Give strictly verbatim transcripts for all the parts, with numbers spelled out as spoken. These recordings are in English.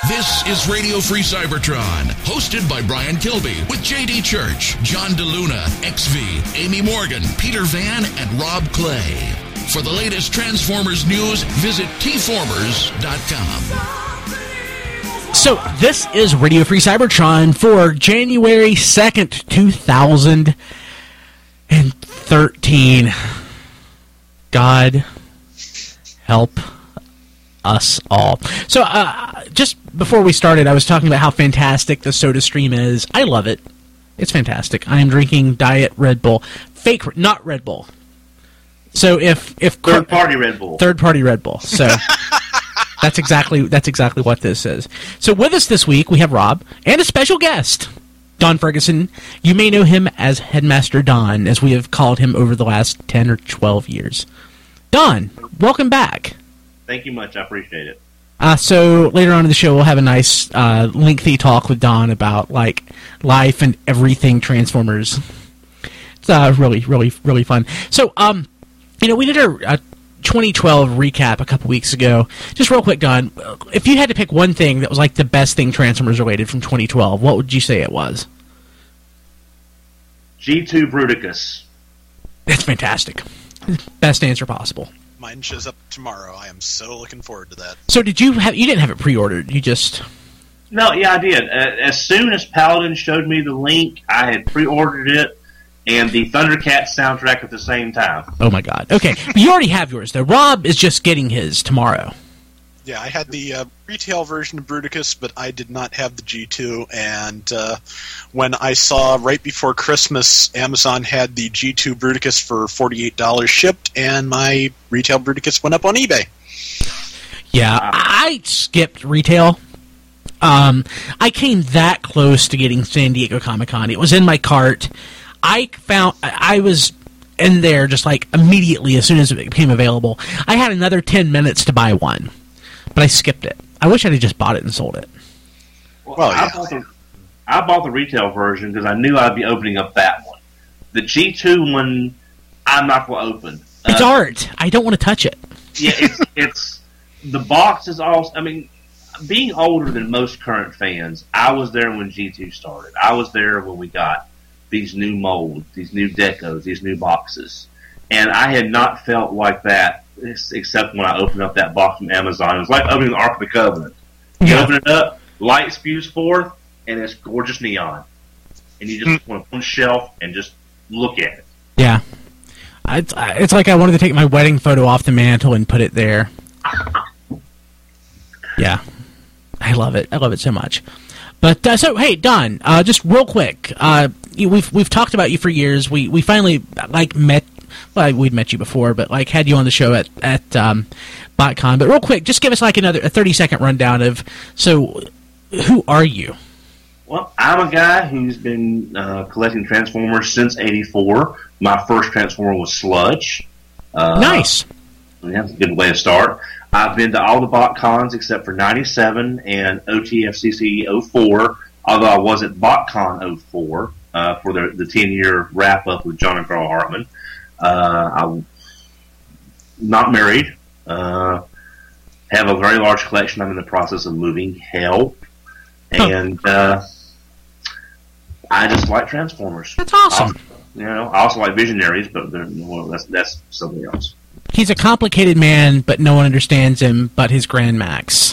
This is Radio Free Cybertron, hosted by Brian Kilby with J D Church, John DeLuna, X V, Amy Morgan, Peter Van, and Rob Clay. For the latest Transformers news, visit T formers dot com. So, this is Radio Free Cybertron for January second, two thousand thirteen. God help us all. So, uh, just before we started, I was talking about how fantastic the Soda Stream is. I love it. It's fantastic. I am drinking Diet Red Bull. Fake, not Red Bull. So if if third party Red Bull, third party Red Bull. So that's exactly that's exactly what this is. So with us this week we have Rob and a special guest, Don Ferguson. You may know him as Headmaster Don, as we have called him over the last ten or twelve years. Don, welcome back. Thank you much. I appreciate it. Uh, so later on in the show, we'll have a nice, uh, lengthy talk with Don about like life and everything Transformers. It's uh, really, really, really fun. So, um, you know, we did a, a twenty twelve recap a couple weeks ago. Just real quick, Don, if you had to pick one thing that was like the best thing Transformers related from twenty twelve, what would you say it was? G two Bruticus. That's fantastic. Best answer possible. Mine shows up tomorrow. I am so looking forward to that. So did you have? You didn't have it pre-ordered. You just. No, yeah, I did. As soon as Paladin showed me the link, I had pre-ordered it. And the Thundercats soundtrack at the same time. Oh my god. Okay. But you already have yours, though. Rob is just getting his tomorrow. Yeah, I had the uh, retail version of Bruticus, but I did not have the G two. And uh, when I saw right before Christmas, Amazon had the G two Bruticus for forty-eight dollars shipped, and my retail Bruticus went up on eBay. Yeah, I skipped retail. Um, I came that close to getting San Diego Comic-Con. It was in my cart. I found I was in there just like immediately as soon as it became available. I had another ten minutes to buy one, but I skipped it. I wish I had just bought it and sold it. Well, well yeah. I, bought the, I bought the retail version because I knew I'd be opening up that one. The G two one, I'm not going to open. It's uh, art. I don't want to touch it. Yeah, it's, it's the box is all. I mean, being older than most current fans, I was there when G two started. I was there when we got these new molds, these new decos, these new boxes. And I had not felt like that except when I opened up that box from Amazon. It was like opening the Ark of the Covenant. You Yeah. open it up, light spews forth, and it's gorgeous neon. And you just mm. want to put on a shelf and just look at it. Yeah. It's, it's like I wanted to take my wedding photo off the mantle and put it there. Yeah. I love it. I love it so much. But uh, so, hey, Don, uh, just real quick, uh, you, we've we've talked about you for years. We we finally like met. Well, we'd met you before, but like had you on the show at at um, BotCon. But real quick, just give us like another a thirty second rundown of. So, who are you? Well, I'm a guy who's been uh, collecting Transformers since eighty-four. My first Transformer was Sludge. Uh, nice. Yeah, that's a good way to start. I've been to all the BotCons except for ninety-seven and O T F C C oh four, although I was at BotCon oh four uh, for the, the ten-year wrap-up with John and Carl Hartman. Uh, I'm not married. Uh, have a very large collection. I'm in the process of moving. Help. And uh, I just like Transformers. That's awesome. Also, you know, I also like Visionaries, but well, that's, that's something else. He's a complicated man, but no one understands him but his Grand Max.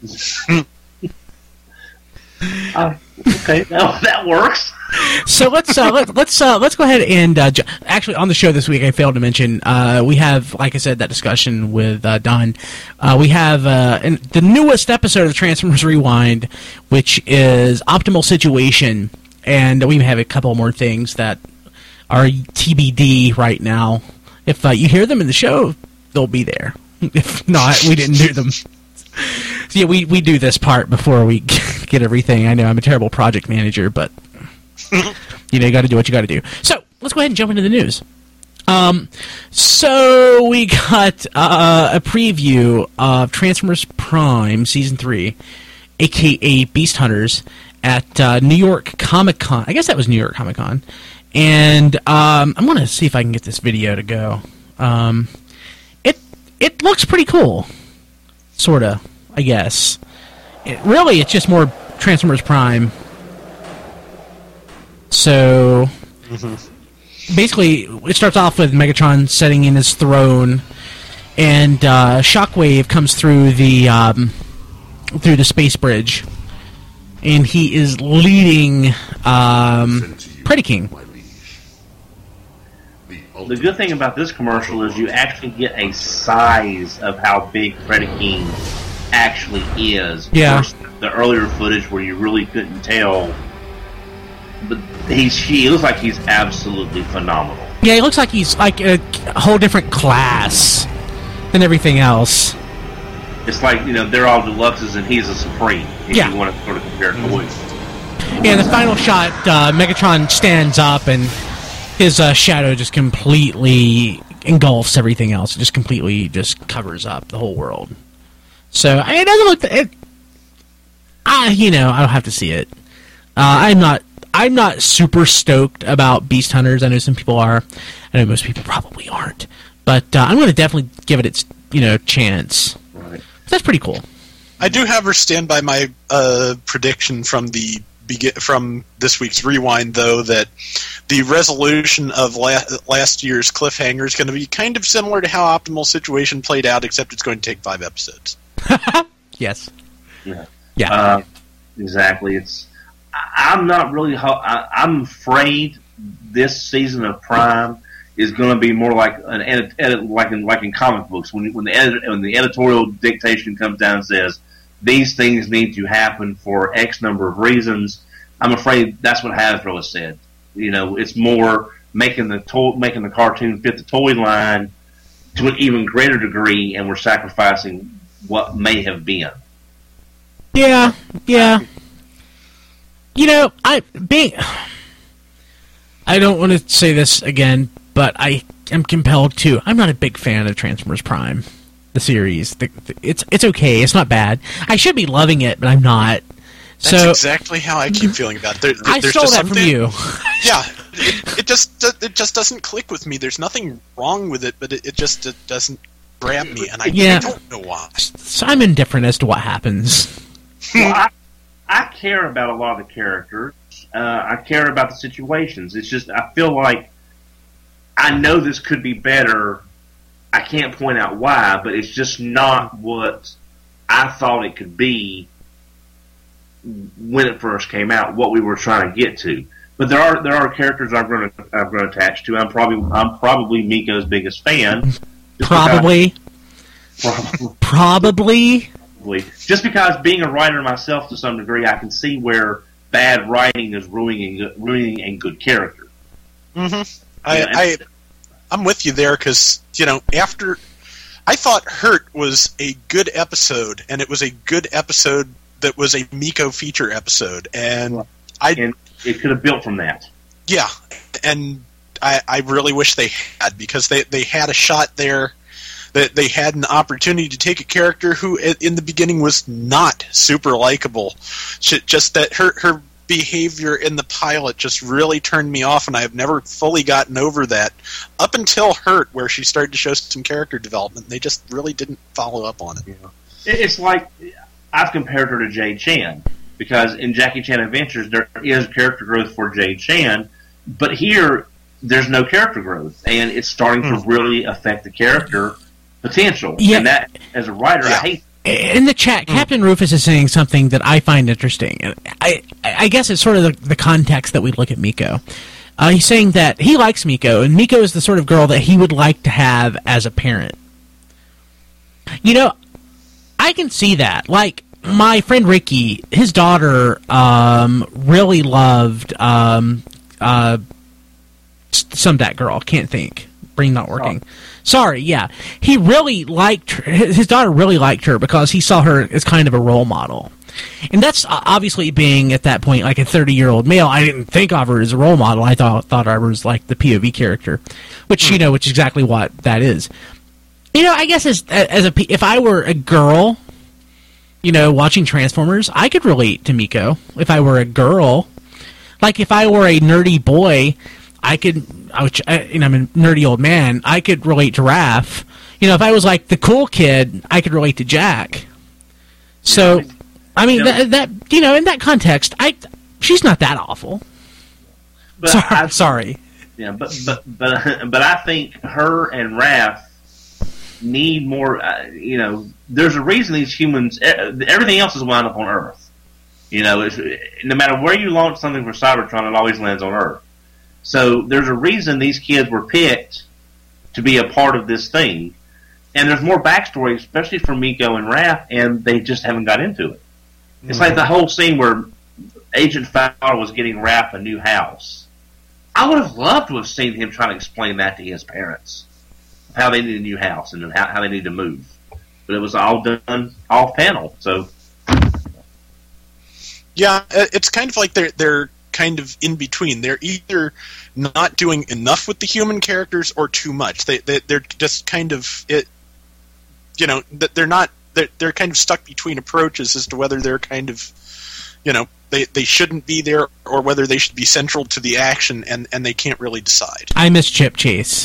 uh, okay, no, that works. So let's uh, let, let's uh, let's go ahead and uh, ju- actually on the show this week I failed to mention uh, we have, like I said, that discussion with uh, Don. Uh, we have uh, in the newest episode of Transformers Rewind, which is Optimal Situation, and we have a couple more things that are T B D right now. If uh, you hear them in the show, they'll be there. If not, we didn't do them. So yeah, we, we do this part before we get everything. I know I'm a terrible project manager, but you know, you got to do what you got to do. So let's go ahead and jump into the news. Um, so we got uh, a preview of Transformers Prime Season three, a k a. Beast Hunters, at uh, New York Comic Con. I guess that was New York Comic Con. And um, I'm going to see if I can get this video to go. Um, it it looks pretty cool. Sort of, I guess. it, really, it's just more Transformers Prime. So, mm-hmm. basically, it starts off with Megatron sitting in his throne, and uh, Shockwave comes through the um, through the space bridge, and he is leading um, Predaking. The good thing about this commercial is you actually get a size of how big Predaking actually is. Yeah. Versus the earlier footage where you really couldn't tell. But he's he looks like he's absolutely phenomenal. Yeah, he looks like he's like a whole different class than everything else. It's like, you know, they're all deluxes and he's a supreme. If Yeah. you want to sort of compare toys. Yeah, in the final shot, uh, Megatron stands up and his uh, shadow just completely engulfs everything else. It just completely just covers up the whole world. So, I mean, it doesn't look... It, I, you know, I don't have to see it. Uh, I'm not... I'm not super stoked about Beast Hunters. I know some people are. I know most people probably aren't. But uh, I'm going to definitely give it its, you know, chance. Right. That's pretty cool. I do have her stand by my uh, prediction from the begin from this week's Rewind, though, that the resolution of la- last year's cliffhanger is going to be kind of similar to how Optimal Situation played out, except it's going to take five episodes. Yes. Yeah. Yeah. Uh, exactly. It's. I- I'm not really. Ho- I- I'm afraid this season of Prime is going to be more like an edit, edit like in like in comic books when when the edit, when the editorial dictation comes down and says these things need to happen for X number of reasons. I'm afraid that's what Hasbro has said. You know, it's more making the to- making the cartoon fit the toy line to an even greater degree, and we're sacrificing what may have been. Yeah, yeah. You know, I being I don't want to say this again, but I am compelled to. I'm not a big fan of Transformers Prime, the series. The, the, it's it's okay. It's not bad. I should be loving it, but I'm not. That's so exactly how I keep feeling about it. There, there, I there's stole just that from something- you. Yeah, it, it just it just doesn't click with me. There's nothing wrong with it, but it, it just it doesn't grab me, and I, Yeah. I don't know why. So I'm indifferent as to what happens. Well, I, I care about a lot of the characters. Uh, I care about the situations. It's just I feel like I know this could be better. I can't point out why, but it's just not what I thought it could be when it first came out. What we were trying to get to, but there are there are characters I've grown I've grown attached to. I'm probably I'm probably Miko's biggest fan. Just Probably. because- probably. Probably. Just because being a writer myself to some degree, I can see where bad writing is ruining ruining a good character. Mm-hmm. I, Yeah, I I'm with you there because you know after I thought Hurt was a good episode, and it was a good episode that was a Miko feature episode, and I And it could have built from that. yeah, and I, I really wish they had because they they had a shot there. That they had an opportunity to take a character who, in the beginning, was not super likable. Just that her her behavior in the pilot just really turned me off, and I've never fully gotten over that up until Hurt, where she started to show some character development. They just really didn't follow up on it. It- It's like I've compared her to Jade Chan because in Jackie Chan Adventures there is character growth for Jade Chan, but here there's no character growth, and it's starting to really affect the character potential. Yeah. And that, as a writer, Yeah. I hate. In the chat, Captain Rufus is saying something that I find interesting. And I, I guess it's sort of the, the context that we look at Miko. Uh, he's saying that he likes Miko, and Miko is the sort of girl that he would like to have as a parent. You know, I can see that. Like, my friend Ricky, his daughter um, really loved um, uh, some that girl. Can't think. Brain not working. Sorry, yeah. He really liked her. His daughter really liked her because he saw her as kind of a role model. And that's uh, obviously being, at that point, like a thirty-year-old male. I didn't think of her as a role model. I thought thought I was like the P O V character, which, you know, which is exactly what that is. You know, I guess as, as a, if I were a girl, you know, watching Transformers, I could relate to Miko. If I were a girl, like if I were a nerdy boy, I could, which, you know, I'm a nerdy old man, I could relate to Raph. You know, if I was like the cool kid, I could relate to Jack. So, I mean, you know, that, that you know, in that context, I she's not that awful. But sorry, I, sorry. Yeah, but but but but I think her and Raph need more. Uh, you know, there's a reason these humans. Everything else is wound up on Earth. You know, it's, no matter where you launch something for Cybertron, it always lands on Earth. So there's a reason these kids were picked to be a part of this thing. And there's more backstory, especially for Miko and Raph, and they just haven't got into it. It's mm-hmm. like the whole scene where Agent Fowler was getting Raph a new house. I would have loved to have seen him trying to explain that to his parents, how they need a new house and how, how they need to move. But it was all done off panel. So, yeah, it's kind of like they're they're kind of in between. They're either not doing enough with the human characters or too much. They, they they're just kind of it. You know, they're not. They're, they're kind of stuck between approaches as to whether they're kind of, you know, they, they shouldn't be there or whether they should be central to the action, and, and they can't really decide. I miss Chip Chase.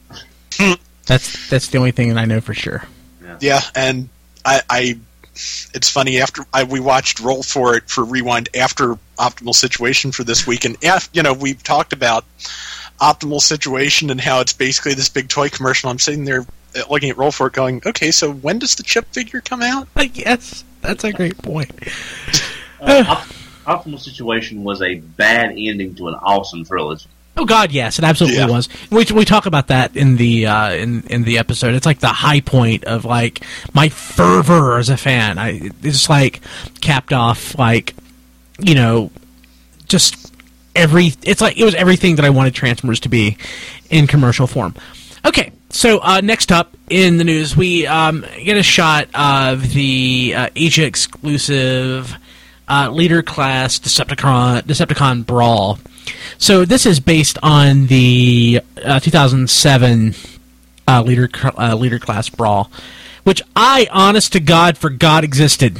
that's that's the only thing that I know for sure. Yeah, yeah and I, I it's funny after I, we watched Roll For It for Rewind after Optimal Situation for this week, and af, you know we've talked about Optimal Situation and how it's basically this big toy commercial. I'm sitting there looking at Roll For It going, okay, so when does the Chip figure come out? Yes, that's a great point. uh, Op- Optimal Situation was a bad ending to an awesome trilogy. Oh God, yes, it absolutely yeah. was. We we talk about that in the uh, in in the episode. It's like the high point of like my fervor as a fan. I it's like capped off like you know just every. It's like it was everything that I wanted Transformers to be in commercial form. Okay, so uh, next up in the news, we um, get a shot of the uh, Asia exclusive uh, leader class Decepticon Decepticon Brawl. So this is based on the uh, two thousand seven uh, leader uh, leader class Brawl, which I, honest to God, forgot existed.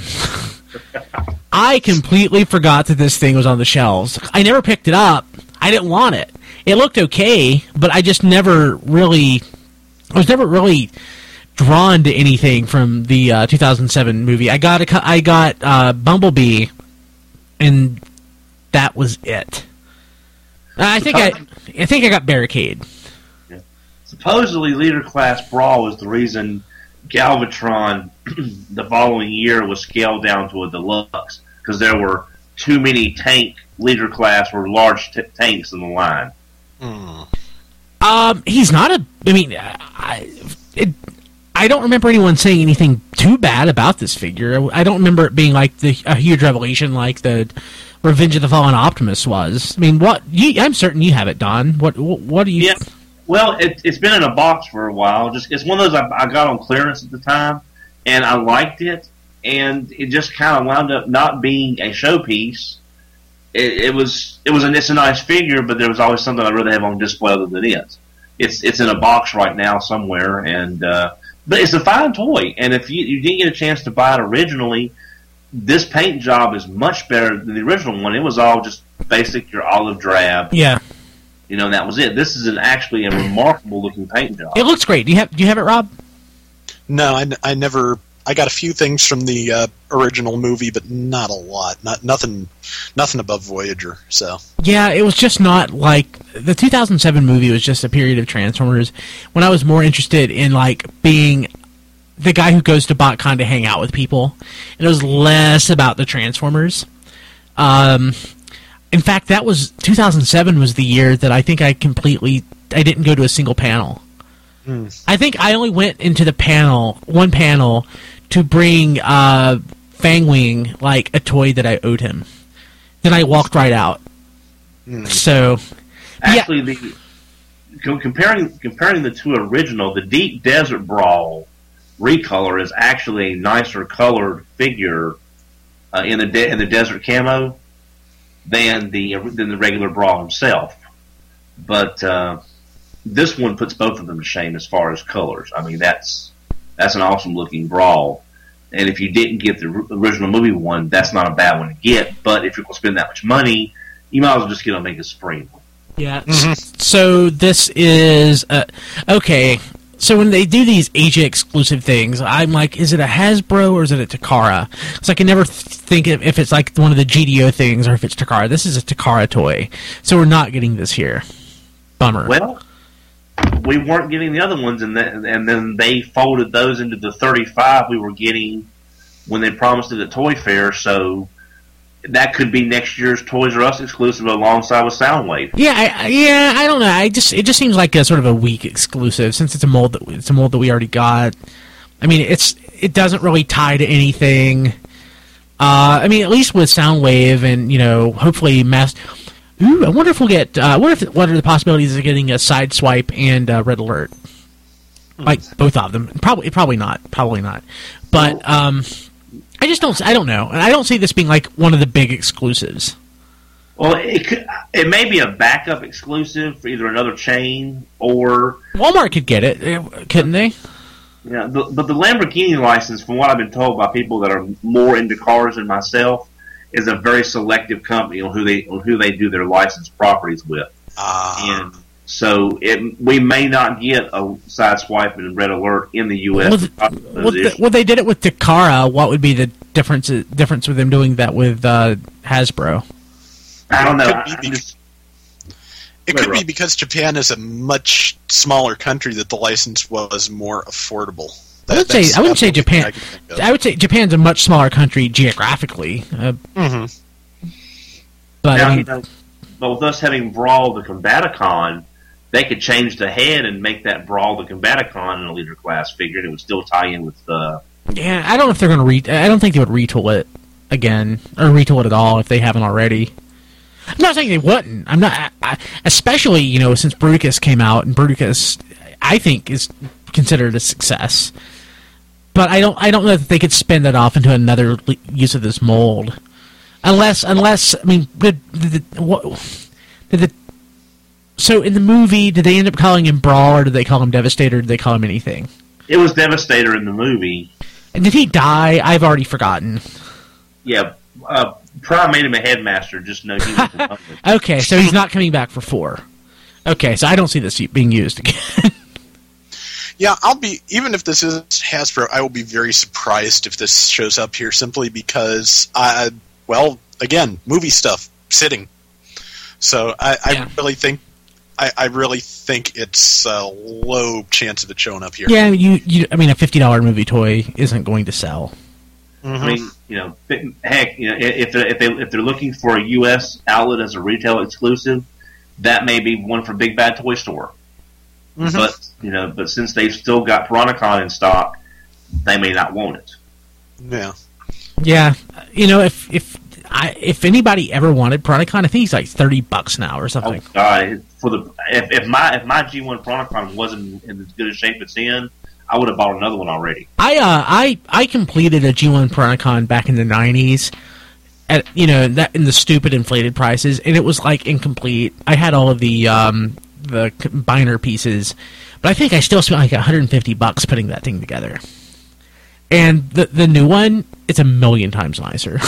I completely forgot that this thing was on the shelves. I never picked it up. I didn't want it. It looked okay, but I just never really, I was never really drawn to anything from the uh, two thousand seven movie. I got a, I got uh, Bumblebee, and that was it. I think I, I think I got Barricade. Yeah. Supposedly, Leader Class Brawl was the reason Galvatron the following year was scaled down to a deluxe because there were too many tank Leader Class or large t- tanks in the line. Mm. Um, he's not a. I mean, I, it, I don't remember anyone saying anything too bad about this figure. I don't remember it being like the, a huge revelation like the Revenge of the Fallen Optimus was. I mean, what? You, I'm certain you have it, Don. What? What, what do you? Yeah. Well, it, it's been in a box for a while. Just it's one of those I, I got on clearance at the time, and I liked it, and it just kind of wound up not being a showpiece. It, it was it was a it's a nice figure, but there was always something I'd rather have on display other than it. It's it's in a box right now somewhere, and uh, but it's a fine toy. And if you, you didn't get a chance to buy it originally, this paint job is much better than the original one. It was all just basic, your olive drab. Yeah. You know, and that was it. This is an actually a remarkable looking paint job. It looks great. Do you have Do you have it, Rob? No, I, I never. I got a few things from the uh, original movie, but not a lot. Not nothing. Nothing above Voyager. So yeah, it was just not like the two thousand seven movie was just a period of Transformers when I was more interested in like being the guy who goes to BotCon to hang out with people. It was less about the Transformers. Um, in fact, that was two thousand seven was the year that I think I completely I didn't go to a single panel. Mm. I think I only went into the panel one panel to bring uh, Fangwing like a toy that I owed him. Then I walked right out. Mm. So actually, yeah. the comparing comparing the two original, the Deep Desert Brawl recolor is actually a nicer colored figure uh, in the de- in the desert camo than the than the regular Brawl himself. But uh, this one puts both of them to shame as far as colors. I mean, that's that's an awesome looking Brawl. And if you didn't get the original movie one, that's not a bad one to get. But if you're going to spend that much money, you might as well just get Omega Supreme. Yeah. Mm-hmm. So this is uh, okay. So when they do these Asia exclusive things, I'm like, is it a Hasbro or is it a Takara? Because I can never th- think of if it's like one of the G D O things or if it's Takara. This is a Takara toy, so we're not getting this here. Bummer. Well, we weren't getting the other ones, and then and then they folded those into the thirty-five we were getting when they promised it at Toy Fair. So that could be next year's Toys R Us exclusive alongside with Soundwave. Yeah, I, yeah, I don't know. I just it just seems like a sort of a weak exclusive since it's a mold that it's a mold that we already got. I mean, it's it doesn't really tie to anything. Uh, I mean, at least with Soundwave and you know, hopefully Mass. Ooh, I wonder if we'll get. Uh, what if what are the possibilities of getting a Sideswipe and uh, Red Alert? Like both of them? Probably, probably not. Probably not. But um. I just don't. I don't know, and I don't see this being like one of the big exclusives. Well, it could. It may be a backup exclusive for either another chain or Walmart could get it, couldn't they? Yeah, the, but the Lamborghini license, from what I've been told by people that are more into cars than myself, is a very selective company on who they on who they do their licensed properties with. Uh, and so it, we may not get a Sideswipe and Red Alert in the U S Well, the, well, the, well, they did it with Takara. What would be the difference difference with them doing that with uh, Hasbro? I don't know. It could be, just, it could be because Japan is a much smaller country that the license was more affordable. That, I would say I wouldn't say Japan. I, I would say Japan's a much smaller country geographically. Uh, mm-hmm. But now, I mean, you know, but with us having Brawl the Combaticon, they could change the head and make that Brawl the Combaticon in a leader class figure, and it would still tie in with the. Yeah, I don't know if they're going to re. I don't think they would retool it again or retool it at all if they haven't already. I'm not saying they wouldn't. I'm not, I, I, especially you know since Bruticus came out and Bruticus, I think is considered a success. But I don't. I don't know that they could spin that off into another use of this mold, unless unless I mean, did, did, what, did the so in the movie did they end up calling him Brawl or did they call him Devastator? Or did they call him anything? It was Devastator in the movie. And did he die? I've already forgotten. Yeah, uh, Prime made him a headmaster. Just know he was okay, so he's not coming back for four. Okay, so I don't see this being used again. Yeah, I'll be, even if this is Hasbro, I will be very surprised if this shows up here simply because, I, well, again, movie stuff, sitting. So I, I yeah. really think, I, I really think it's a low chance of it showing up here. Yeah, you, you I mean, a fifty dollar movie toy isn't going to sell. Mm-hmm. I mean, you know, heck, you know, if they're, if they if they're looking for a U S outlet as a retail exclusive, that may be one for Big Bad Toy Store. Mm-hmm. But you know, but since they've still got Piranha-Con in stock, they may not want it. Yeah, yeah. You know, if if I if anybody ever wanted Piranha-Con, I think he's like thirty bucks now or something. Oh God! For the if, if my if my G one Piranha-Con wasn't in as good a shape it's in, I would have bought another one already. I uh I I completed a G one Piranha-Con back in the nineties. At you know that in the stupid inflated prices, and it was like incomplete. I had all of the um. the combiner pieces, but I think I still spent like one hundred fifty bucks putting that thing together. And the the new one, it's a million times nicer.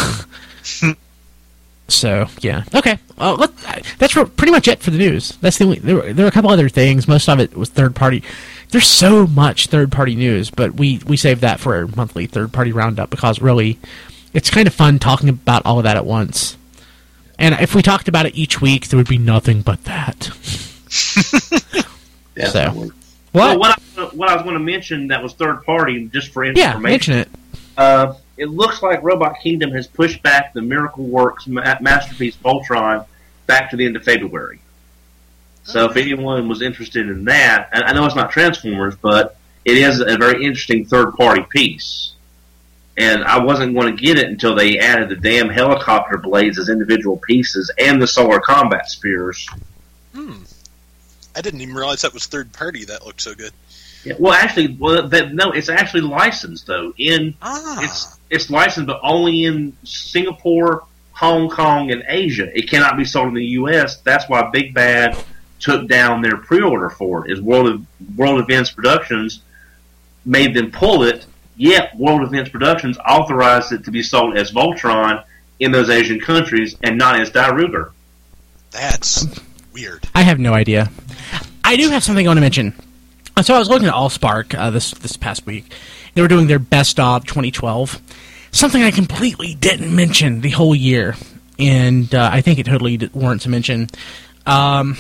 So yeah, okay. Well, let, that's pretty much it for the news. That's the only, there. Were, there were a couple other things. Most of it was third party. There's so much third party news, but we we saved that for our monthly third party roundup because really, it's kind of fun talking about all of that at once. And if we talked about it each week, there would be nothing but that. Definitely. So, what? Well, what, I, what I was going to mention that was third party, just for information. Yeah, mention it. Uh, it looks like Robot Kingdom has pushed back the Miracle Works ma- Masterpiece Voltron back to the end of February. So if anyone was interested in that, and I know it's not Transformers, but it is a very interesting third party piece. And I wasn't going to get it until they added the damn helicopter blades as individual pieces and the solar combat spheres. Hmm. I didn't even realize that was third party. That looked so good. Yeah, well, actually, well, that, no, it's actually licensed though. In ah. it's it's licensed, but only in Singapore, Hong Kong, and Asia. It cannot be sold in the U S. That's why Big Bad took down their pre-order for it. Is World of, World Events Productions made them pull it? Yet World Events Productions authorized it to be sold as Voltron in those Asian countries and not as Die Ruger. That's weird. I have no idea. I do have something I want to mention. So I was looking at AllSpark uh, this this past week. They were doing their best of twenty twelve. Something I completely didn't mention the whole year, and uh, I think it totally warrants a mention. Um,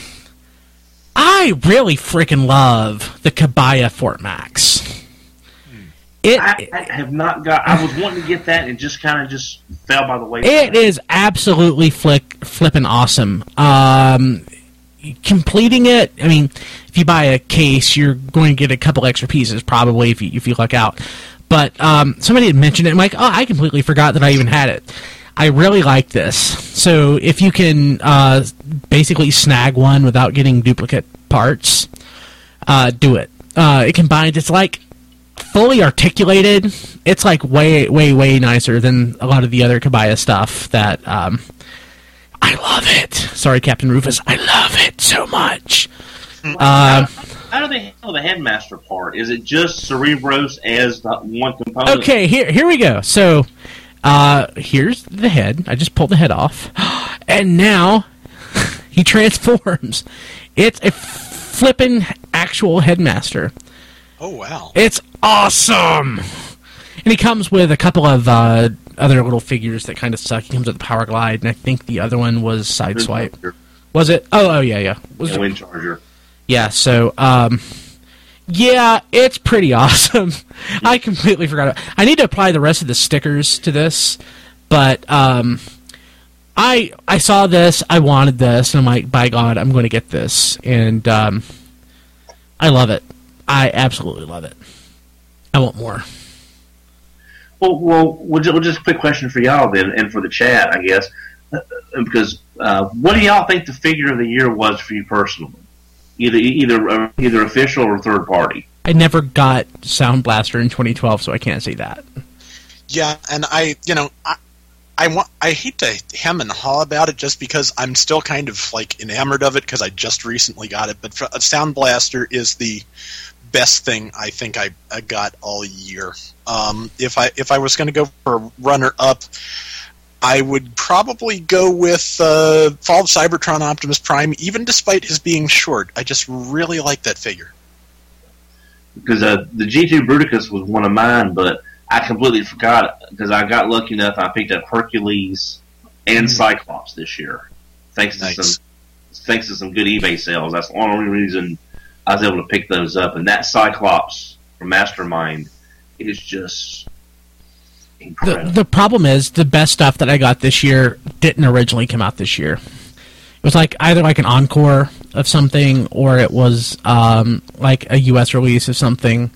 I really freaking love the Kabaya Fort Max. It, I, I have not got. I was wanting to get that and just kind of just fell by the way. It is absolutely flick flipping awesome. Um, completing it. I mean, if you buy a case, you're going to get a couple extra pieces probably if you if you luck out. But um, somebody had mentioned it. I'm like, oh, I completely forgot that I even had it. I really like this. So if you can uh, basically snag one without getting duplicate parts, uh, do it. Uh, it combines. It's like fully articulated. It's like way, way, way nicer than a lot of the other Kabaya stuff. That um, I love it. Sorry, Captain Rufus. I love it so much. Uh, How do they handle the headmaster part? Is it just Cerebros as the one component? Okay, here here we go. So, uh, here's the head. I just pulled the head off. And now, he transforms. It's a flippin' actual headmaster. Oh, wow. It's awesome! And he comes with a couple of uh, other little figures that kind of suck. He comes with the Power Glide, and I think the other one was Sideswipe. Was it? Oh, oh yeah, yeah. Was the Wind Charger. Yeah, so, um, yeah, it's pretty awesome. I completely forgot it. I need to apply the rest of the stickers to this, but, um, I I saw this, I wanted this, and I'm like, by God, I'm going to get this, and, um, I love it. I absolutely love it. I want more. Well, well, we'll just, we'll just a quick question for y'all then, and for the chat, I guess, because, uh, what do y'all think the figure of the year was for you personally? Either either uh, either official or third party. I never got Sound Blaster in twenty twelve, so I can't say that. Yeah, and I, you know, I, I want, I hate to hem and haw about it just because I'm still kind of like enamored of it because I just recently got it. But for, uh, Sound Blaster is the best thing I think I, I got all year. Um, if I if I was going to go for a runner up, I would probably go with uh, Fall of Cybertron Optimus Prime, even despite his being short. I just really like that figure. Because uh, the G two Bruticus was one of mine, but I completely forgot because I got lucky enough. I picked up Hercules and mm. Cyclops this year, thanks nice. to some thanks to some good eBay sales. That's the only reason I was able to pick those up. And that Cyclops from Mastermind is just The, the problem is the best stuff that I got this year didn't originally come out this year. It was like either like an encore of something or it was um, like a U S release of something.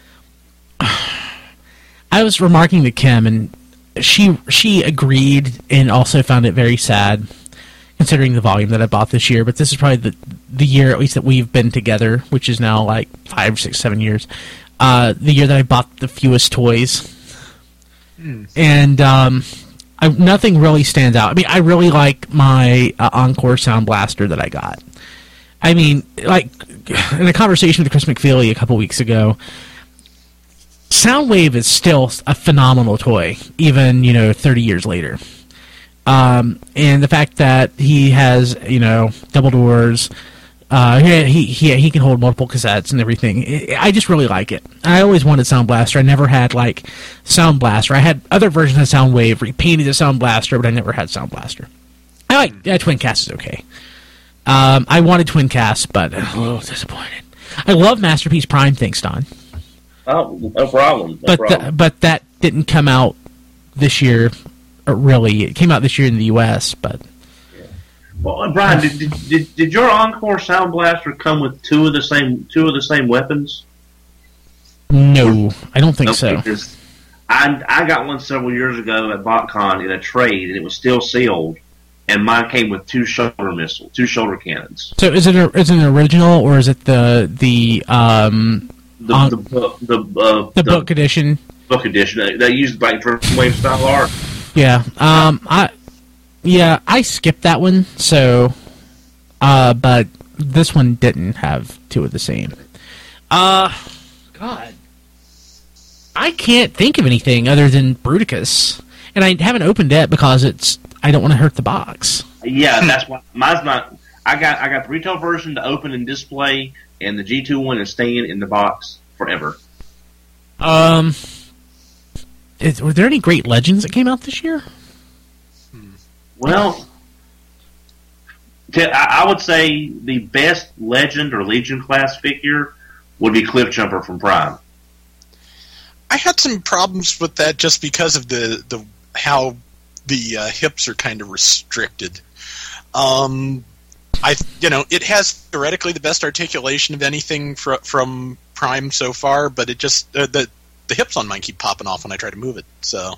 I was remarking to Kim, and she she agreed and also found it very sad, considering the volume that I bought this year. But this is probably the the year, at least that we've been together, which is now like five, six, seven years. Uh, the year that I bought the fewest toys. And um, I, nothing really stands out. I mean, I really like my uh, Encore Sound Blaster that I got. I mean, like, in a conversation with Chris McFeely a couple weeks ago, Soundwave is still a phenomenal toy, even, you know, thirty years later. Um, and the fact that he has, you know, double doors, uh, he, he he can hold multiple cassettes and everything. I just really like it. I always wanted Sound Blaster. I never had, like, Sound Blaster. I had other versions of Soundwave repainted as Sound Blaster, but I never had Sound Blaster. I like, yeah, Twin Cast is okay. Um, I wanted Twin Cast, but I'm a little disappointed. I love Masterpiece Prime, thanks, Don. Oh, no problem. No but problem. The, but that didn't come out this year, or really. It came out this year in the U S, but... Yeah. Well, Brian, did, did, did, did your Encore Sound Blaster come with two of the same two of the same weapons? No, I don't think okay, so. I, I got one several years ago at BotCon in a trade, and it was still sealed, and mine came with two shoulder missiles, two shoulder cannons. So is it, a, is it an original, or is it the... the um, The on, the book the, uh, the, the book edition. Book edition. They, they used like Dreamwave style art. Yeah. Um. I. Yeah. I skipped that one. So. Uh. But this one didn't have two of the same. Uh. God. I can't think of anything other than Bruticus, and I haven't opened it because it's. I don't want to hurt the box. Yeah, that's why mine's not. I got I got the retail version to open and display, and the G two one is staying in the box forever. Um, is, were there any great legends that came out this year? Well, I would say the best Legend or Legion class figure would be Cliffjumper from Prime. I had some problems with that just because of the, the how the uh, hips are kind of restricted. Um, I you know it has theoretically the best articulation of anything fr- from Prime so far, but it just uh, the the hips on mine keep popping off when I try to move it. So.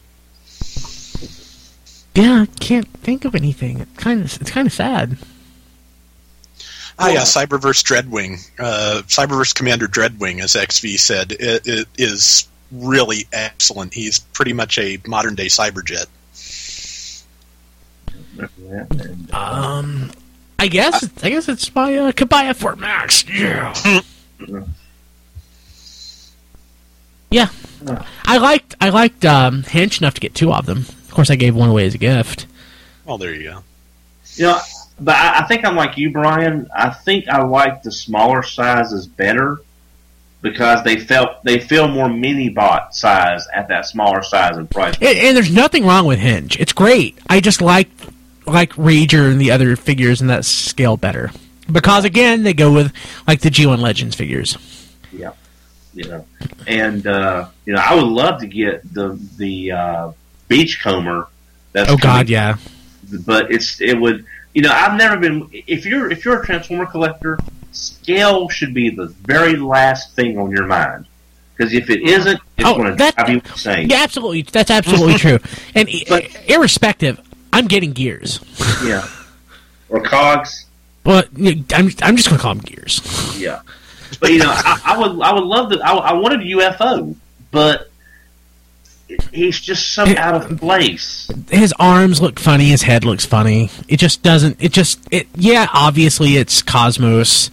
Yeah, I can't think of anything. It's kind of it's kind of sad. Ah, yeah, Cyberverse Dreadwing, uh, Cyberverse Commander Dreadwing, as X V said, it, it is really excellent. He's pretty much a modern day Cyberjet. Um, I guess uh, I guess it's my uh, Kabaya Fort Max. Yeah. Yeah, I liked I liked um, Hench enough to get two of them. Of course, I gave one away as a gift. Well, there you go. You know, but I, I think I'm like you, Brian. I think I like the smaller sizes better because they felt they feel more mini bot size at that smaller size and price. And, and there's nothing wrong with Hinge. It's great. I just like like Rager and the other figures in that scale better because again they go with like the G one Legends figures. Yeah, you know, and uh, you know I would love to get the the. Uh, Beachcomber. That's oh God, yeah. But it's it would you know I've never been if you're if you're a Transformer collector, scale should be the very last thing on your mind because if it isn't, it's oh, going to that, drive you insane. Yeah, absolutely. That's absolutely true. And but, irrespective, I'm getting Gears. Yeah, or Cogs. Well, I'm I'm just going to call them Gears. Yeah, but you know I, I would I would love to. I, I wanted a U F O, but. He's just so it, out of place. His arms look funny. His head looks funny. It just doesn't. It just. It. Yeah, obviously it's Cosmos,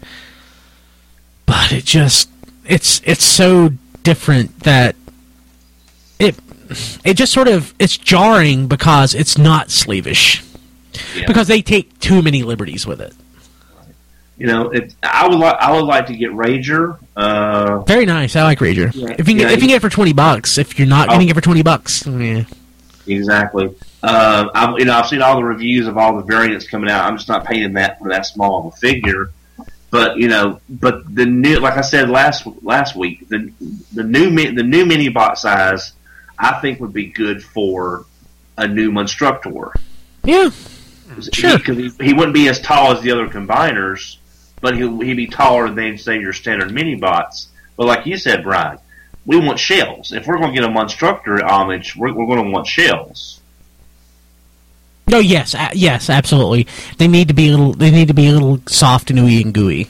but it just. It's. It's so different that. It. It just sort of. It's jarring because it's not Slavish. Yeah. Because they take too many liberties with it. You know, it, I would like. I would like to get Rager. Uh, Very nice. I like Rager. Yeah, if you can, yeah, get, if you can get it for twenty bucks, if you're not oh, getting it for twenty bucks, yeah. Exactly. Uh, I've you know I've seen all the reviews of all the variants coming out. I'm just not paying that for that small of a figure. But you know, but the new, like I said last last week, the the new the new mini bot size, I think would be good for a new Monstructor. Yeah, sure. Because he, he, he wouldn't be as tall as the other combiners. But he'll, he'd be taller than, say, your standard mini-bots. But like you said, Brian, we want shells. If we're going to get a Monstructor homage, we're, we're going to want shells. Oh yes, uh, yes, absolutely. They need to be a little. They need to be a little soft and ooey and gooey,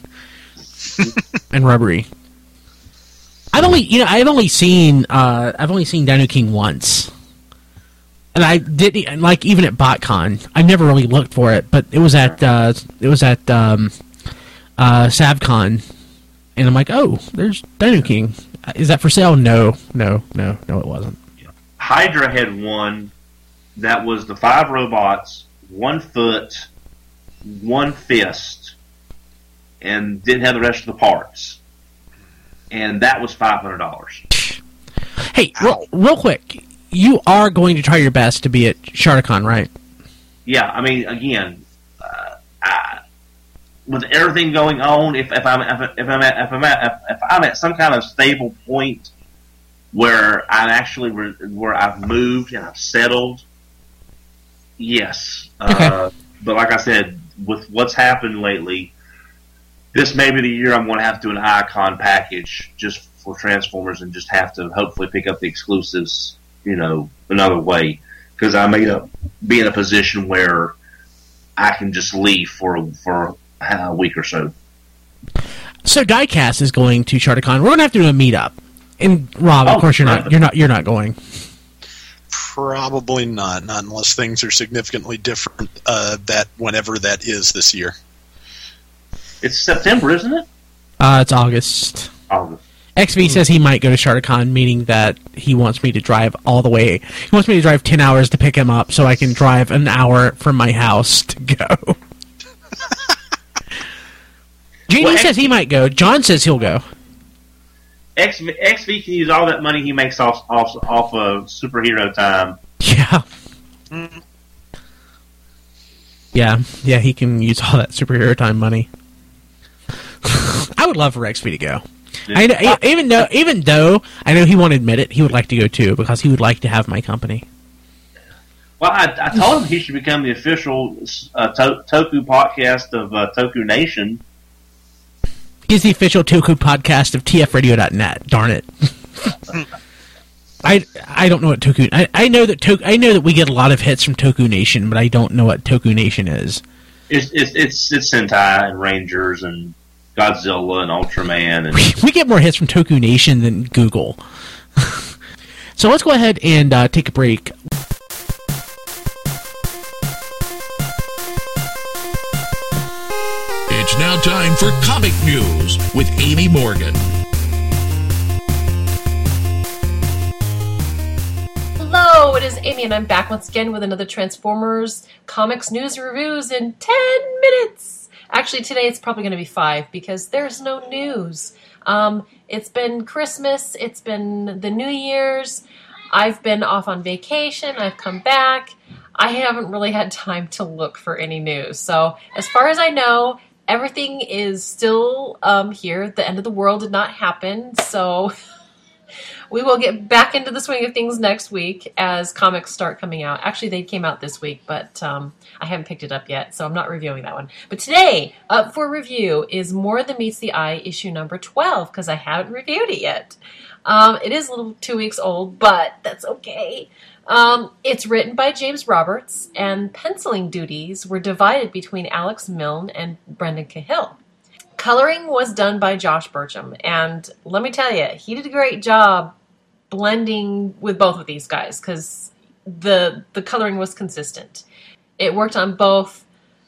and rubbery. I've only, you know, I've only seen, uh, I've only seen Dino King once, and I didn't like even at BotCon. I never really looked for it, but it was at, uh, it was at. Um, Uh, SavCon, and I'm like, oh, there's Dino King. Is that for sale? No, no, no, no, it wasn't. Hydra had one that was the five robots, one foot, one fist, and didn't have the rest of the parts. And that was five hundred dollars. Hey, real, real quick, you are going to try your best to be at Sharticon, right? Yeah, I mean, again, uh, I... with everything going on, if, if I'm if, if I'm at if I'm at if I'm at some kind of stable point where I'm actually re, where I've moved and I've settled, yes. Okay. Uh, but like I said, with what's happened lately, this may be the year I'm going to have to do an Icon package just for Transformers and just have to hopefully pick up the exclusives, you know, another way because I may be in a position where I can just leave for for. a week or so. So Diecast is going to Sharticon. We're going to have to do a meetup. And Rob, oh, of course, you're not. You're not. You're not going. Probably not. Not unless things are significantly different. Uh, that whenever that is this year. It's September, isn't it? Uh, it's August. August. X V says he might go to Sharticon, meaning that he wants me to drive all the way. He wants me to drive ten hours to pick him up, so I can drive an hour from my house to go. says he might go. John says he'll go. X V, X V can use all that money he makes off off off of superhero time. Yeah. Mm. Yeah, yeah, he can use all that superhero time money. I would love for X V to go. I know, even though, even though I know he won't admit it, he would like to go too because he would like to have my company. Well, I, I told him he should become the official uh, to- Toku podcast of uh, Toku Nation. He's the official Toku podcast of T F radio dot net. Darn it! I I don't know what Toku. I, I know that Toku, I know that we get a lot of hits from Toku Nation, but I don't know what Toku Nation is. It's it's it's, it's Sentai and Rangers and Godzilla and Ultraman, and we, we get more hits from Toku Nation than Google. So let's go ahead and uh, take a break. It's now time for Comic News with Amy Morgan. Hello, it is Amy, and I'm back once again with another Transformers Comics News Reviews in ten minutes. Actually, today it's probably going to be five because there's no news. Um, it's been Christmas. It's been the New Year's. I've been off on vacation. I've come back. I haven't really had time to look for any news. So as far as I know, everything is still um, here. The end of the world did not happen. So we will get back into the swing of things next week as comics start coming out. Actually, they came out this week, but um, I haven't picked it up yet, so I'm not reviewing that one. But today, up for review is More Than Meets the Eye, issue number twelve, because I haven't reviewed it yet. Um, it is a little two weeks old, but that's okay. Um, it's written by James Roberts, and penciling duties were divided between Alex Milne and Brendan Cahill. Coloring was done by Josh Burcham, and let me tell you, he did a great job blending with both of these guys because the the coloring was consistent. It worked on both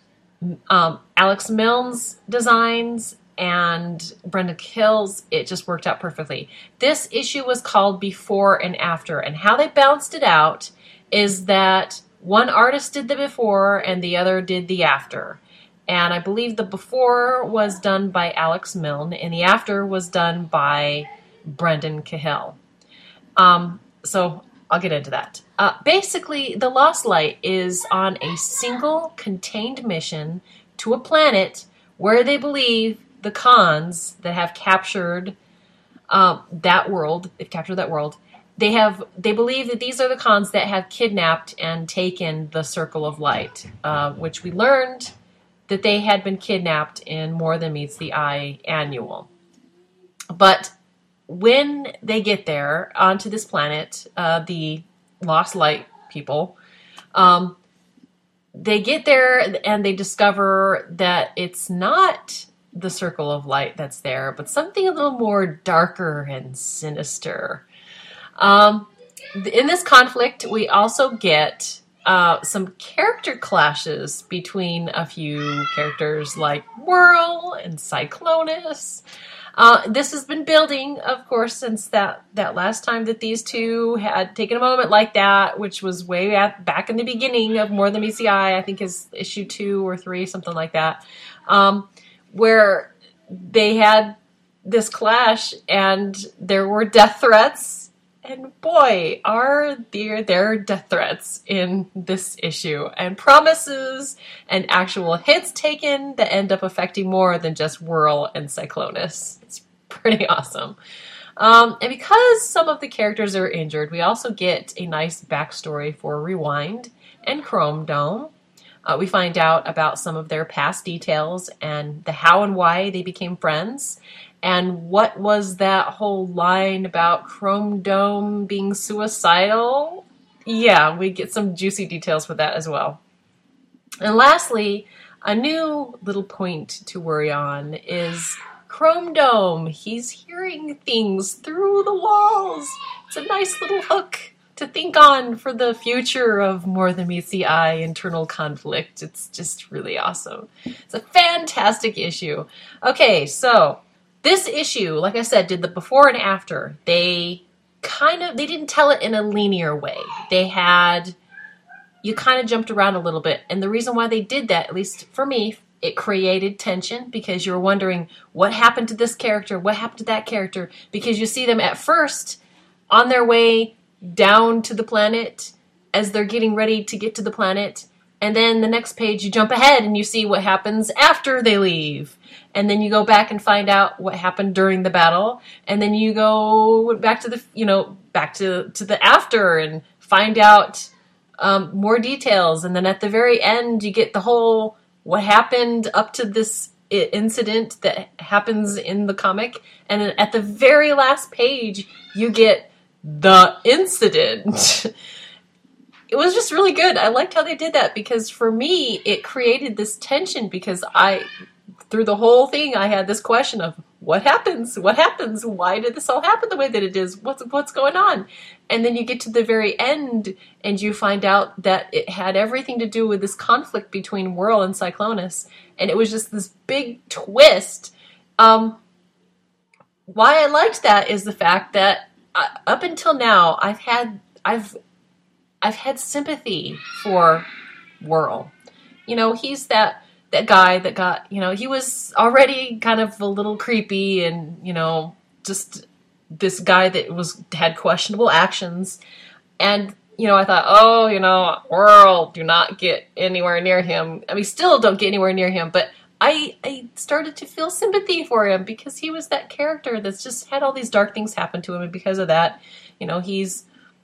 um, Alex Milne's designs and Brenda Cahill's. It just worked out perfectly. This issue was called Before and After, and how they balanced it out is that one artist did the before and the other did the after. And I believe the before was done by Alex Milne and the after was done by Brendan Cahill. Um, so I'll get into that. Uh, basically, the Lost Light is on a single contained mission to a planet where they believe the Khans that have captured uh, that world, they've captured that world, they have they believe that these are the Khans that have kidnapped and taken the Circle of Light, uh, which we learned that they had been kidnapped in More Than Meets the Eye Annual. But when they get there onto this planet, uh, the Lost Light people, um, they get there and they discover that it's not the Circle of Light that's there, but something a little more darker and sinister. Um, in this conflict, we also get uh, some character clashes between a few characters like Whirl and Cyclonus. Uh, this has been building, of course, since that, that last time that these two had taken a moment like that, which was way at, back in the beginning of More Than Meets the Eye, I think is issue two or three, something like that, um, where they had this clash and there were death threats. And boy, are there, there death threats in this issue and promises and actual hits taken that end up affecting more than just Whirl and Cyclonus. It's pretty awesome. Um, and because some of the characters are injured, we also get a nice backstory for Rewind and Chrome Dome. Uh, we find out about some of their past details and the how and why they became friends. And what was that whole line about Chrome Dome being suicidal? Yeah, we get some juicy details with that as well. And lastly, a new little point to worry on is Chrome Dome. He's hearing things through the walls. It's a nice little hook to think on for the future of More Than Meets the Eye internal conflict. It's just really awesome. It's a fantastic issue. Okay, so this issue, like I said, did the before and after. They kind of, they didn't tell it in a linear way. They had, you kind of jumped around a little bit. And the reason why they did that, at least for me, It created tension because you're wondering what happened to this character, what happened to that character, because you see them at first on their way down to the planet as they're getting ready to get to the planet. And then the next page you jump ahead and you see what happens after they leave. And then you go back and find out what happened during the battle. And then you go back to the, you know, back to, to the after and find out um, more details. And then at the very end, you get the whole, what happened up to this incident that happens in the comic. And then at the very last page, you get the incident. It was just really good. I liked how they did that because for me, it created this tension because I, through the whole thing, I had this question of what happens? What happens? Why did this all happen the way that it is? What's what's going on? And then you get to the very end and you find out that it had everything to do with this conflict between Whirl and Cyclonus. And it was just this big twist. Um, why I liked that is the fact that uh, up until now, I've had, I've, I've had sympathy for Whirl. You know, he's that that guy that got, you know, he was already kind of a little creepy and, you know, just this guy that was had questionable actions. And, you know, I thought, oh, you know, Whirl, do not get anywhere near him. I mean, still don't get anywhere near him, but I, I started to feel sympathy for him because he was that character that's just had all these dark things happen to him. And because of that, you know, he's,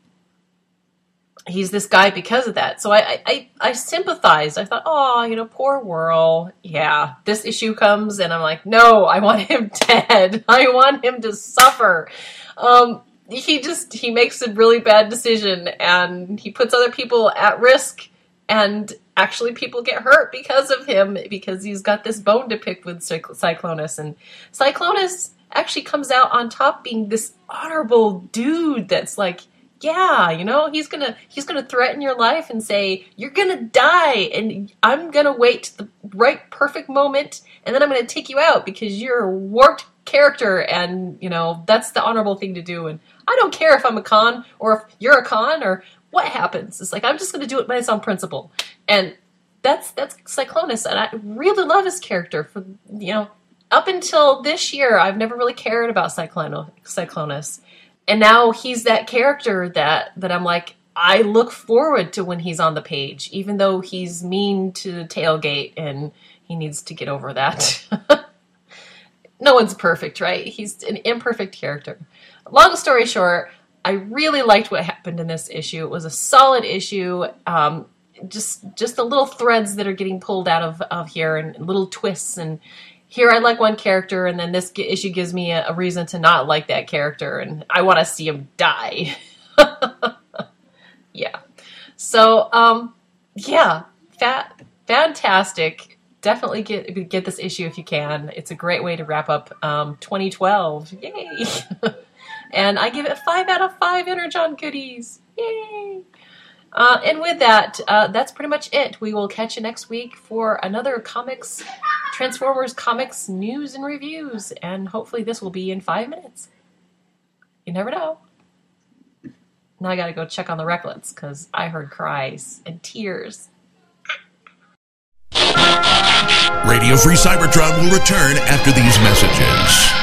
he's this guy because of that. So I, I, I sympathized. I thought, oh, you know, poor Whirl. Yeah, this issue comes and I'm like, no, I want him dead. I want him to suffer. Um, he just, he makes a really bad decision and he puts other people at risk and actually people get hurt because of him because he's got this bone to pick with Cyclonus. And Cyclonus actually comes out on top being this honorable dude that's like, yeah, you know, he's gonna he's gonna threaten your life and say you're gonna die, and I'm gonna wait the right perfect moment, and then I'm gonna take you out because you're a warped character, and you know that's the honorable thing to do. And I don't care if I'm a con or if you're a con or what happens. It's like I'm just gonna do it based on principle, and that's that's Cyclonus, and I really love his character. For you know, up until this year, I've never really cared about Cyclonus. Cyclonus. And now he's that character that, that I'm like, I look forward to when he's on the page, even though he's mean to Tailgate and he needs to get over that. No one's perfect, right? He's an imperfect character. Long story short, I really liked what happened in this issue. It was a solid issue. Um, just just the little threads that are getting pulled out of, of here and little twists and here I like one character, and then this issue gives me a, a reason to not like that character, and I want to see him die. Yeah. So, um, yeah, fat, fantastic. Definitely get get this issue if you can. It's a great way to wrap up um, twenty twelve. Yay! And I give it five out of five Energon goodies. Yay! Uh, and with that, uh, that's pretty much it. We will catch you next week for another comics, Transformers comics news and reviews. And hopefully this will be in five minutes. You never know. Now I gotta go check on the Recklets, because I heard cries and tears. Radio Free Cybertron will return after these messages.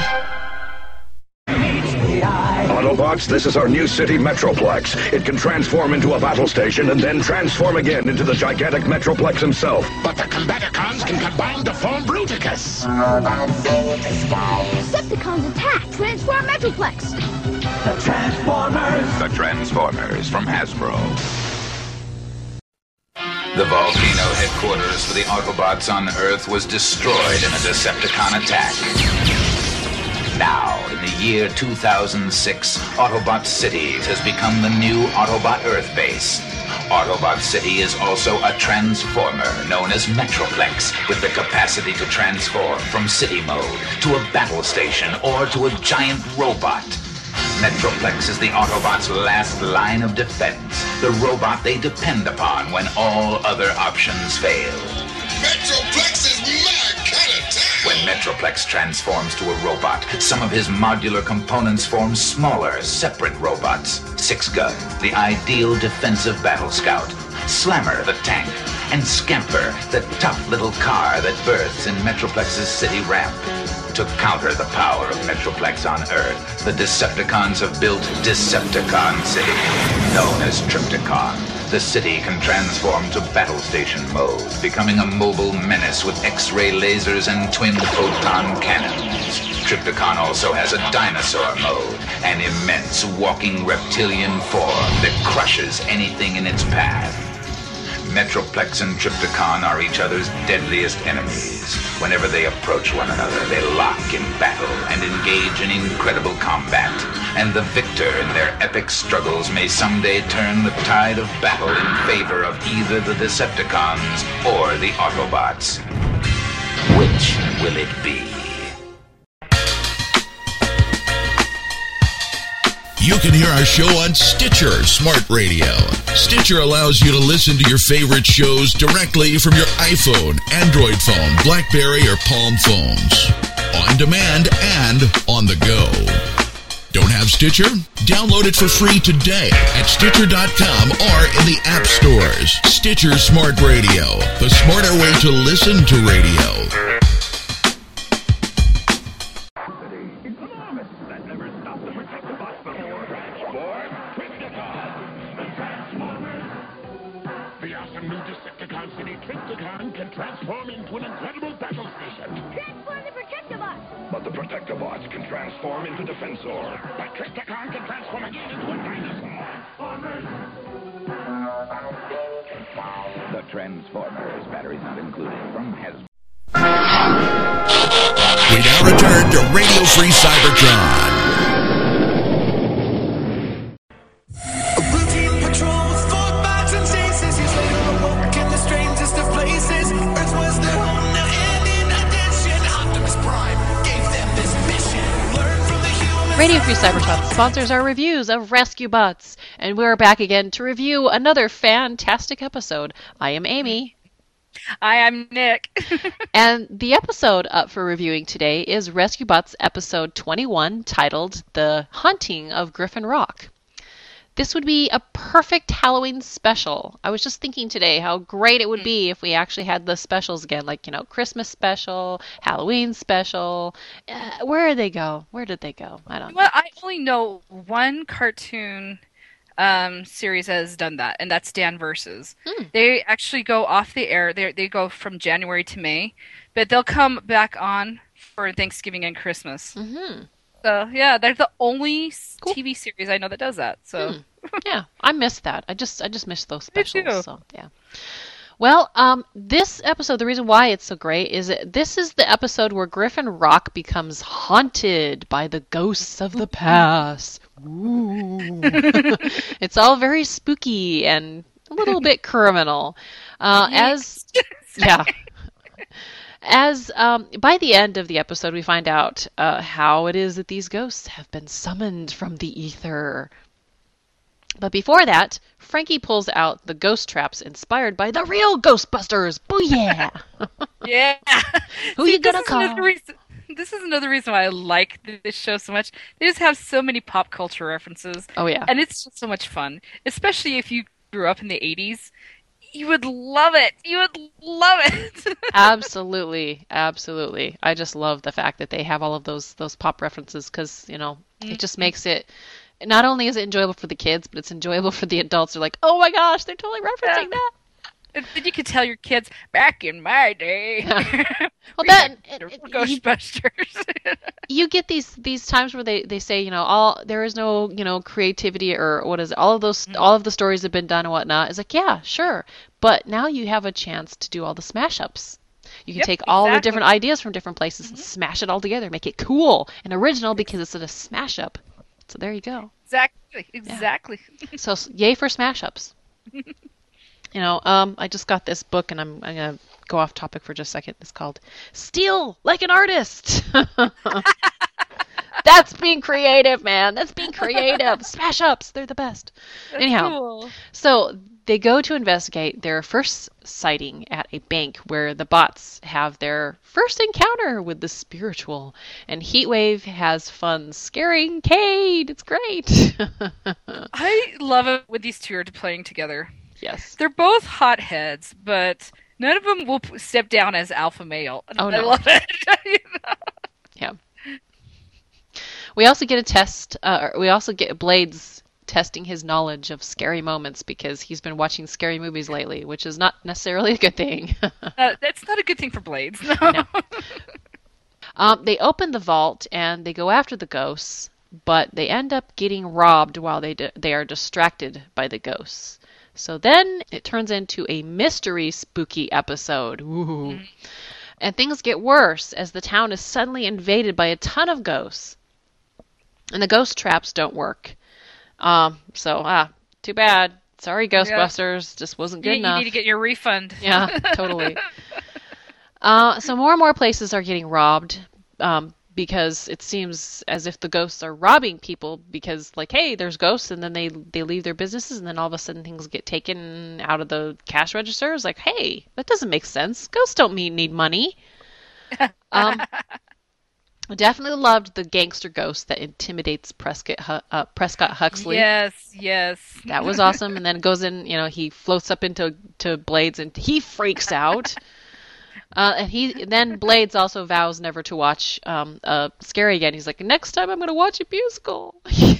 Autobots, this is our new city Metroplex. It can transform into a battle station and then transform again into the gigantic Metroplex himself. But the Combaticons can combine to form Bruticus. Decepticons attack! Transform Metroplex! The Transformers! The Transformers from Hasbro. The volcano headquarters for the Autobots on Earth was destroyed in a Decepticon attack. Now, in the year two thousand six, Autobot Cities has become the new Autobot Earth base. Autobot City is also a transformer known as Metroplex, with the capacity to transform from city mode to a battle station or to a giant robot. Metroplex is the Autobots' last line of defense, the robot they depend upon when all other options fail. Metroplex is my kind of town! When Metroplex transforms to a robot, some of his modular components form smaller, separate robots. Six Gun, the ideal defensive battle scout. Slammer, the tank. and Scamper, the tough little car that berths in Metroplex's city ramp. To counter the power of Metroplex on Earth, the Decepticons have built Decepticon City, known as Trypticon. The city can transform to battle station mode, becoming a mobile menace with X-ray lasers and twin photon cannons. Trypticon also has a dinosaur mode, an immense walking reptilian form that crushes anything in its path. Metroplex and Trypticon are each other's deadliest enemies. Whenever they approach one another, they lock in battle and engage in incredible combat. And the victor in their epic struggles may someday turn the tide of battle in favor of either the Decepticons or the Autobots. Which will it be? You can hear our show on Stitcher Smart Radio. Stitcher allows you to listen to your favorite shows directly from your iPhone, Android phone, BlackBerry, or Palm phones. On demand and on the go. Don't have Stitcher? Download it for free today at Stitcher dot com or in the app stores. Stitcher Smart Radio, the smarter way to listen to radio. Trypticon can transform into an incredible battle station. Transform the Protectobots! But the Protectobots can transform into Defensor. But Trypticon can transform again into a dinosaur. The Transformers, batteries not included, from Hasbro. We now return to Radio Free Cybertron. Radio Free Cybertron sponsors our reviews of Rescue Bots, and we're back again to review another fantastic episode. I am Amy. Hi, I'm Nick. And the episode up for reviewing today is Rescue Bots episode twenty-one, titled The Haunting of Griffin Rock. This would be a perfect Halloween special. I was just thinking today how great it would be if we actually had the specials again, like, you know, Christmas special, Halloween special. Uh, where did they go? Where did they go? I don't know. Well, I only know one cartoon um, series that has done that, and that's Dan Versus. Hmm. They actually go off the air. They they go from January to May, but they'll come back on for Thanksgiving and Christmas. Mm-hmm. So, yeah, they're the only cool. T V series I know that does that. So, hmm. yeah, I missed that. I just I just missed those specials. So, yeah. Well, um, this episode, the reason why it's so great is that this is the episode where Griffin Rock becomes haunted by the ghosts of the past. Ooh. It's all very spooky and a little bit criminal. Uh, as yeah. As um, by the end of the episode, we find out uh, how it is that these ghosts have been summoned from the ether. But before that, Frankie pulls out the ghost traps inspired by the real Ghostbusters. Booyah! Yeah. Who See, you gonna this call? Is reason, this is another reason why I like this show so much. They just have so many pop culture references. Oh yeah. And it's just so much fun, especially if you grew up in the eighties. You would love it. You would love it. Absolutely, absolutely. I just love the fact that they have all of those those pop references because, you know, mm-hmm. it just makes it. Not only is it enjoyable for the kids, but it's enjoyable for the adults. They're like, oh my gosh, they're totally referencing yeah. that. And then you could tell your kids, back in my day, well, that it, it, Ghostbusters. You, you get these these times where they, they say, you know, all there is no, you know, creativity or what is it? All of those mm-hmm. all of the stories have been done and whatnot. It's like, yeah, sure, but now you have a chance to do all the smash ups. You can yep, take all exactly. the different ideas from different places mm-hmm. and smash it all together, make it cool and original because it's a smash up. So there you go. Exactly. Exactly. Yeah. So yay for smash ups. You know, um, I just got this book, and I'm, I'm going to go off topic for just a second. It's called Steal Like an Artist. That's being creative, man. That's being creative. Smash ups. They're the best. That's Anyhow, cool. So they go to investigate their first sighting at a bank where the bots have their first encounter with the spiritual. And Heatwave has fun scaring Cade. It's great. I love it when these two are playing together. Yes. They're both hotheads, but none of them will p- step down as alpha male. Oh, I no. love it. You know? Yeah. We also get a test. Uh, we also get Blades testing his knowledge of scary moments because he's been watching scary movies lately, which is not necessarily a good thing. uh, that's not a good thing for Blades. No. No. Um, they open the vault and they go after the ghosts, but they end up getting robbed while they d- they are distracted by the ghosts. So then it turns into a mystery spooky episode. Ooh. Mm-hmm. And things get worse as the town is suddenly invaded by a ton of ghosts. And the ghost traps don't work. Um, so, ah, too bad. Sorry, Ghostbusters. Yeah. Just wasn't good you, enough. You need to get your refund. Yeah, totally. uh, so more and more places are getting robbed um, because it seems as if the ghosts are robbing people because, like, hey, there's ghosts, and then they, they leave their businesses, and then all of a sudden things get taken out of the cash registers. Like, hey, that doesn't make sense. Ghosts don't mean, need money. um, Definitely loved the gangster ghost that intimidates Prescott uh, Prescott Huxley. Yes, yes. That was awesome. And then it goes in, you know, he floats up into to Blades and he freaks out. Uh, and he then Blades also vows never to watch um, uh, Scary again. He's like, next time I'm going to watch a musical.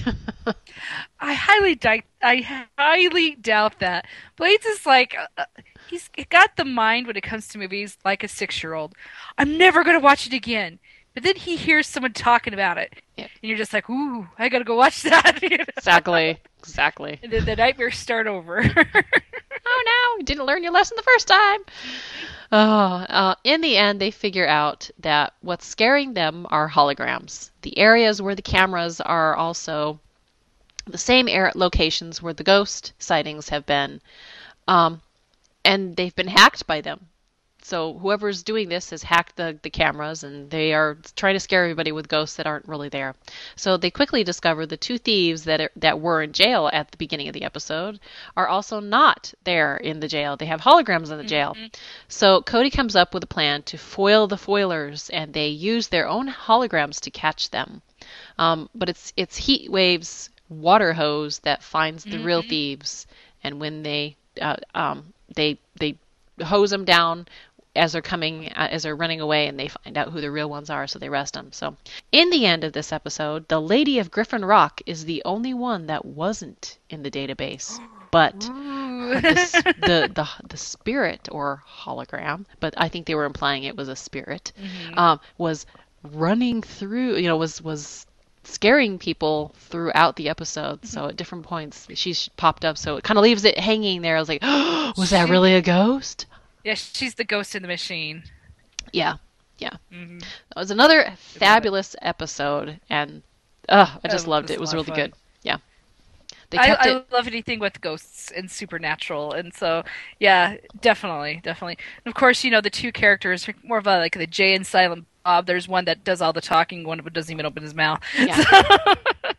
I highly doubt. I highly doubt that. Blades is like, uh, he's got the mind when it comes to movies like a six-year-old. I'm never going to watch it again. But then he hears someone talking about it, yeah. and you're just like, "Ooh, I gotta go watch that." You know? Exactly, exactly. And then the nightmares start over. Oh no, you didn't learn your lesson the first time. Oh, uh, in the end, they figure out that what's scaring them are holograms. The areas where the cameras are also the same air locations where the ghost sightings have been, um, and they've been hacked by them. So whoever's doing this has hacked the, the cameras, and they are trying to scare everybody with ghosts that aren't really there. So they quickly discover the two thieves that are, that were in jail at the beginning of the episode are also not there in the jail. They have holograms in the jail. Mm-hmm. So Cody comes up with a plan to foil the foilers, and they use their own holograms to catch them. Um, but it's it's Heatwave's water hose that finds the mm-hmm. real thieves, and when they uh, um, they they hose them down as they're coming, uh, as they're running away, and they find out who the real ones are, so they arrest them. So, in the end of this episode, the Lady of Griffin Rock is the only one that wasn't in the database, but the, the the the spirit or hologram, but I think they were implying it was a spirit, mm-hmm. um, was running through, you know, was was scaring people throughout the episode. Mm-hmm. So at different points, she's popped up, so it kind of leaves it hanging there. I was like, oh, was that really a ghost? Yeah, she's the ghost in the machine. Yeah, yeah. Mm-hmm. That was another fabulous episode, and uh, I just oh, loved it. It was really good. Yeah. They kept I, it... I love anything with ghosts and supernatural, and so, yeah, definitely, definitely. And of course, you know, the two characters are more of a, like the Jay and Silent Bob. There's one that does all the talking, one that doesn't even open his mouth. Yeah. So...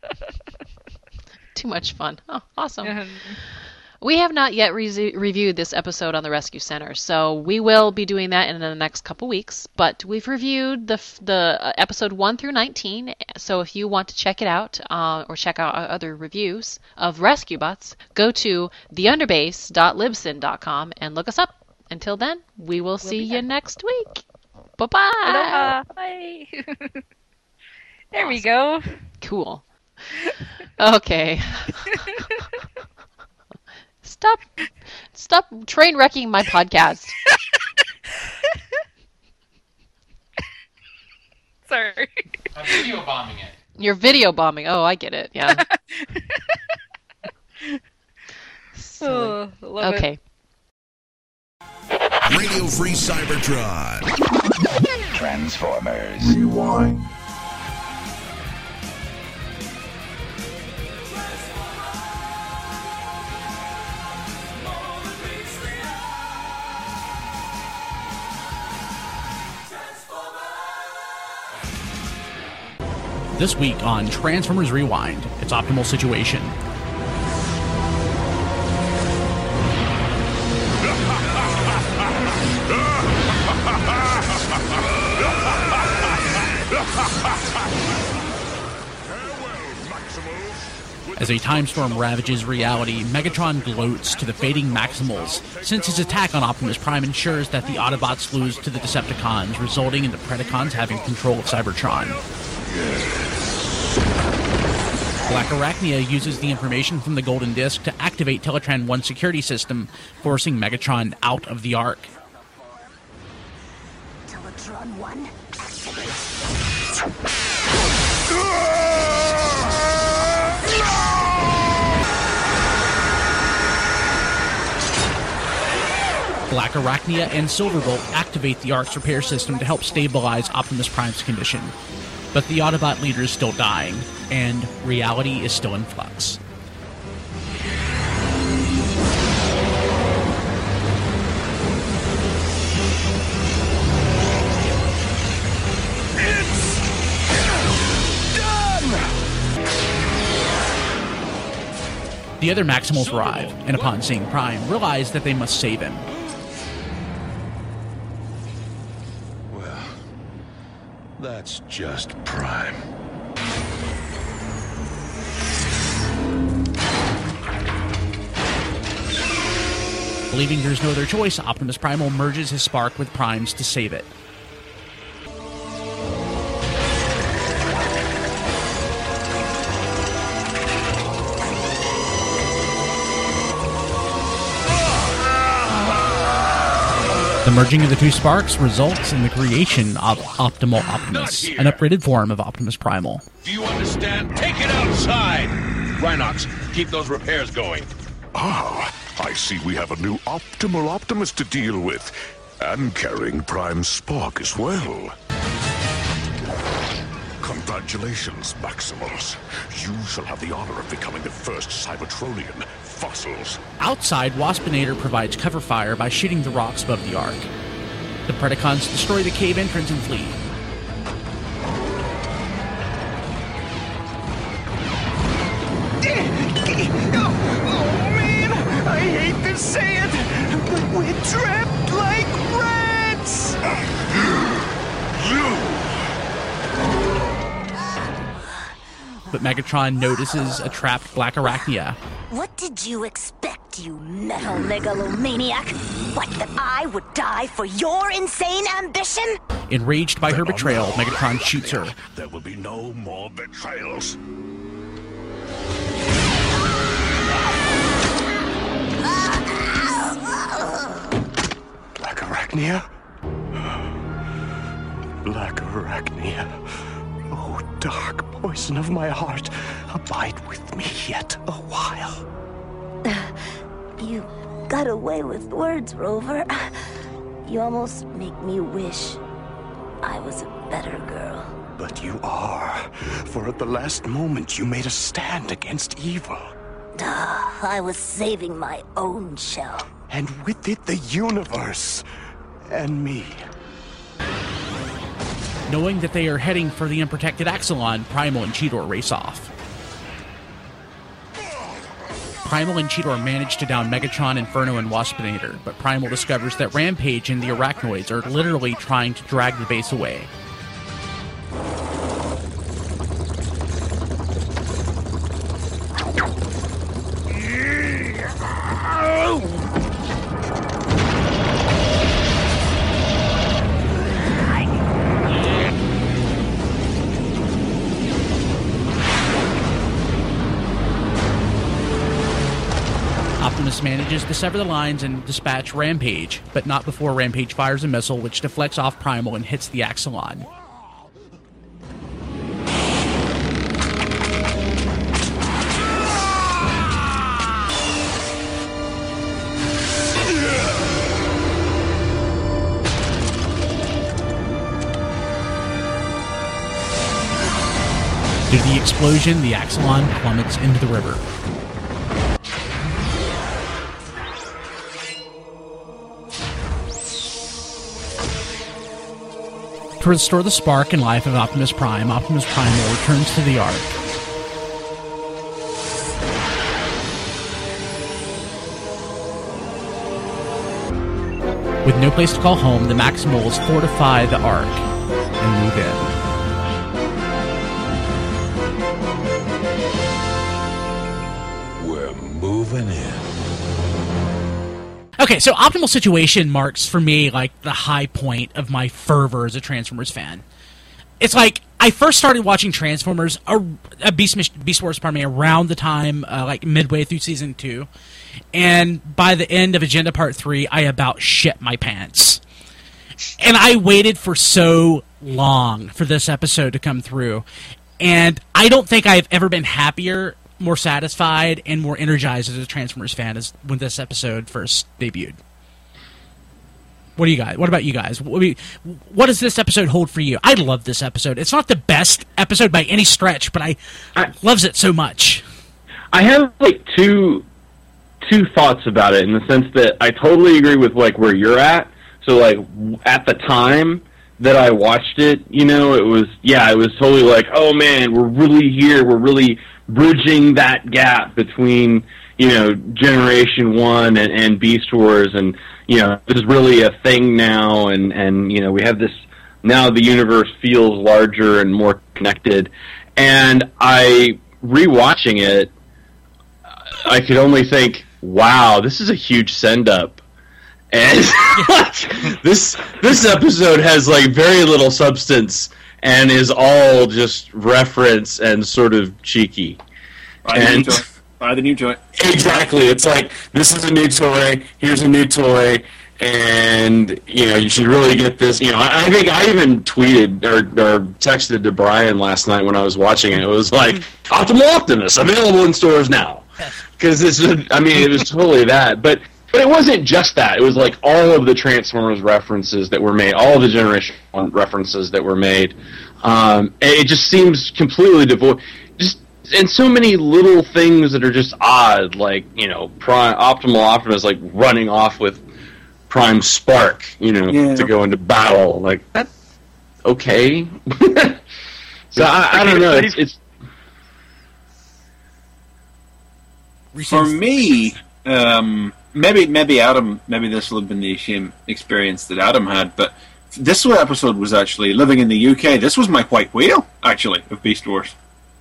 Too much fun. Oh, awesome. Yeah. We have not yet re- reviewed this episode on the Rescue Center, so we will be doing that in the next couple weeks. But we've reviewed the the episode one through nineteen, so if you want to check it out uh, or check out other reviews of Rescue Bots, go to the underbase dot libsyn dot com and look us up. Until then, we will we'll see you next week. Bye-bye. Aloha. Bye. There awesome. We go. Cool. Okay. Stop stop train wrecking my podcast. Sorry. I'm video bombing it. You're video bombing. Oh, I get it. Yeah. Oh, love okay. It. Radio Free Cybertron. Transformers. Rewind. This week on Transformers Rewind, its optimal situation. As a time storm ravages reality, Megatron gloats to the fading Maximals, since his attack on Optimus Prime ensures that the Autobots lose to the Decepticons, resulting in the Predacons having control of Cybertron. Black Arachnia uses the information from the Golden Disc to activate Teletran one's security system, forcing Megatron out of the Ark. Teletran one, activate. Black Arachnia and Silverbolt activate the Ark's repair system to help stabilize Optimus Prime's condition. But the Autobot leader is still dying, and reality is still in flux. It's done! The other Maximals arrive, and upon seeing Prime, realize that they must save him. That's just Prime. Believing there's no other choice, Optimus Primal merges his spark with Prime's to save it. The merging of the two sparks results in the creation of Optimal Optimus, an upgraded form of Optimus Primal. Do you understand? Take it outside! Rhinox, keep those repairs going. Ah, I see we have a new Optimal Optimus to deal with. And carrying Prime's spark as well. Congratulations, Maximals. You shall have the honor of becoming the first Cybertronian fossils. Outside, Waspinator provides cover fire by shooting the rocks above the Ark. The Predacons destroy the cave entrance and flee. Oh man, I hate to say it, but we're trapped like rats! But Megatron notices a trapped Black Arachnia. What did you expect, you metal megalomaniac? What, that I would die for your insane ambition? Enraged by her betrayal, Megatron shoots her. There will be no more betrayals. Black Arachnia? Black Arachnia. Oh, dark poison of my heart, abide with me yet a while. You got away with words, Rover. You almost make me wish I was a better girl. But you are, for at the last moment you made a stand against evil. Duh, I was saving my own shell. And with it the universe, and me. Knowing that they are heading for the unprotected Axelon, Primal and Cheetor race off. Primal and Cheetor manage to down Megatron, Inferno, and Waspinator, but Primal discovers that Rampage and the Arachnoids are literally trying to drag the base away. Optimus manages to sever the lines and dispatch Rampage, but not before Rampage fires a missile which deflects off Primal and hits the Axelon. Due to the explosion, the Axelon plummets into the river. To restore the spark and life of Optimus Prime, Optimus Primal returns to the Ark. With no place to call home, the Maximals fortify the Ark and move in. souvenir. Okay, so Optimal Situation marks for me like the high point of my fervor as a Transformers fan. It's like I first started watching Transformers, uh, Beast, Beast Wars, pardon me, around the time uh, like midway through season two, and by the end of Agenda Part Three, I about shit my pants. And I waited for so long for this episode to come through, and I don't think I've ever been happier, more satisfied, and more energized as a Transformers fan as when this episode first debuted. What do you guys? What about you guys? What, what does this episode hold for you? I love this episode. It's not the best episode by any stretch, but I, I loves it so much. I have like two two thoughts about it in the sense that I totally agree with like where you're at. So like at the time that I watched it, you know, it was yeah, it was totally like, oh man, we're really here. We're really bridging that gap between, you know, Generation One and, and Beast Wars, and you know, this is really a thing now, and, and you know, we have this now. The universe feels larger and more connected. And I rewatching it, I could only think, wow, this is a huge send up. And this this episode has like very little substance and is all just reference and sort of cheeky. Buy the new toy. Buy the new toy. Exactly. It's like, this is a new toy, here's a new toy, and, you know, you should really get this. You know, I, I think I even tweeted or, or texted to Brian last night when I was watching it. It was like, Optimal Optimus, available in stores now. Because it's, I mean, it was totally that. But but it wasn't just that. It was like all of the Transformers references that were made, all of the Generation One references that were made. Um, and it just seems completely devoid. Just and so many little things that are just odd, like, you know, Prime, Optimal Optimus like running off with Prime Spark, you know, yeah. to go into battle. Like, that's okay. So I, I don't know. It's, it's for me. Um, maybe maybe Adam. Maybe this will have been the same experience that Adam had, but this episode was actually living in the U K. This was my white whale, actually, of Beast Wars.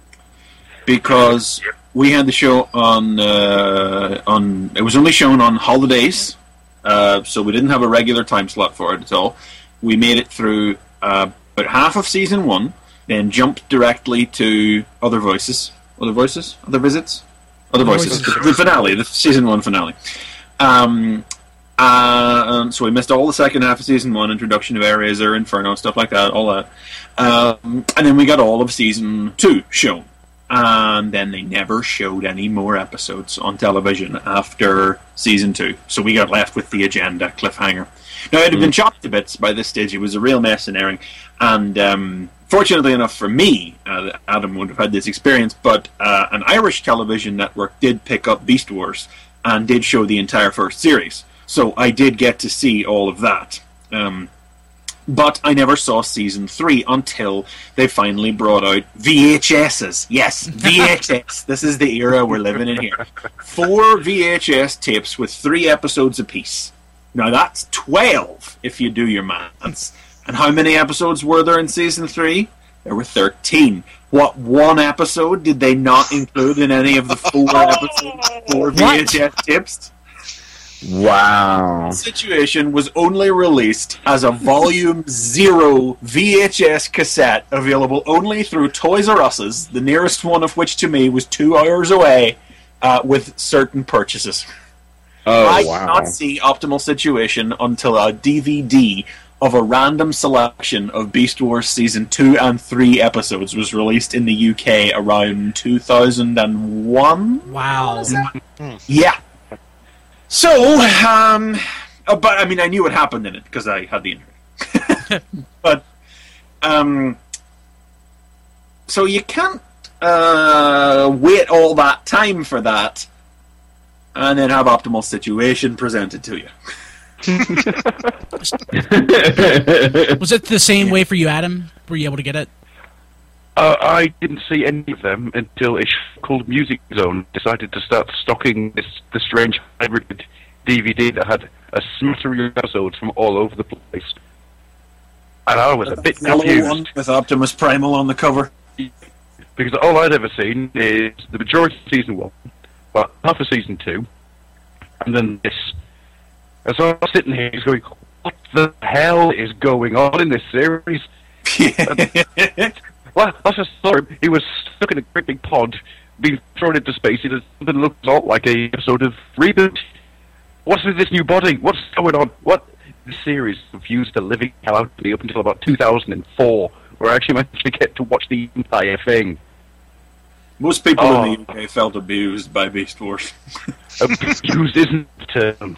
Because we had the show on uh, on it was only shown on holidays, uh, so we didn't have a regular time slot for it at all. We made it through uh, about half of season one, then jumped directly to Other Voices, Other Voices, Other Visits, Other Voices, the, the finale, the season one finale. Um, uh, so we missed all the second half of season one, introduction of Airazor, Inferno, stuff like that, all that, um, and then we got all of season two shown. And then they never showed any more episodes on television after season two. So we got left with the agenda cliffhanger. Now, it had mm. been chopped to bits by this stage. It was a real mess in airing. And um, fortunately enough for me, uh, Adam would have had this experience, but uh, an Irish television network did pick up Beast Wars and did show the entire first series. So I did get to see all of that. Um But I never saw season three until they finally brought out V H S's. Yes, V H S. This is the era we're living in here. Four V H S tapes with three episodes apiece. Now that's twelve, if you do your maths. And how many episodes were there in season three? There were thirteen. What one episode did they not include in any of the four episodes? Four V H S tapes? Wow. The Situation was only released as a volume zero V H S cassette available only through Toys R Us's, the nearest one of which to me was two hours away, uh, with certain purchases. Oh, I wow. did not see Optimal Situation until a D V D of a random selection of Beast Wars Season two and three episodes was released in the U K around two thousand one. Wow. Yeah. So, um, uh, but I mean, I knew what happened in it because I had the internet. But, um, so you can't uh, wait all that time for that and then have Optimal Situation presented to you. Was it the same way for you, Adam? Were you able to get it? Uh, I didn't see any of them until a show called Music Zone decided to start stocking this the strange hybrid D V D that had a smattering of episodes from all over the place. And I was a bit confused. One with Optimus Primal on the cover. Because all I'd ever seen is the majority of season one, well, half of season two, and then this. And so I'm sitting here going, what the hell is going on in this series? Well, I just saw him. He was stuck in a great big pod, being thrown into space. It something looks a lot like a episode of Reboot. What's with this new body? What's going on? What? This series confused the living hell out of me up until about two thousand four, where I actually managed to get to watch the entire thing. Most people oh. in the U K felt abused by Beast Wars. Abused isn't the term.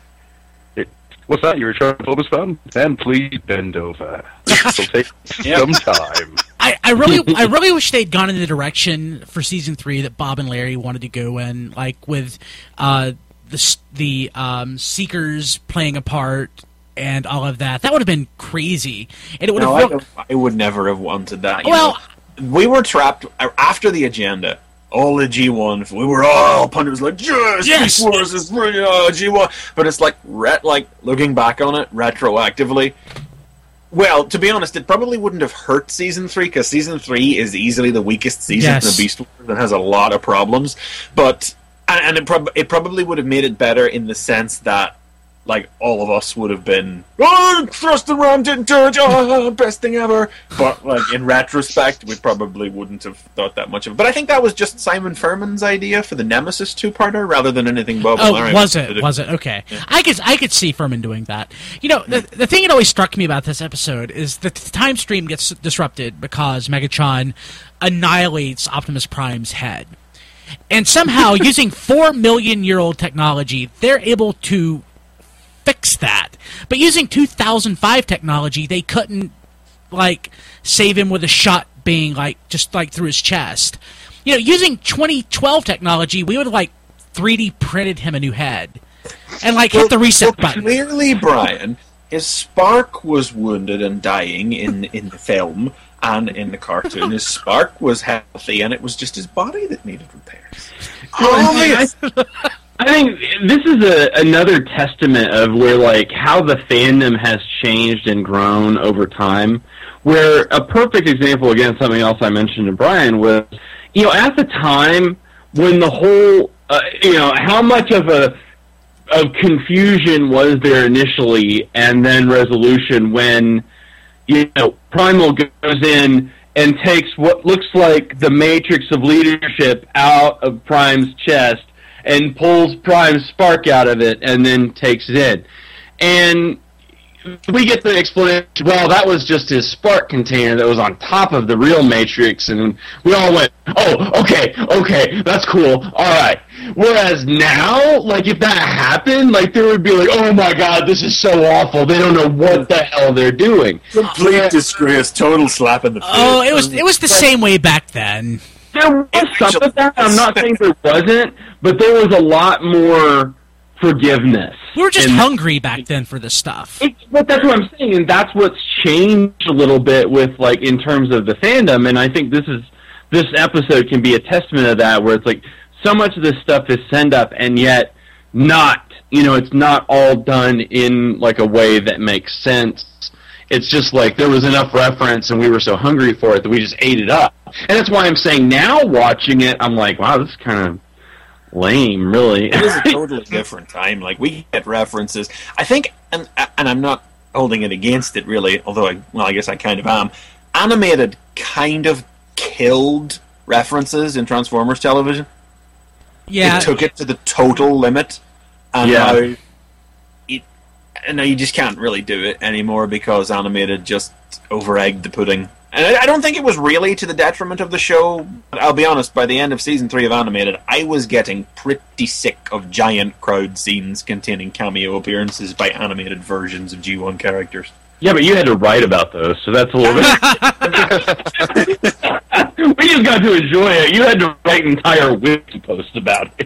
It, what's that? You're a Transformers fan? Then please bend over. It'll take Yep. some time. I, I really, I really wish they'd gone in the direction for season three that Bob and Larry wanted to go in, like with uh, the the um, Seekers playing a part and all of that. That would have been crazy, and it would No, have. I, Looked, I would never have wanted that. You Well- know, we were trapped after the agenda. All the G one, we were all pumped. It was like, yes, Yes! Beast Wars is brilliant, oh, G one. But it's like, ret- like looking back on it retroactively. Well, to be honest, it probably wouldn't have hurt season three because season three is easily the weakest season Yes. in the Beast Wars and has a lot of problems. But and, and it, prob- it probably would have made it better in the sense that, like, all of us would have been, oh, thrust and ram didn't touch, oh, best thing ever. But, like, in retrospect, we probably wouldn't have thought that much of it. But I think that was just Simon Furman's idea for the Nemesis two-parter rather than anything Bob and oh, Larry was wanted to it? do. Was it? Okay, I could, I could see Furman doing that. You know, the the thing that always struck me about this episode is that the time stream gets disrupted because Megatron annihilates Optimus Prime's head. And somehow, using four million year old technology, they're able to fix that. But using two thousand five technology, they couldn't, like, save him with a shot being, like, just, like, through his chest. You know, using twenty twelve technology, we would have, like, three D printed him a new head. And, like, hit the reset well, button. Clearly, Brian, his spark was wounded and dying in, in the film and in the cartoon. His spark was healthy, and it was just his body that needed repairs. Well, I think this is a, another testament of where, like, how the fandom has changed and grown over time. Where a perfect example, again, something else I mentioned to Brian, was, you know, at the time when the whole, uh, you know, how much of a of confusion was there initially, and then resolution when, you know, Primal goes in and takes what looks like the matrix of leadership out of Prime's chest and pulls Prime's spark out of it and then takes it in. And we get the explanation, well, that was just his spark container that was on top of the real matrix, and we all went, oh, okay, okay, that's cool, alright. Whereas now, like, if that happened, like, there would be like, oh my god, this is so awful, they don't know what the hell they're doing. Complete disgrace, total slap in the face. Oh, it was it was the same way back then. There was some of that, I'm not saying there wasn't, but there was a lot more forgiveness. We were just And- hungry back then for this stuff. It, but that's what I'm saying, and that's what's changed a little bit with, like, in terms of the fandom, and I think this is this episode can be a testament of that, where it's like so much of this stuff is send up, and yet not, you know, it's not all done in, like, a way that makes sense. It's just like there was enough reference, and we were so hungry for it that we just ate it up. And that's why I'm saying now, watching it, I'm like, wow, this is kind of lame, really. It is a totally different time. Like, we get references. I think, and and I'm not holding it against it, really, although, I well, I guess I kind of am. Animated kind of killed references in Transformers television. Yeah. It took it to the total limit. And Yeah. now, it, and now you just can't really do it anymore because animated just over-egged the pudding. And I, I don't think it was really to the detriment of the show. But I'll be honest, by the end of season three of Animated, I was getting pretty sick of giant crowd scenes containing cameo appearances by animated versions of G one characters. Yeah, but you had to write about those, so that's a little bit... We just got to enjoy it. You had to write an entire wiki post about it.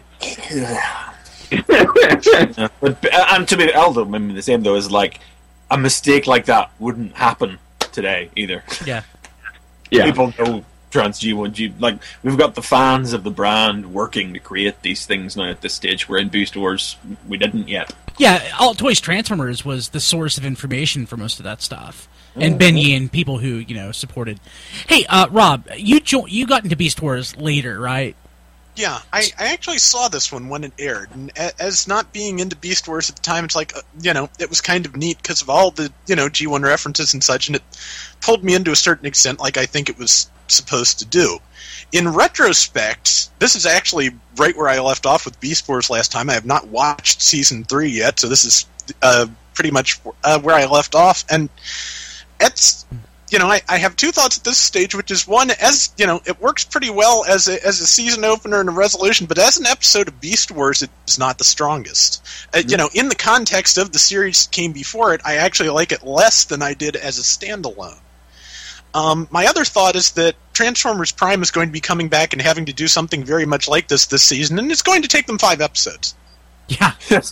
Yeah, but uh, and to be although I mean the same though is like a mistake like that wouldn't happen today either. Yeah. Yeah. People know Trans G one G, like, we've got the fans of the brand working to create these things now at this stage, where in Beast Wars we didn't yet. Yeah, All Toys Transformers was the source of information for most of that stuff. And Benny and people who, you know, supported. Hey, uh, Rob, you jo- you got into Beast Wars later, right? Yeah, I, I actually saw this one when it aired, and a- as not being into Beast Wars at the time, it's like, uh, you know, it was kind of neat because of all the, you know, G one references and such, and it pulled me in to a certain extent like I think it was supposed to do. In retrospect, this is actually right where I left off with Beast Wars last time. I have not watched Season three yet, so this is uh, pretty much uh, where I left off, and it's... You know, I, I have two thoughts at this stage, which is one, as you know, it works pretty well as a as a season opener and a resolution, but as an episode of Beast Wars, it's not the strongest. Uh, you know, in the context of the series that came before it, I actually like it less than I did as a standalone. Um, my other thought is that Transformers Prime is going to be coming back and having to do something very much like this this season, and it's going to take them five episodes. Yeah.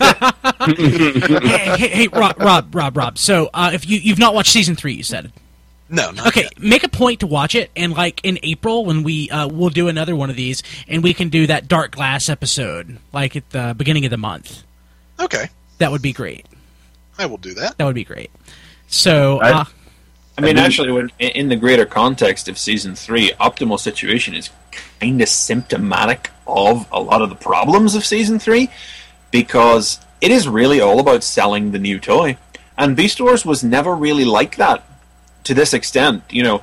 hey, hey, hey, Rob, Rob, Rob, Rob. So, uh, if you you've not watched season three, you said. No, not okay, yet. Make a point to watch it, and like in April when we uh, we'll do another one of these, and we can do that Dark Glass episode, like at the beginning of the month. Okay, that would be great. I will do that. That would be great. So, I, uh, I mean, actually, when, in the greater context of season three, Optimal Situation is kind of symptomatic of a lot of the problems of season three, because it is really all about selling the new toy, and Beast Wars was never really like that. To this extent, you know,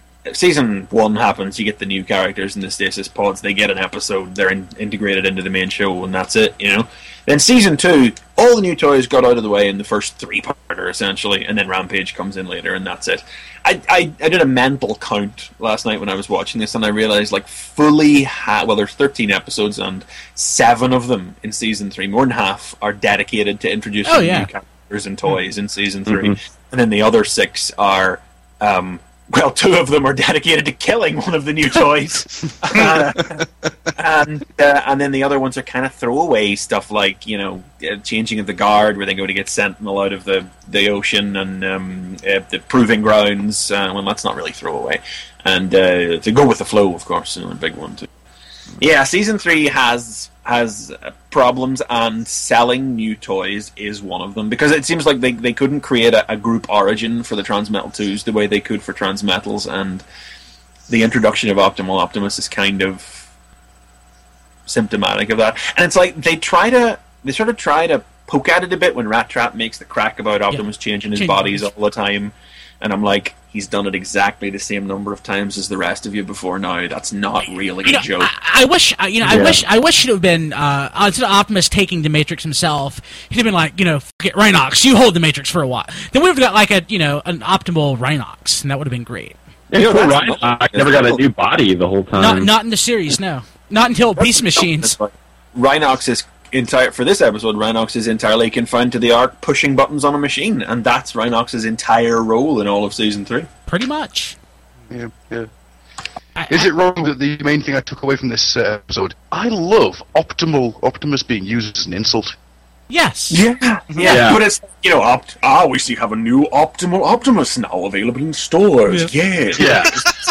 season one happens, you get the new characters in the stasis pods, they get an episode, they're in, integrated into the main show, and that's it, you know. Then season two, all the new toys got out of the way in the first three-parter, essentially, and then Rampage comes in later, and that's it. I, I, I did a mental count last night when I was watching this, and I realized, like, fully, ha- well, there's thirteen episodes, and seven of them in season three, more than half, are dedicated to introducing oh, yeah. new characters and toys in season three. Mm-hmm. And then the other six are... Um, well, two of them are dedicated to killing one of the new toys, uh, and uh, and then the other ones are kind of throwaway stuff, like, you know, uh, changing of the guard, where they go to get Sentinel out of the, the ocean, and um, uh, the proving grounds. Uh, well, that's not really throwaway, and uh, to go with the flow, of course, you know, a big one too. Yeah, season three has has problems, and selling new toys is one of them, because it seems like they, they couldn't create a, a group origin for the Transmetal twos the way they could for Transmetals, and the introduction of Optimal Optimus is kind of symptomatic of that. And it's like they try to they sort of try to poke at it a bit when Rat Trap makes the crack about Optimus yeah. changing his Change bodies bodies. all the time, and I'm like, he's done it exactly the same number of times as the rest of you before now. That's not really you a know, joke. I, I wish, I, you know, I Yeah. wish, I wish it would have been uh, instead of Optimus taking the Matrix himself, he'd have been like, you know, forget Rhinox, you hold the Matrix for a while. Then we would have got like a, you know, an optimal Rhinox, and that would have been great. Yeah, poor Rhinox never got a new body the whole time. Not, not in the series, no, not until Beast Machines. Rhinox is entire for this episode. Rhinox is entirely confined to the arc pushing buttons on a machine, and that's Rhinox's entire role in all of season three. Pretty much. Yeah, yeah. Is it wrong that the main thing I took away from this uh, episode? I love Optimal Optimus being used as an insult. Yes. Yeah, yeah, Yeah. but it's, you know, opt- ah, we see have a new Optimal Optimus now available in stores. Yeah, Yeah.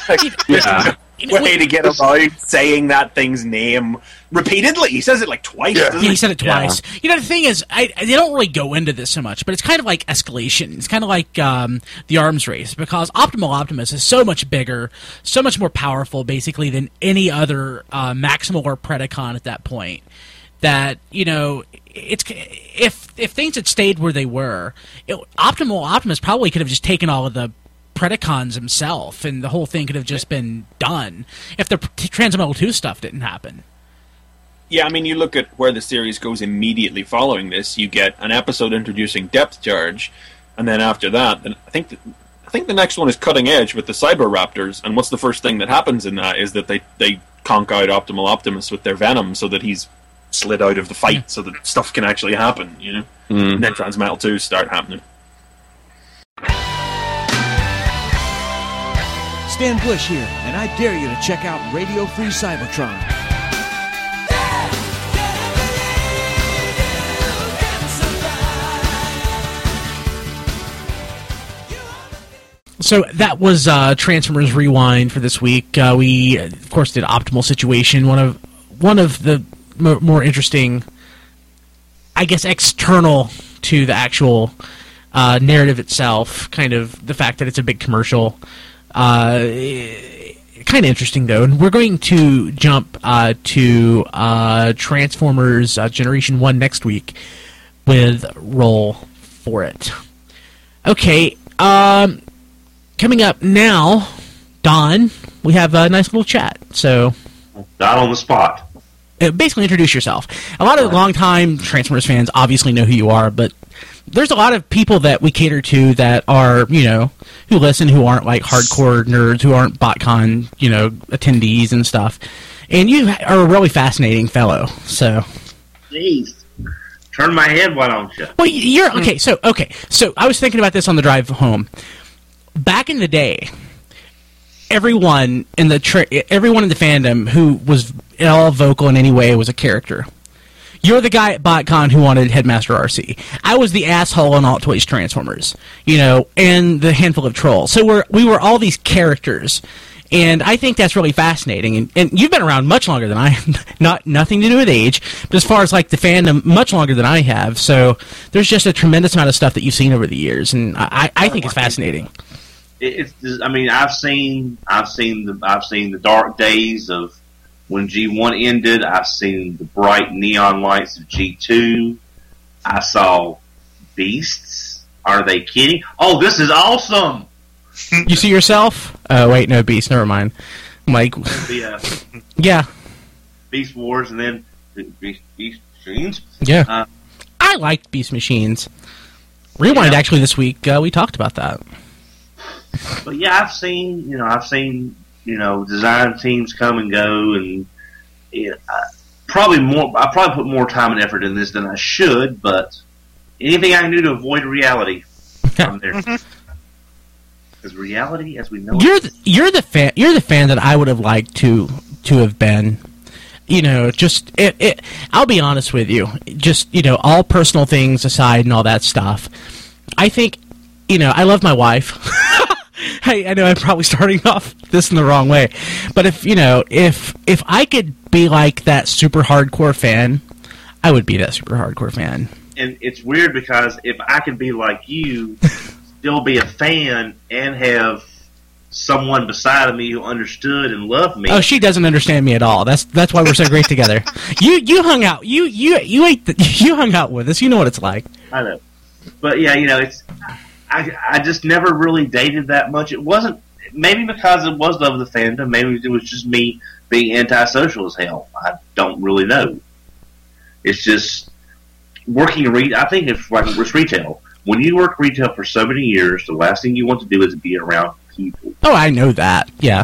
yeah. Way to get around saying that thing's name repeatedly. He says it like twice. Yeah, doesn't he said it twice. Yeah. You know, the thing is, I, they don't really go into this so much, but it's kind of like escalation. It's kind of like um, the arms race, because Optimal Optimus is so much bigger, so much more powerful, basically, than any other uh, Maximal or Predacon at that point. That, you know, it's if if things had stayed where they were, it, Optimal Optimus probably could have just taken all of the Predacons himself, and the whole thing could have just been done if the Transmetal two stuff didn't happen. Yeah, I mean, you look at where the series goes immediately following this. You get an episode introducing Depth Charge, and then after that, then I think the, I think the next one is Cutting Edge with the Cyber Raptors. And what's the first thing that happens in that is that they they conk out Optimal Optimus with their venom, so that he's slid out of the fight, yeah. so that stuff can actually happen. You know, mm. and then Transmetal two start happening. Stan Bush here, and I dare you to check out Radio Free Cybertron. So that was uh, Transformers Rewind for this week. Uh, we, of course, did Optimal Situation, one of one of the m- more interesting, I guess, external to the actual uh, narrative itself, kind of the fact that it's a big commercial. Uh, kind of interesting, though. And we're going to jump uh, to uh, Transformers uh, Generation one next week with Roll for it. Okay, um, coming up now, Don, we have a nice little chat. So, Don on the spot. Uh, basically, introduce yourself. A lot of longtime Transformers fans obviously know who you are, but there's a lot of people that we cater to that are, you know, who listen, who aren't like hardcore nerds, who aren't BotCon, you know, attendees and stuff. And you are a really fascinating fellow. So, jeez, turn my head, why don't you? Well, you're okay. So, okay, so I was thinking about this on the drive home. Back in the day, everyone in the tra- everyone in the fandom who was at all vocal in any way was a character. You're the guy at BotCon who wanted Headmaster R C. I was the asshole on Alt Toys Transformers, you know, and the handful of trolls. So we're we were all these characters, and I think that's really fascinating. And, and you've been around much longer than I have. Not nothing to do with age, but as far as like the fandom, much longer than I have. So there's just a tremendous amount of stuff that you've seen over the years, and I, I think it's fascinating. It's, I mean, I've seen, I've seen the, I've seen the dark days of when G one ended. I've seen the bright neon lights of G two. I saw Beasts. Are they kidding? Oh, this is awesome! You see yourself? Oh, wait, no, Beast. Never mind. I'm like, the, uh, yeah, Beast Wars, and then Beast, Beast Machines. Yeah, uh, I liked Beast Machines. Rewind yeah. actually this week. Uh, we talked about that. But yeah, I've seen, you know, I've seen, you know, design teams come and go, and you know, I, probably more. I probably put more time and effort in this than I should. But anything I can do to avoid reality, I'm there. Because reality, as we know, you're the, you're the fan. You're the fan that I would have liked to to have been. You know, just it, it. I'll be honest with you. Just you know, all personal things aside and all that stuff. I think, you know, I love my wife. I, I know I'm probably starting off this in the wrong way, but if you know, if if I could be like that super hardcore fan, I would be that super hardcore fan. And it's weird because if I could be like you, still be a fan and have someone beside of me who understood and loved me. Oh, she doesn't understand me at all. That's that's why we're so great together. You you hung out. You you you ate. The, you hung out with us. You know what it's like. I know, but yeah, you know, it's. I, I just never really dated that much. It wasn't, maybe because it was of the fandom, maybe it was just me being antisocial as hell. I don't really know. It's just working re- I think it's like it's retail. When you work retail for so many years, the last thing you want to do is be around people. Oh, I know that. Yeah.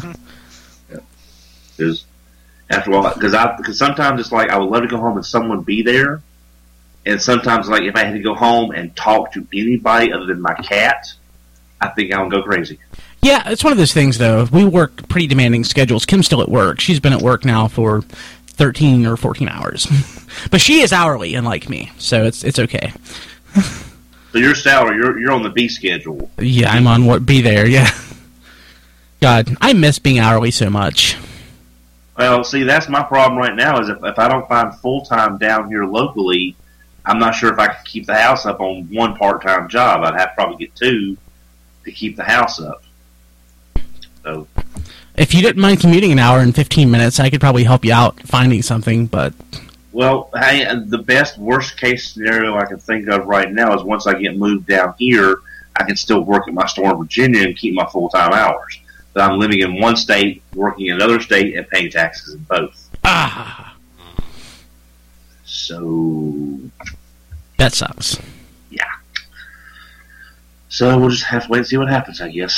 Because yeah. after a while, because I because sometimes it's like I would love to go home and someone be there. And sometimes, like, if I had to go home and talk to anybody other than my cat, I think I would go crazy. Yeah, it's one of those things, though. We work pretty demanding schedules. Kim's still at work. She's been at work now for thirteen or fourteen hours. But she is hourly, unlike me, so it's it's okay. So your salary, you're you're on the B schedule. Yeah, I'm on what be there, yeah. God, I miss being hourly so much. Well, see, that's my problem right now, is if, if I don't find full-time down here locally, I'm not sure if I could keep the house up on one part-time job. I'd have to probably get two to keep the house up. So, if you didn't mind commuting an hour and fifteen minutes, I could probably help you out finding something, but... Well, hey, the best worst-case scenario I can think of right now is once I get moved down here, I can still work at my store in Virginia and keep my full-time hours. But I'm living in one state, working in another state, and paying taxes in both. Ah! So... That sucks. Yeah. So we'll just have to wait and see what happens, I guess.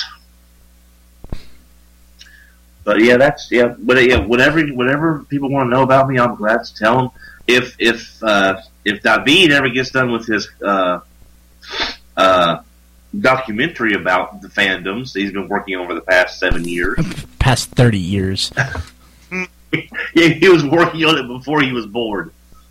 But yeah, that's yeah. But yeah, whatever whatever people want to know about me, I'm glad to tell them. If if uh, if David ever gets done with his uh, uh, documentary about the fandoms he's been working over the past seven years, past thirty years. Yeah, he was working on it before he was bored.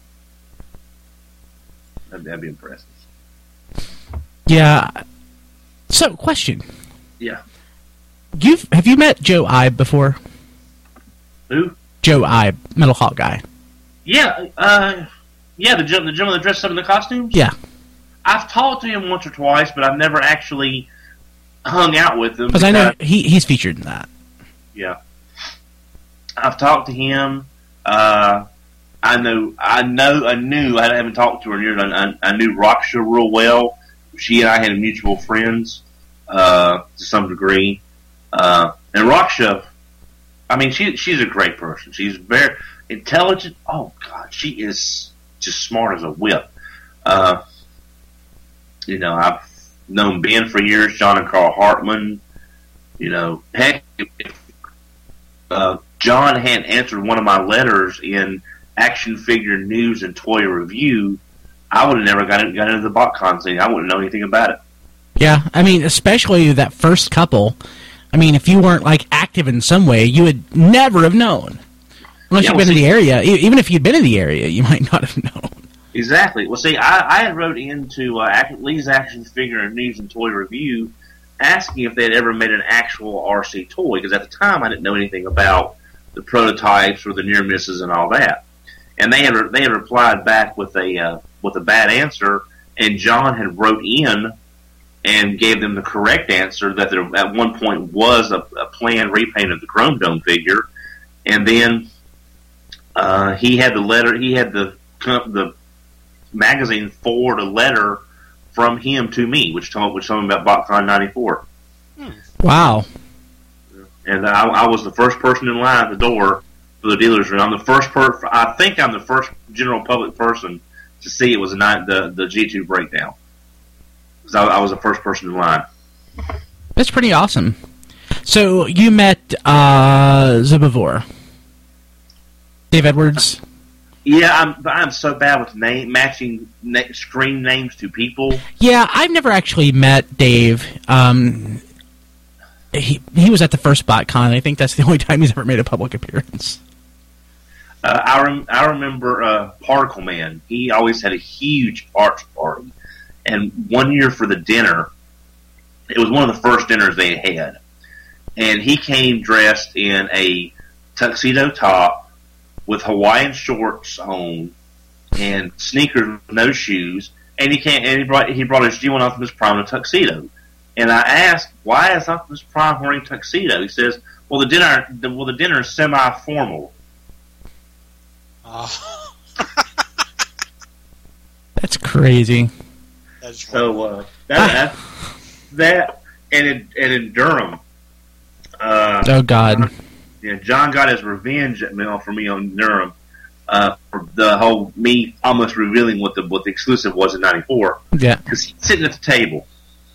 That'd, that'd be impressive. Yeah. So, question. Yeah. You've have you met Joe Ibe before? Who? Joe Ibe, Metal Hawk guy. Yeah, uh, yeah, the gentleman, the gentleman that dressed up in the costumes. Yeah. I've talked to him once or twice, but I've never actually hung out with him. Because I know he he's featured in that. Yeah. I've talked to him. Uh, I know, I know, I knew. I haven't talked to her in years. I, I, I knew Raksha real well. She and I had mutual friends uh, to some degree. Uh, and Raksha, I mean, she she's a great person. She's very intelligent. Oh God, she is just smart as a whip. Uh, you know, I've known Ben for years, John and Carl Hartman. You know, heck, if uh, John hadn't answered one of my letters in Action Figure News and Toy Review, I would have never got, got into the BotCon scene. I wouldn't know anything about it. Yeah, I mean, especially that first couple. I mean, if you weren't like active in some way, you would never have known. Unless Yeah, you've well, been in see- the area. E- Even if you'd been in the area, you might not have known. Exactly. Well, see, I, I had wrote into uh, Ac- Lee's Action Figure News and Toy Review asking if they'd ever made an actual R C toy, because at the time I didn't know anything about the prototypes or the near misses and all that. And they had they had replied back with a uh, with a bad answer, and John had wrote in and gave them the correct answer that there at one point was a, a planned repaint of the Chrome Dome figure, and then uh, he had the letter he had the the magazine forward a letter from him to me, which told which told me about BotCon ninety-four. Wow. And I, I was the first person in line at the door for the dealer's room. I'm the first per I think I'm the first general public person to see it was a night, the the G two breakdown. Because I, I was the first person in line. That's pretty awesome. So you met uh, Zubivor. Dave Edwards. Yeah, I'm but I'm so bad with name matching na- screen names to people. Yeah, I've never actually met Dave. Um, he he was at the first BotCon. I think that's the only time he's ever made a public appearance. Uh, I rem- I remember uh, Particle Man. He always had a huge arts party, and one year for the dinner, it was one of the first dinners they had, and he came dressed in a tuxedo top with Hawaiian shorts on and sneakers with no shoes, and he came and he brought he brought his G one Optimus Prime in a tuxedo. And I asked, why is Optimus Prime wearing a tuxedo? He says, well, the dinner the, well the dinner is semi-formal. Oh. That's crazy. So uh, that, that that and in, and in Durham. Uh, Oh, God. Yeah, John got his revenge mail for me on Durham uh, for the whole me almost revealing what the what the exclusive was in ninety-four. Yeah. Because he's sitting at the table,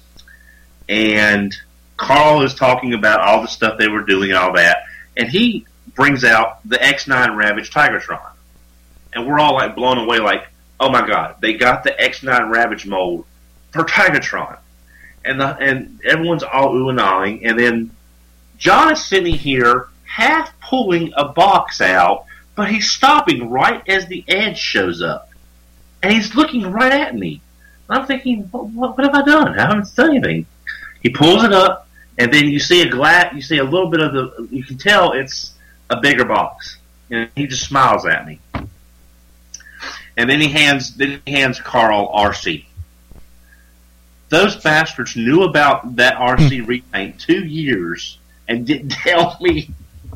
and Carl is talking about all the stuff they were doing and all that, and he brings out the X nine Ravage Tigertron, and we're all like blown away, like, oh my God, they got the X nine Ravage mold for Tigertron, and the, and everyone's all ooh and ahhing, and then John is sitting here half pulling a box out, but he's stopping right as the Edge shows up. And he's looking right at me. I'm thinking, what, what, what have I done? I haven't done anything. He pulls it up, and then you see a glass, you see a little bit of the, you can tell it's a bigger box. And he just smiles at me. And then he hands, then he hands Carl R C. Those bastards knew about that R C repaint two years and didn't tell me.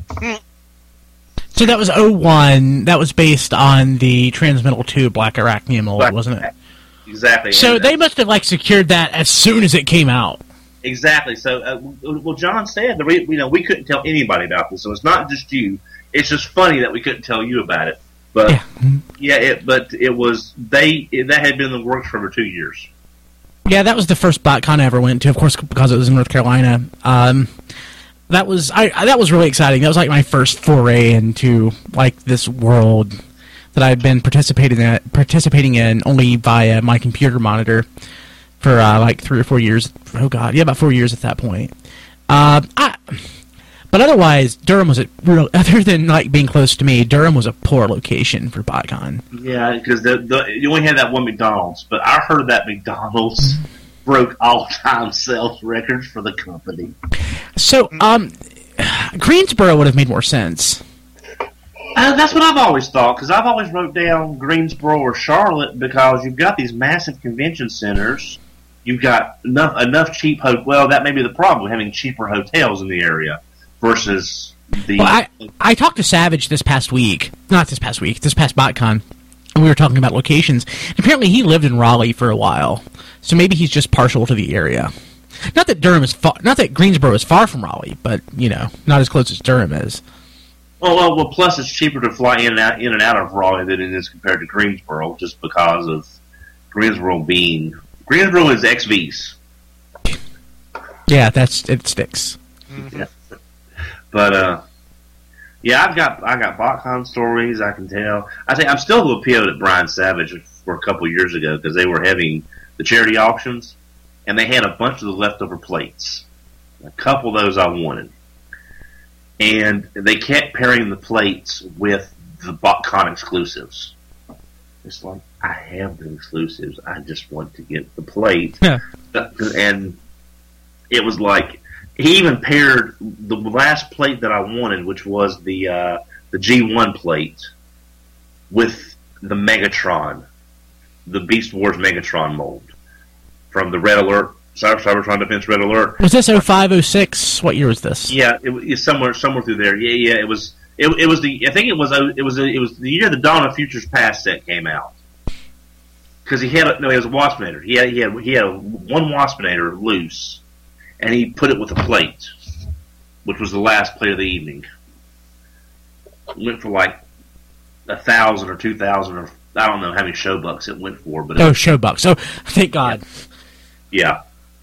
So that was oh one. That was based on the Transmetal two Black Arachnia mold, Black- wasn't it? Exactly. So And, they must have like secured that as soon as it came out. Exactly. So, uh, well, John said the re- you know we couldn't tell anybody about this, so it's not just you. It's just funny that we couldn't tell you about it. But yeah, yeah it, but it was they it, that had been in the works for over two years. Yeah, that was the first BotCon I ever went to, of course, because it was in North Carolina. Um, that was I, I that was really exciting. That was like my first foray into like this world that I've been participating in, participating in only via my computer monitor for uh, like three or four years. Oh God, yeah, about four years at that point. Uh, I, but otherwise, Durham was a real. Other than like being close to me, Durham was a poor location for BotCon. Yeah, because the, the you only had that one McDonald's, but I heard that McDonald's broke all-time sales records for the company. So, um, Greensboro would have made more sense. Uh, that's what I've always thought, because I've always wrote down Greensboro or Charlotte because you've got these massive convention centers. You've got enough enough cheap hotels. Well, that may be the problem, having cheaper hotels in the area. versus the. Well, I I talked to Savage this past week, not this past week, this past BotCon, and we were talking about locations. And apparently, he lived in Raleigh for a while, so maybe he's just partial to the area. Not that Durham is far, not that Greensboro is far from Raleigh, but you know, not as close as Durham is. Well, well, well, plus it's cheaper to fly in and out, in and out of Raleigh than it is compared to Greensboro, just because of Greensboro being Greensboro is X Vs. Yeah, that's it sticks. Mm-hmm. Yeah. But uh, yeah, I've got I got BotCon stories. I can tell. I think I'm still a little P O'd at Brian Savage for a couple years ago because they were having the charity auctions, and they had a bunch of the leftover plates. A couple of those I wanted, and they kept pairing the plates with the BotCon exclusives. It's like, I have the exclusives. I just want to get the plate. Yeah. And it was like, he even paired the last plate that I wanted, which was the uh, the G one plate, with the Megatron, the Beast Wars Megatron mold from the Red Alert, Cyber Cybertron Defense Red Alert. Was this oh five, oh six? What year was this? Yeah, it was somewhere somewhere through there. Yeah, yeah, it was. It, it was the. I think it was. It was. It was the year the Dawn of Futures Past set came out. Because he had a, no, he was a Waspinator. He had he had he had a, one Waspinator loose, and he put it with a plate, which was the last plate of the evening. It went for like a thousand or two thousand or I don't know how many show bucks it went for, but it oh, was, show bucks. Oh, thank God. Yeah.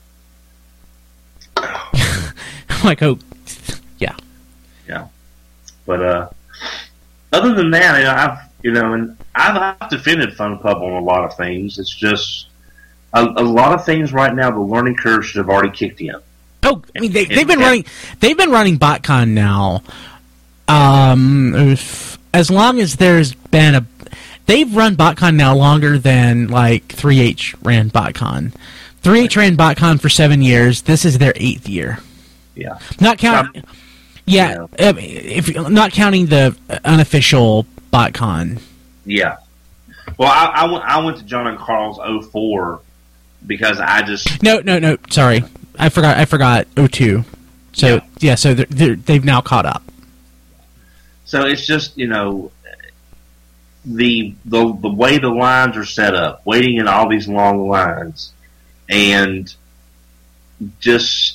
I'm like, oh, yeah, yeah. But uh, other than that, you know, I've you know, and I've, I've defended FunPub on a lot of things. It's just a, a lot of things right now. The learning curve should have already kicked in. Oh, I mean, they, they've been running. They've been running BotCon now. Um, if, as long as there's been a, they've run BotCon now longer than like three H ran BotCon. three H ran BotCon for seven years. This is their eighth year. Yeah. Not counting. Yeah, yeah. If not counting the unofficial BotCon. Yeah. Well, I, I, went, I went to John and Carl's oh four because I just... No, no, no, sorry. I forgot I forgot oh two. So, yeah, yeah so they're, they're, they've now caught up. So it's just, you know, the, the, the way the lines are set up, waiting in all these long lines, and just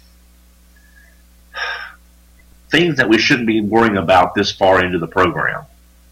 things that we shouldn't be worrying about this far into the program.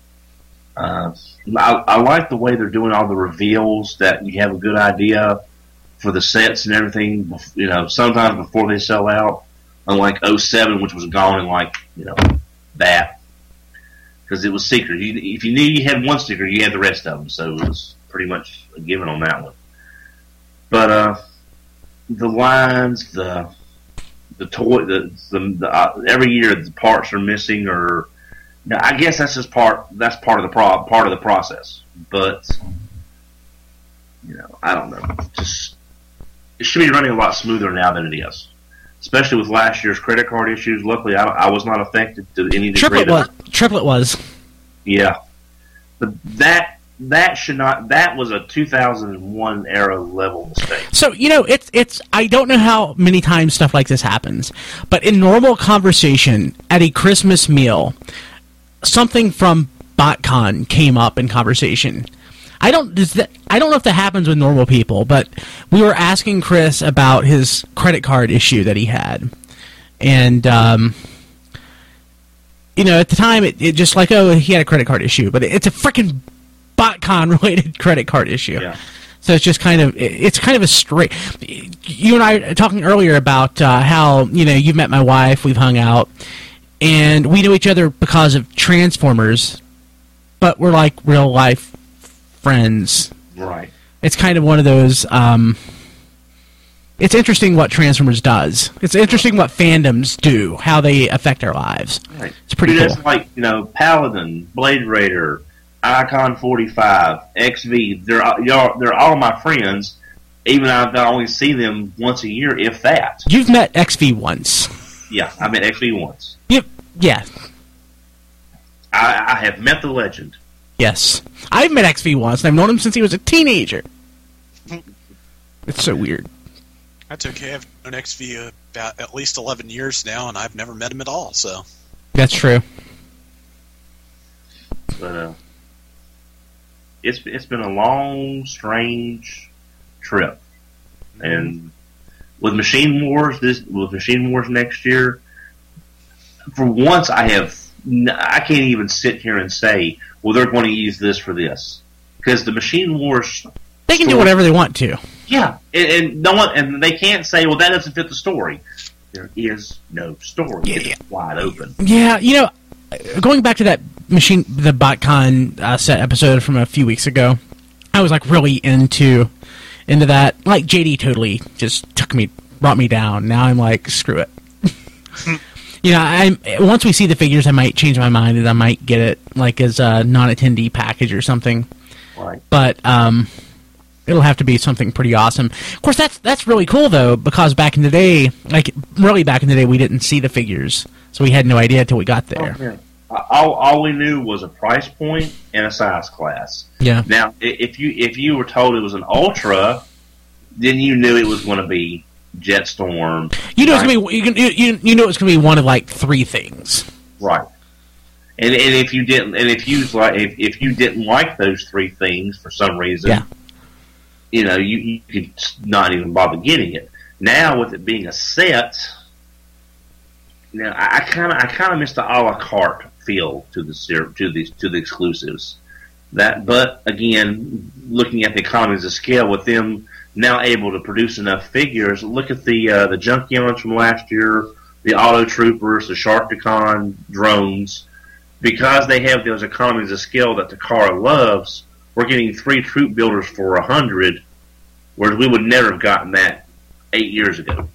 Uh, I, I like the way they're doing all the reveals, that you have a good idea for the sets and everything, you know, sometimes before they sell out, unlike oh seven, which was gone in like, you know, that. Because it was secret. You, if you knew you had one sticker, you had the rest of them, so it was pretty much a given on that one. But uh, the lines, the the toy, the, the, the uh, every year the parts are missing, or now I guess that's just part. That's part of the pro, part of the process. But you know, I don't know. Just it should be running a lot smoother now than it is, especially with last year's credit card issues. Luckily, I, I was not affected to any degree. Triplet was. Triplet was. Yeah, but that. That should not. That was a two thousand one era level mistake. So you know, it's it's. I don't know how many times stuff like this happens, but in normal conversation at a Christmas meal, something from BotCon came up in conversation. I don't. Does that, I don't know if that happens with normal people, but we were asking Chris about his credit card issue that he had, and um, you know, at the time, it, it just like, oh, he had a credit card issue, but it, it's a freaking BotCon related credit card issue. Yeah. So it's just kind of, it's kind of a straight, you and I were talking earlier about uh, how, you know, you've met my wife, we've hung out, and we know each other because of Transformers, but we're like real life friends. Right. It's kind of one of those, um, it's interesting what Transformers does. It's interesting what fandoms do, how they affect our lives. Right. It's pretty Dude, cool. That's like, you know, Paladin, Blade Raider, Icon forty-five, X V, they're y'all, they're all my friends, even though I only see them once a year, if that. You've met X V once. Yeah, I met X V once. Yep. Yeah. I, I have met the legend. Yes. I've met X V once, and I've known him since he was a teenager. It's so weird. That's okay. I've known X V about at least eleven years now, and I've never met him at all. So that's true. But uh, it's it's been a long, strange trip, mm-hmm. and with Machine Wars this with Machine Wars next year, for once I have I can't even sit here and say, well, they're going to use this for this, because the Machine Wars they can story, do whatever they want to. Yeah, and, and no one and they can't say, well, that doesn't fit the story. There is no story. Yeah, it's yeah. wide open. Yeah, you know, going back to that machine, the BotCon uh, set episode from a few weeks ago, I was like really into into that. Like J D totally just took me, brought me down. Now I'm like, screw it. You know, I once we see the figures, I might change my mind and I might get it like as a non-attendee package or something. Right. But um, it'll have to be something pretty awesome. Of course, that's that's really cool though, because back in the day, like really back in the day, we didn't see the figures, so we had no idea until we got there. Oh, yeah. All, all we knew was a price point and a size class. Yeah. Now, if you if you were told it was an Ultra, then you knew it was going to be Jetstorm. You know, it's gonna be you, you you know it's gonna be one of like three things. Right. And and if you didn't and if you like if, if you didn't like those three things for some reason, yeah. you know, you, you could not even bother getting it. Now with it being a set, you know, I kind of I kind of miss the a la carte feel to the to the to the exclusives. That, but again, looking at the economies of scale with them now able to produce enough figures, look at the uh, the Junkions from last year, the Auto Troopers, the Sharkticon drones. Because they have those economies of scale that Takara loves, we're getting three troop builders for a hundred, whereas we would never have gotten that eight years ago.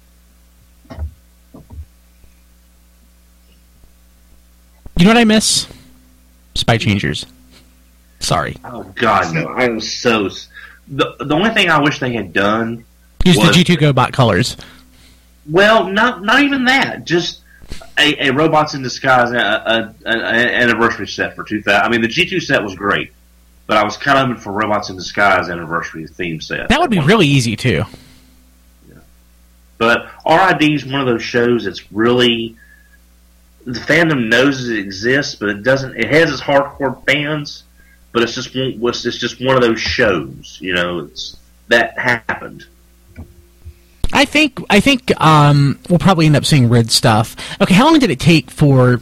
You know what I miss? Spy Changers. Sorry. Oh God, no! I am so. The the only thing I wish they had done use was, the G two GoBot colors. Well, not not even that. Just a, a Robots in Disguise a, a, a, an anniversary set for two thousand. I mean, the G two set was great, but I was kind of hoping for Robots in Disguise anniversary theme set. That would be really easy too. Yeah. But R I D is one of those shows that's really the fandom knows it exists, but it doesn't. It has its hardcore fans. But it's just it's just one of those shows, you know. It's, that happened. I think I think um, we'll probably end up seeing Rid stuff. Okay, how long did it take for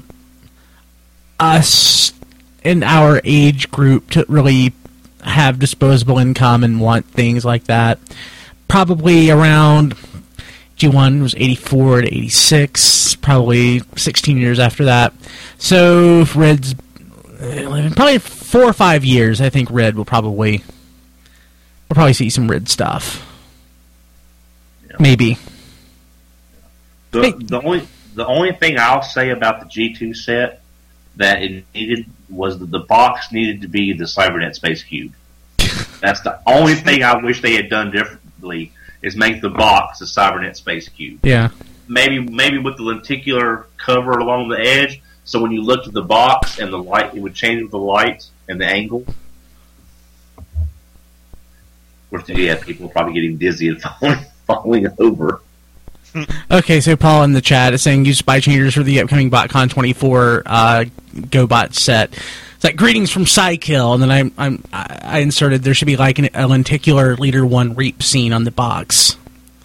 us in our age group to really have disposable income and want things like that? Probably around G one was eighty-four to eighty-six, probably sixteen years after that. So if Red's probably four or five years, I think Red will probably we'll probably see some Red stuff. Yeah. Maybe. The, hey. the only the only thing I'll say about the G two set that it needed was that the box needed to be the Cybernet Space Cube. That's the only thing I wish they had done differently is make the box the Cybernet Space Cube. Yeah. Maybe maybe with the lenticular cover along the edge. So when you looked at the box and the light, it would change with the light and the angle. Of course, yeah, people are probably getting dizzy and falling, falling over. Okay, so Paul in the chat is saying use Spy Changers for the upcoming BotCon twenty-four uh, GoBot set. It's like greetings from Psykill, and then I'm, I'm I inserted there should be like an, a lenticular Leader One Reap scene on the box.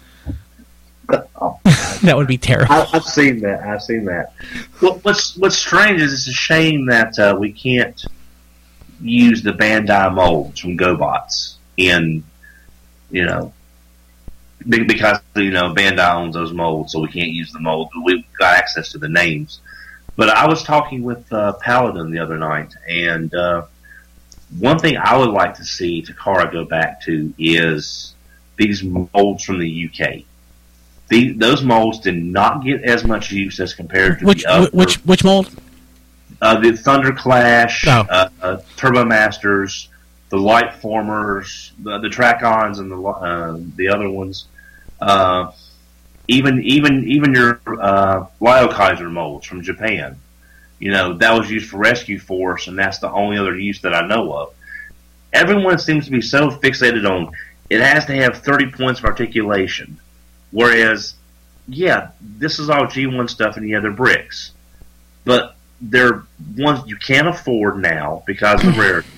Oh, that would be terrible. I, I've seen that. I've seen that. What, what's What's strange is it's a shame that uh, we can't use the Bandai molds from GoBots in, you know, because you know Bandai owns those molds, so we can't use the molds. We've got access to the names. But I was talking with uh, Paladin the other night, and uh, one thing I would like to see Takara go back to is these molds from the U K. The, those molds did not get as much use as compared to which, the other. Which which mold? Uh, the Thunder Clash, oh. uh, uh, Turbo Masters, the Light Formers, the, the Track-Ons, and the uh, the other ones. Uh, even even even your uh, Lyo Kaiser molds from Japan. You know, that was used for Rescue Force, and that's the only other use that I know of. Everyone seems to be so fixated on it has to have thirty points of articulation. Whereas, yeah, this is all G one stuff and yeah, they're bricks. But they're ones you can't afford now because of rarity.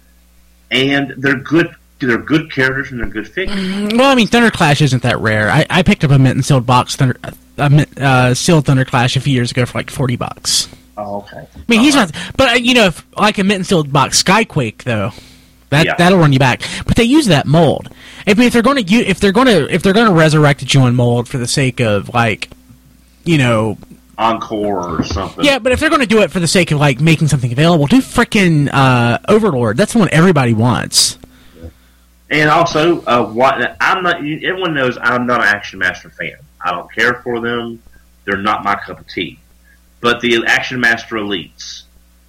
And they're good they're good characters and they're good figures. Well, I mean, Thunderclash isn't that rare. I, I picked up a mint and sealed box Thunder, uh, uh, sealed Thunderclash a few years ago for like forty bucks. Oh, okay. I mean, he's not, but uh, you know, if, like a mint and sealed box Skyquake though, that Yeah. that'll run you back. But they use that mold. I mean, if they're going to if they're going to if they're going to resurrect a G one mold for the sake of like, you know. Encore or something. Yeah, but if they're going to do it for the sake of like making something available, do frickin' uh, Overlord. That's the one everybody wants. And also, uh, what I'm not. Everyone knows I'm not an Action Master fan. I don't care for them. They're not my cup of tea. But the Action Master Elites,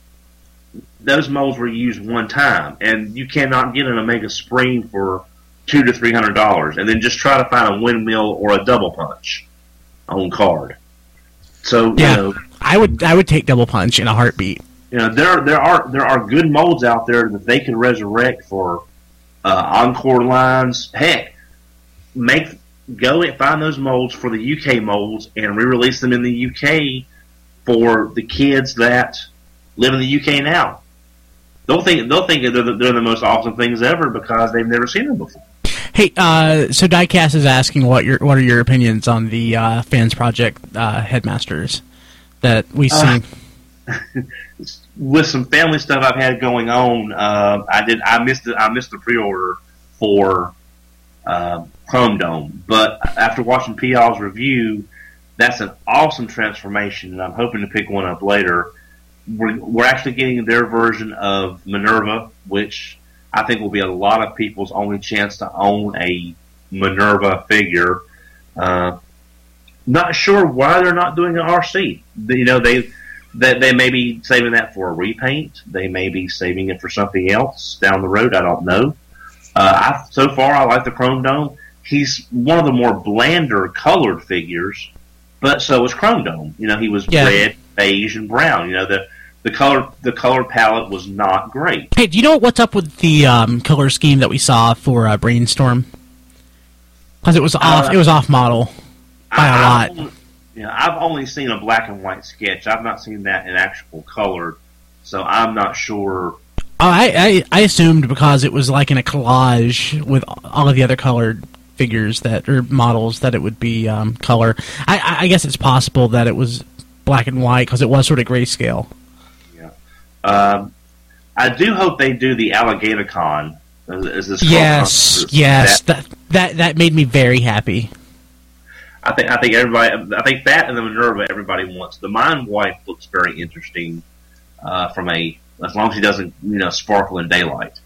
those molds were used one time, and you cannot get an Omega Spring for two to three hundred dollars, and then just try to find a windmill or a double punch on card. So Yeah, you know, I would I would take Double Punch in a heartbeat. you know there there are there are good molds out there that they can resurrect for uh, Encore lines. Heck, make go and find those molds for the U K molds and re-release them in the U K for the kids that live in the U K now. They'll think they'll think they're the, they're the most awesome things ever because they've never seen them before. Hey, uh, so Diecast is asking what your what are your opinions on the uh, Fans Project uh, headmasters that we've seen? Uh, with some family stuff I've had going on, uh, I did I missed the, I missed the pre-order for uh, Chrome Dome, but after watching P L's review, that's an awesome transformation, and I'm hoping to pick one up later. We're, we're actually getting their version of Minerva, which I think will be a lot of people's only chance to own a Minerva figure. Uh, not sure why they're not doing an R C. You know, they that they may be saving that for a repaint. They may be saving it for something else down the road. I don't know. Uh, I, so far, I like the Chrome Dome. He's one of the more blander colored figures, but so is Chrome Dome. You know, he was Yeah. red, beige, and brown. You know, the the color the color palette was not great. Hey, do you know what's up with the um, color scheme that we saw for uh, Brainstorm? Because it was off. Uh, it was off model by a I- lot. I've only, you know, I've only seen a black and white sketch. I've not seen that in actual color, so I'm not sure. Oh, I, I I assumed because it was like in a collage with all of the other colored figures that or models that it would be um, color. I, I I guess it's possible that it was black and white because it was sort of grayscale. Um, I do hope they do the Alligator Con. Is this Yes, called? yes, That, that that that made me very happy. I think I think everybody. I think that and the Minerva everybody wants. The Mind Wife looks very interesting. Uh, from a as long as she doesn't you know sparkle in daylight.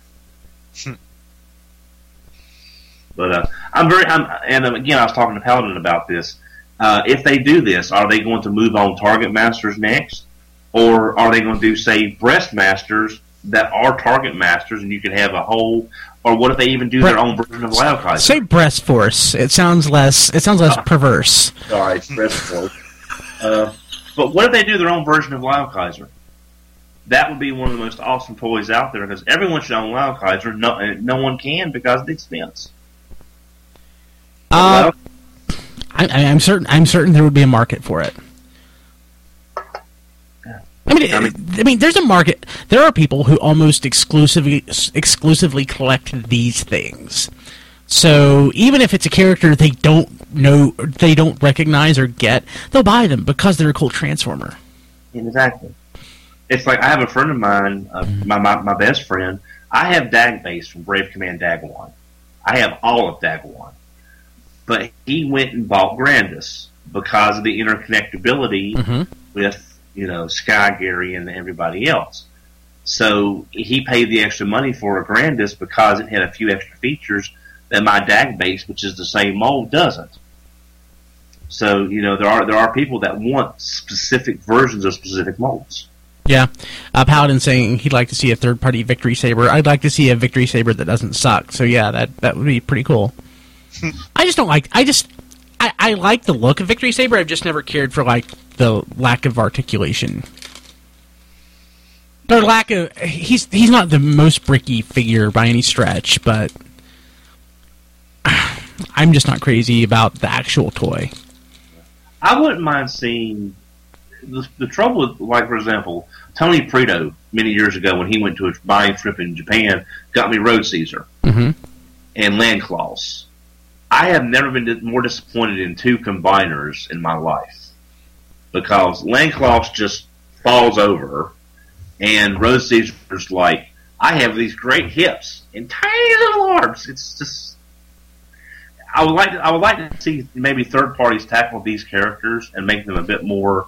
But uh, I'm very. I'm, and again, I was talking to Paladin about this. Uh, if they do this, are they going to move on Target Masters next, or are they going to do say Breast Masters that are Target Masters, and you can have a whole? Or what if they even do Bre- their own version of Loudkaiser? Say breast force. It sounds less. It sounds less perverse. Sorry, Breast Force. Uh, but what if they do their own version of Loudkaiser? That would be one of the most awesome toys out there because everyone should own Loudkaiser. No, and no one can because of the expense. Uh, I, I'm certain. I'm certain there would be a market for it. I mean, I mean, I mean, there's a market. There are people who almost exclusively exclusively collect these things. So even if it's a character they don't know, they don't recognize or get, they'll buy them because they're a cool Transformer. Exactly. It's like I have a friend of mine, uh, my, my my best friend. I have Dagbase from Brave Command Dagwan. I have all of Dagwan. But he went and bought Grandis because of the interconnectability Mhm. with, you know, Sky Gary and everybody else. So he paid the extra money for a Grandis because it had a few extra features that my Dagbase, which is the same mold, doesn't. So, you know, there are there are people that want specific versions of specific molds. Yeah, uh, Paladin saying he'd like to see a third-party Victory Saber. I'd like to see a Victory Saber that doesn't suck. So yeah, that that would be pretty cool. I just don't like. I just I, I like the look of Victory Saber. I've just never cared for like the lack of articulation. The lack of he's he's not the most bricky figure by any stretch, but I'm just not crazy about the actual toy. I wouldn't mind seeing the, the trouble with, like, for example, Tony Prito many years ago when he went to a buying trip in Japan got me Road Caesar mm-hmm. and Landclaws. I have never been more disappointed in two combiners in my life because Landclaws just falls over and Road Caesar's like, I have these great hips and tiny little arms. It's just, I would like to, I would like to see maybe third parties tackle these characters and make them a bit more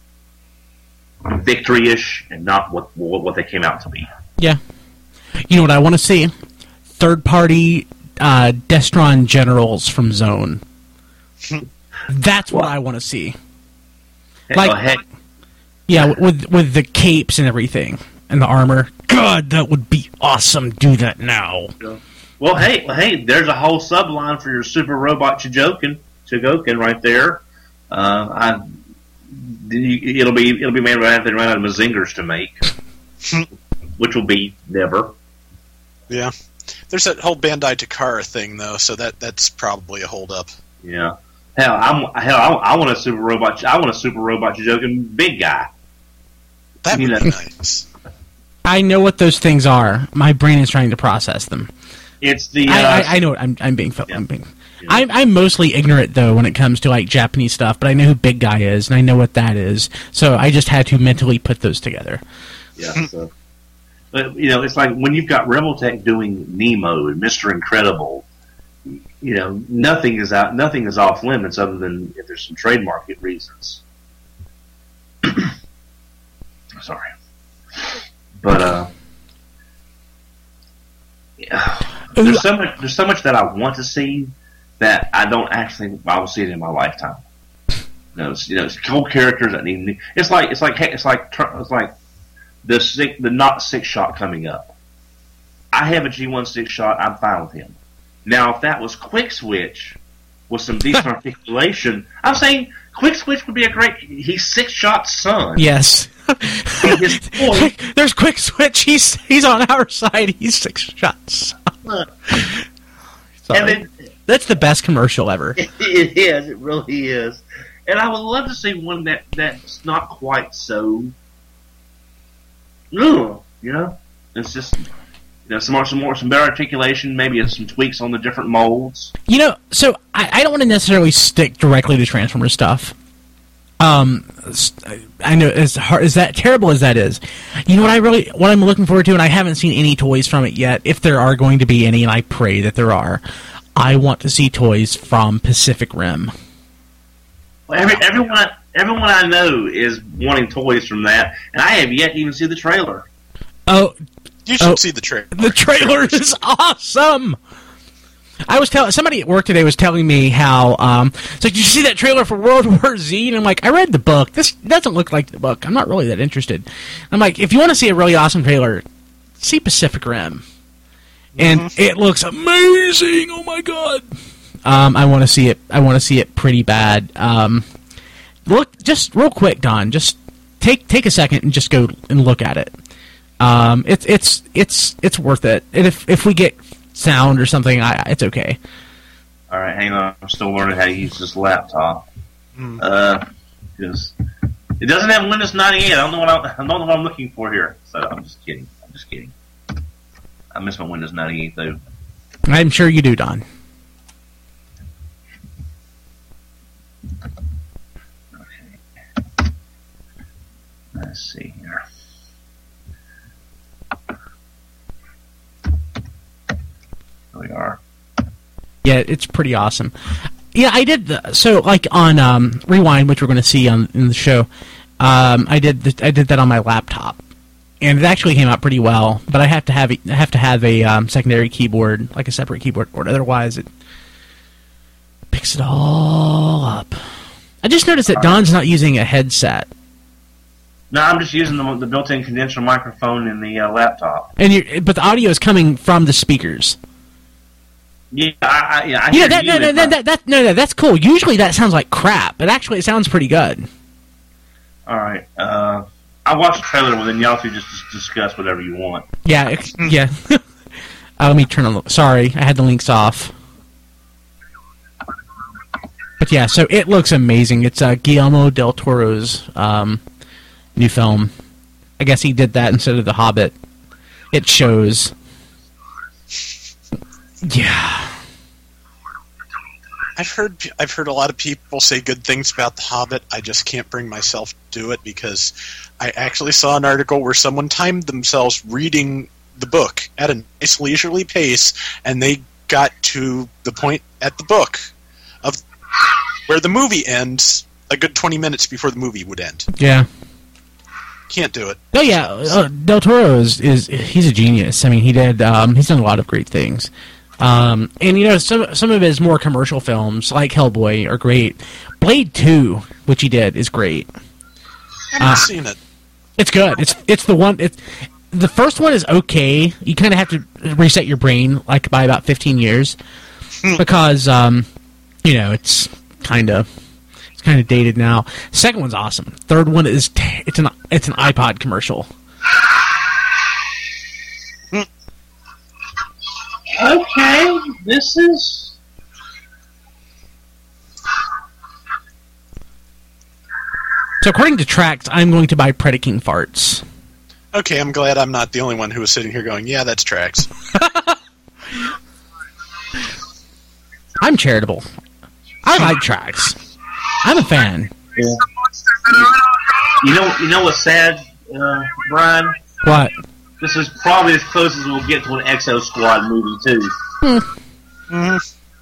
victory-ish and not what what they came out to be. Yeah. You know what I want to see? Third party uh, Destron generals from Zone. That's what, what I want to see. Like, oh, heck. Yeah, with with the capes and everything and the armor. God, that would be awesome. Do that now. Well, hey, well, hey, there's a whole subline for your super robot Chogokin, Chogokin right there. Uh, I, it'll be it'll be made right after they run out of Mazingers to make, which will be never. Yeah, there's that whole Bandai Takara thing though, so that that's probably a hold up. Yeah, hell, I'm hell, I, I want a super robot. I want a super robot Chogokin big guy. That would be nice. I know what those things are. My brain is trying to process them. It's the. Uh, I, I, I know. What I'm. I'm being. Yeah. I'm being. Yeah. I'm. I'm mostly ignorant though when it comes to like Japanese stuff, but I know who Big Guy is, and I know what that is. So I just had to mentally put those together. Yeah. So, but you know, it's like when you've got Rebeltech doing Nemo and Mister Incredible. You know, nothing is out. Nothing is off limits other than if there's some trademark reasons. Sorry. But uh, yeah, there's so much. There's so much that I want to see that I don't actually think I will see it in my lifetime. You know, it's, you know, it's cool characters that need. It's like it's like it's like it's like the six, the not six shot coming up. I have a G one six shot. I'm fine with him. Now, if that was Quick Switch with some decent articulation, I'm saying Quick Switch would be a great. He's Six Shot's son. Yes. Quick, there's Quick Switch. He's he's on our side. He's Six Shots. And then, that's the best commercial ever. It is. It really is. And I would love to see one that that's not quite so. Ugh, you know, it's just. You know, some more, some more, some better articulation. Maybe some tweaks on the different molds. You know, so I, I don't want to necessarily stick directly to Transformers stuff. Um, I know as hard as that terrible as that is. You know what I really, what I'm looking forward to, and I haven't seen any toys from it yet. If there are going to be any, and I pray that there are, I want to see toys from Pacific Rim. Well, every, everyone, everyone I know is wanting toys from that, and I have yet to even see the trailer. Oh. You should oh, see the trailer. The trailer is awesome. I was telling somebody at work today was telling me how um, it's like, did you see that trailer for World War Z? And I'm like, I read the book. This doesn't look like the book. I'm not really that interested. I'm like, if you want to see a really awesome trailer, see Pacific Rim, and mm-hmm. it looks amazing. Oh my god. Um, I want to see it. I want to see it pretty bad. Um, look, just real quick, Don. Just take take a second and just go and look at it. Um, it's it's it's it's worth it. And if if we get sound or something, I, it's okay. All right, hang on. I'm still learning how to use this laptop. Mm. Uh, because it doesn't have Windows ninety-eight. I don't know what I, I don't know what I'm looking for here. So I'm just kidding. I'm just kidding. I miss my Windows ninety-eight though. I'm sure you do, Don. Okay. Let's see here. We are. Yeah, it's pretty awesome. Yeah, I did the, so like on um, Rewind, which we're going to see on in the show. Um, I did the, I did that on my laptop, and it actually came out pretty well. But I have to have a, I have to have a um, secondary keyboard, like a separate keyboard board. Otherwise, it picks it all up. I just noticed that Don's not using a headset. No, I'm just using the, the built-in condenser microphone in the uh, laptop. And you, but the audio is coming from the speakers. Yeah, I, I, yeah, I yeah, that, no, no, that, that, that, no, no, that's cool. Usually that sounds like crap, but actually it sounds pretty good. All right, uh, I watched the trailer, and then y'all two just discuss whatever you want. Yeah, it, yeah. uh, let me turn on the. Sorry, I had the links off. But yeah, so it looks amazing. It's uh, Guillermo del Toro's um, new film. I guess he did that instead of The Hobbit. It shows. Yeah. I've heard I've heard a lot of people say good things about The Hobbit. I just can't bring myself to do it because I actually saw an article where someone timed themselves reading the book at a nice leisurely pace, and they got to the point at the book of where the movie ends a good twenty minutes before the movie would end. Yeah. Can't do it. Oh yeah, uh, Del Toro is, is he's a genius. I mean, he did um, he's done a lot of great things. Um, and you know, some some of his more commercial films, like Hellboy, are great. Blade Two, which he did, is great. I haven't uh, seen it. It's good. It's it's the one. It's the first one is okay. You kind of have to reset your brain like by about fifteen years because um, you know it's kind of it's kind of dated now. Second one's awesome. Third one is t- it's an it's an iPod commercial. Okay, this is... So according to Trax, I'm going to buy Predaking Farts. Okay, I'm glad I'm not the only one who was sitting here going, yeah, that's Trax. I'm charitable. I like Trax. I'm a fan. Yeah. You know, you know what's sad, uh, Brian? What? This is probably as close as we'll get to an Exo Squad movie, too. Hmm. Mm-hmm.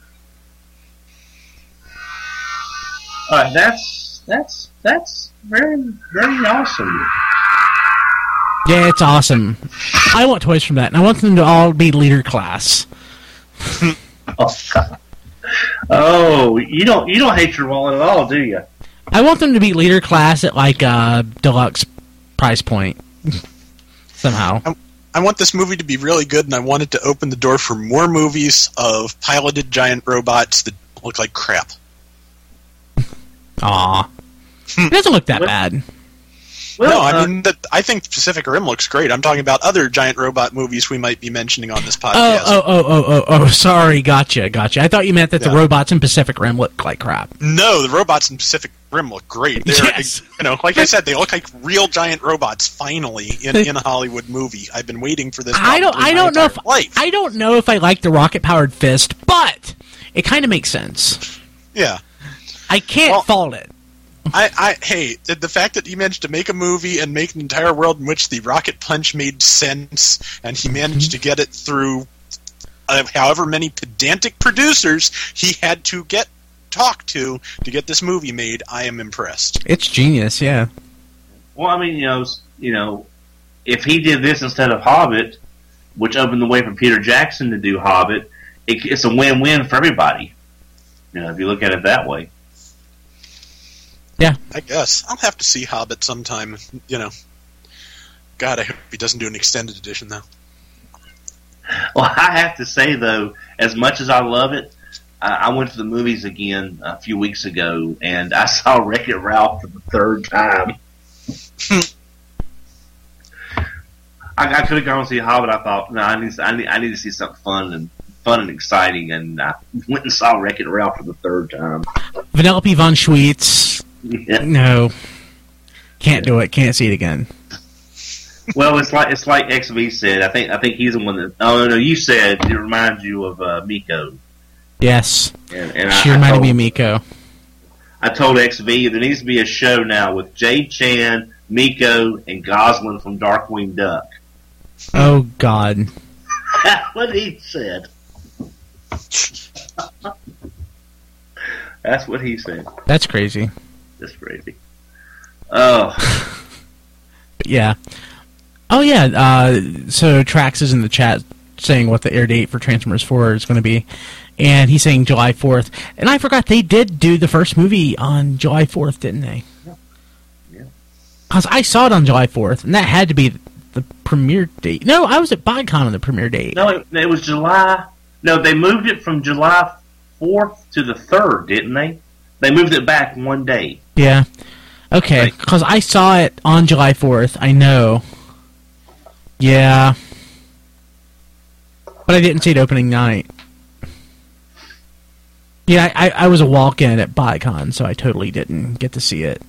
All right, that's that's that's very very awesome. Yeah, it's awesome. I want toys from that, and I want them to all be leader class. Oh, God. Oh, you don't you don't hate your wallet at all, do you? I want them to be leader class at like a deluxe price point. Somehow. I, I want this movie to be really good, and I want it to open the door for more movies of piloted giant robots that look like crap. Aw. It doesn't look that bad. Well, no, I uh, mean, that, I think Pacific Rim looks great. I'm talking about other giant robot movies we might be mentioning on this podcast. Oh, oh, oh, oh, oh, oh, sorry, gotcha, gotcha. I thought you meant that yeah. the robots in Pacific Rim look like crap. No, the robots in Pacific Rim look great. They're, yes. You know, like I said, they look like real giant robots, finally, in, in a Hollywood movie. I've been waiting for this I don't, I don't know if, life. I don't know if I like the rocket-powered fist, but it kind of makes sense. Yeah. I can't well, fault it. I, I, hey, the fact that he managed to make a movie and make an entire world in which the rocket punch made sense, and he managed to get it through uh, however many pedantic producers he had to get talked to to get this movie made, I am impressed. It's genius, yeah. Well, I mean, you know, you know, if he did this instead of Hobbit, which opened the way for Peter Jackson to do Hobbit, it, it's a win-win for everybody. You know, if you look at it that way. Yeah. I guess. I'll have to see Hobbit sometime, you know. God, I hope he doesn't do an extended edition, though. Well, I have to say, though, as much as I love it, I, I went to the movies again a few weeks ago, and I saw Wreck-It Ralph for the third time. I, I could have gone and see Hobbit. I thought, no, I need, I need, I need to see something fun and fun and exciting, and I went and saw Wreck-It Ralph for the third time. Vanellope von Schweetz. Yeah. No, can't do it. Can't see it again. Well, it's like it's like X V said. I think I think he's the one that. Oh no, you said it reminds you of uh, Miko. Yes, and, and she I, reminded I told, me of Miko. I told X V there needs to be a show now with Jade Chan, Miko, and Goslin from Darkwing Duck. Oh God! That's what he said. That's what he said. That's crazy. That's crazy. Oh. Yeah. Oh, yeah. Uh, so Trax is in the chat saying what the air date for Transformers four is going to be. And he's saying July fourth. And I forgot they did do the first movie on July fourth, didn't they? Yeah. Yeah. Because I saw it on July fourth, and that had to be the premiere date. No, I was at BotCon on the premiere date. No, it, it was July. No, they moved it from July fourth to the third, didn't they? They moved it back one day. Yeah. Okay, because I saw it on July fourth, I know. Yeah. But I didn't see it opening night. Yeah, I, I was a walk-in at BotCon, so I totally didn't get to see it.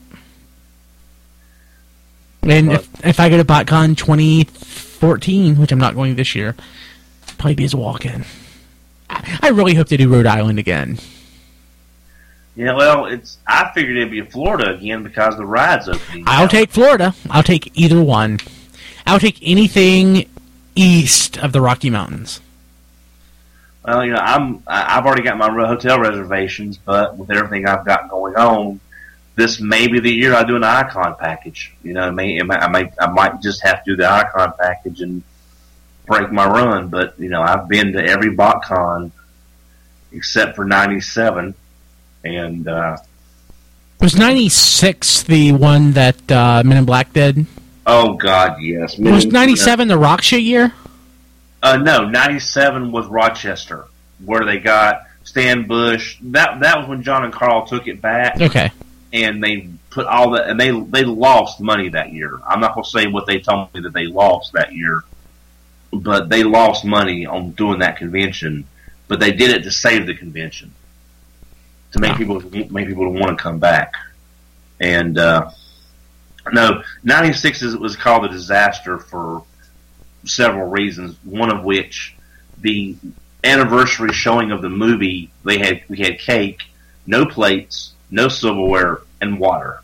And if, if I go to BotCon twenty fourteen, which I'm not going this year, probably be as a walk-in. I, I really hope they do Rhode Island again. Yeah, well, it's. I figured it'd be Florida again because the ride's opening. I'll take Florida. I'll take either one. I'll take anything east of the Rocky Mountains. Well, you know, I'm. I've already got my hotel reservations, but with everything I've got going on, this may be the year I do an Icon package. You know, it may, it might, I might, I might just have to do the Icon package and break my run. But you know, I've been to every BotCon except for ninety-seven, and uh, was ninety-six the one that uh, Men in Black did? Oh God, yes. Men was ninety-seven the rock shit year? Uh, no, ninety-seven was Rochester, where they got Stan Bush. That that was when John and Carl took it back. Okay. And they put all that, and they they lost money that year. I'm not going to say what they told me that they lost that year, but they lost money on doing that convention. But they did it to save the convention, to make people make people want to come back. And uh, no, ninety-six is, was called a disaster for several reasons. One of which, the anniversary showing of the movie, they had we had cake, no plates, no silverware, and water.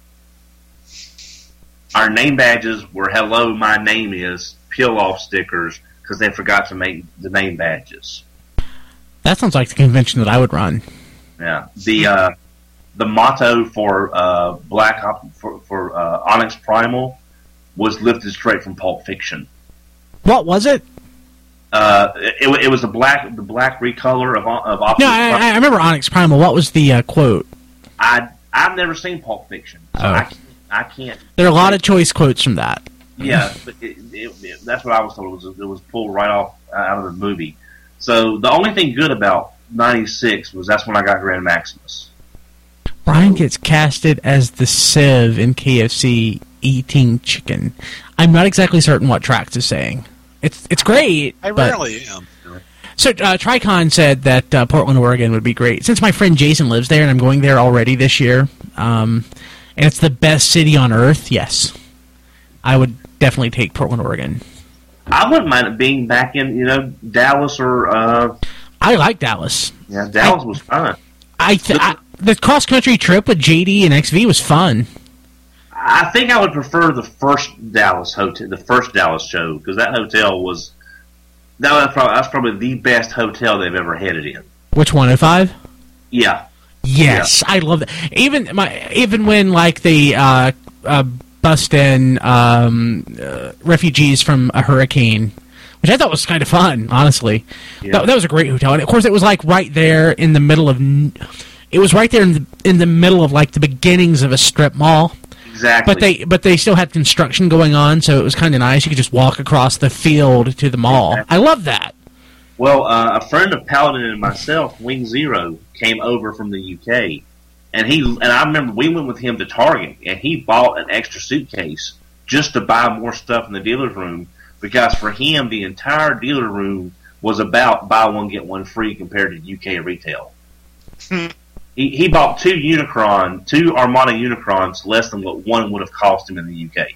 Our name badges were "Hello, my name is" peel-off stickers because they forgot to make the name badges. That sounds like the convention that I would run. Yeah, the uh, the motto for uh, Black Op- for, for uh, Onyx Primal was lifted straight from Pulp Fiction. What was it? Uh, it, it was the black the black recolor of of Optimus No, I, I remember Onyx Primal. What was the uh, quote? I I've never seen Pulp Fiction, so oh. I I can't. There are a lot of choice quotes from that. Yeah, but it, it, it, that's what I was told. It was, it was pulled right off out of the movie. So the only thing good about ninety-six was that's when I got Grand Maximus. Brian gets casted as the Civ in K F C eating chicken. I'm not exactly certain what Trax is saying. It's it's great. I but... rarely am. So uh, Tricon said that uh, Portland, Oregon would be great. Since my friend Jason lives there and I'm going there already this year, um, and it's the best city on earth, yes. I would definitely take Portland, Oregon. I wouldn't mind it being back in, you know, Dallas or... Uh, I like Dallas. Yeah, Dallas I, was fun. I, th- I The cross-country trip with J D and X V was fun. I think I would prefer the first Dallas hotel, the first Dallas show, because that hotel was... That was probably, that's probably the best hotel they've ever headed in. Which one, oh five? Yeah. Yes, yeah. I love that. Even my, even when like the uh, uh, bust in um, uh, refugees from a hurricane, which I thought was kind of fun, honestly. Yeah. That, that was a great hotel, and of course it was like right there in the middle of. It was right there in the, in the middle of like the beginnings of a strip mall. Exactly. But they but they still had construction going on, so it was kind of nice. You could just walk across the field to the mall. Exactly. I love that. Well, uh, a friend of Paladin and myself, Wing Zero, came over from the U K, and he and I remember we went with him to Target, and he bought an extra suitcase just to buy more stuff in the dealer's room, because for him the entire dealer room was about buy one get one free compared to U K retail. He, he bought two Unicron, two Armada Unicrons, less than what one would have cost him in the U K.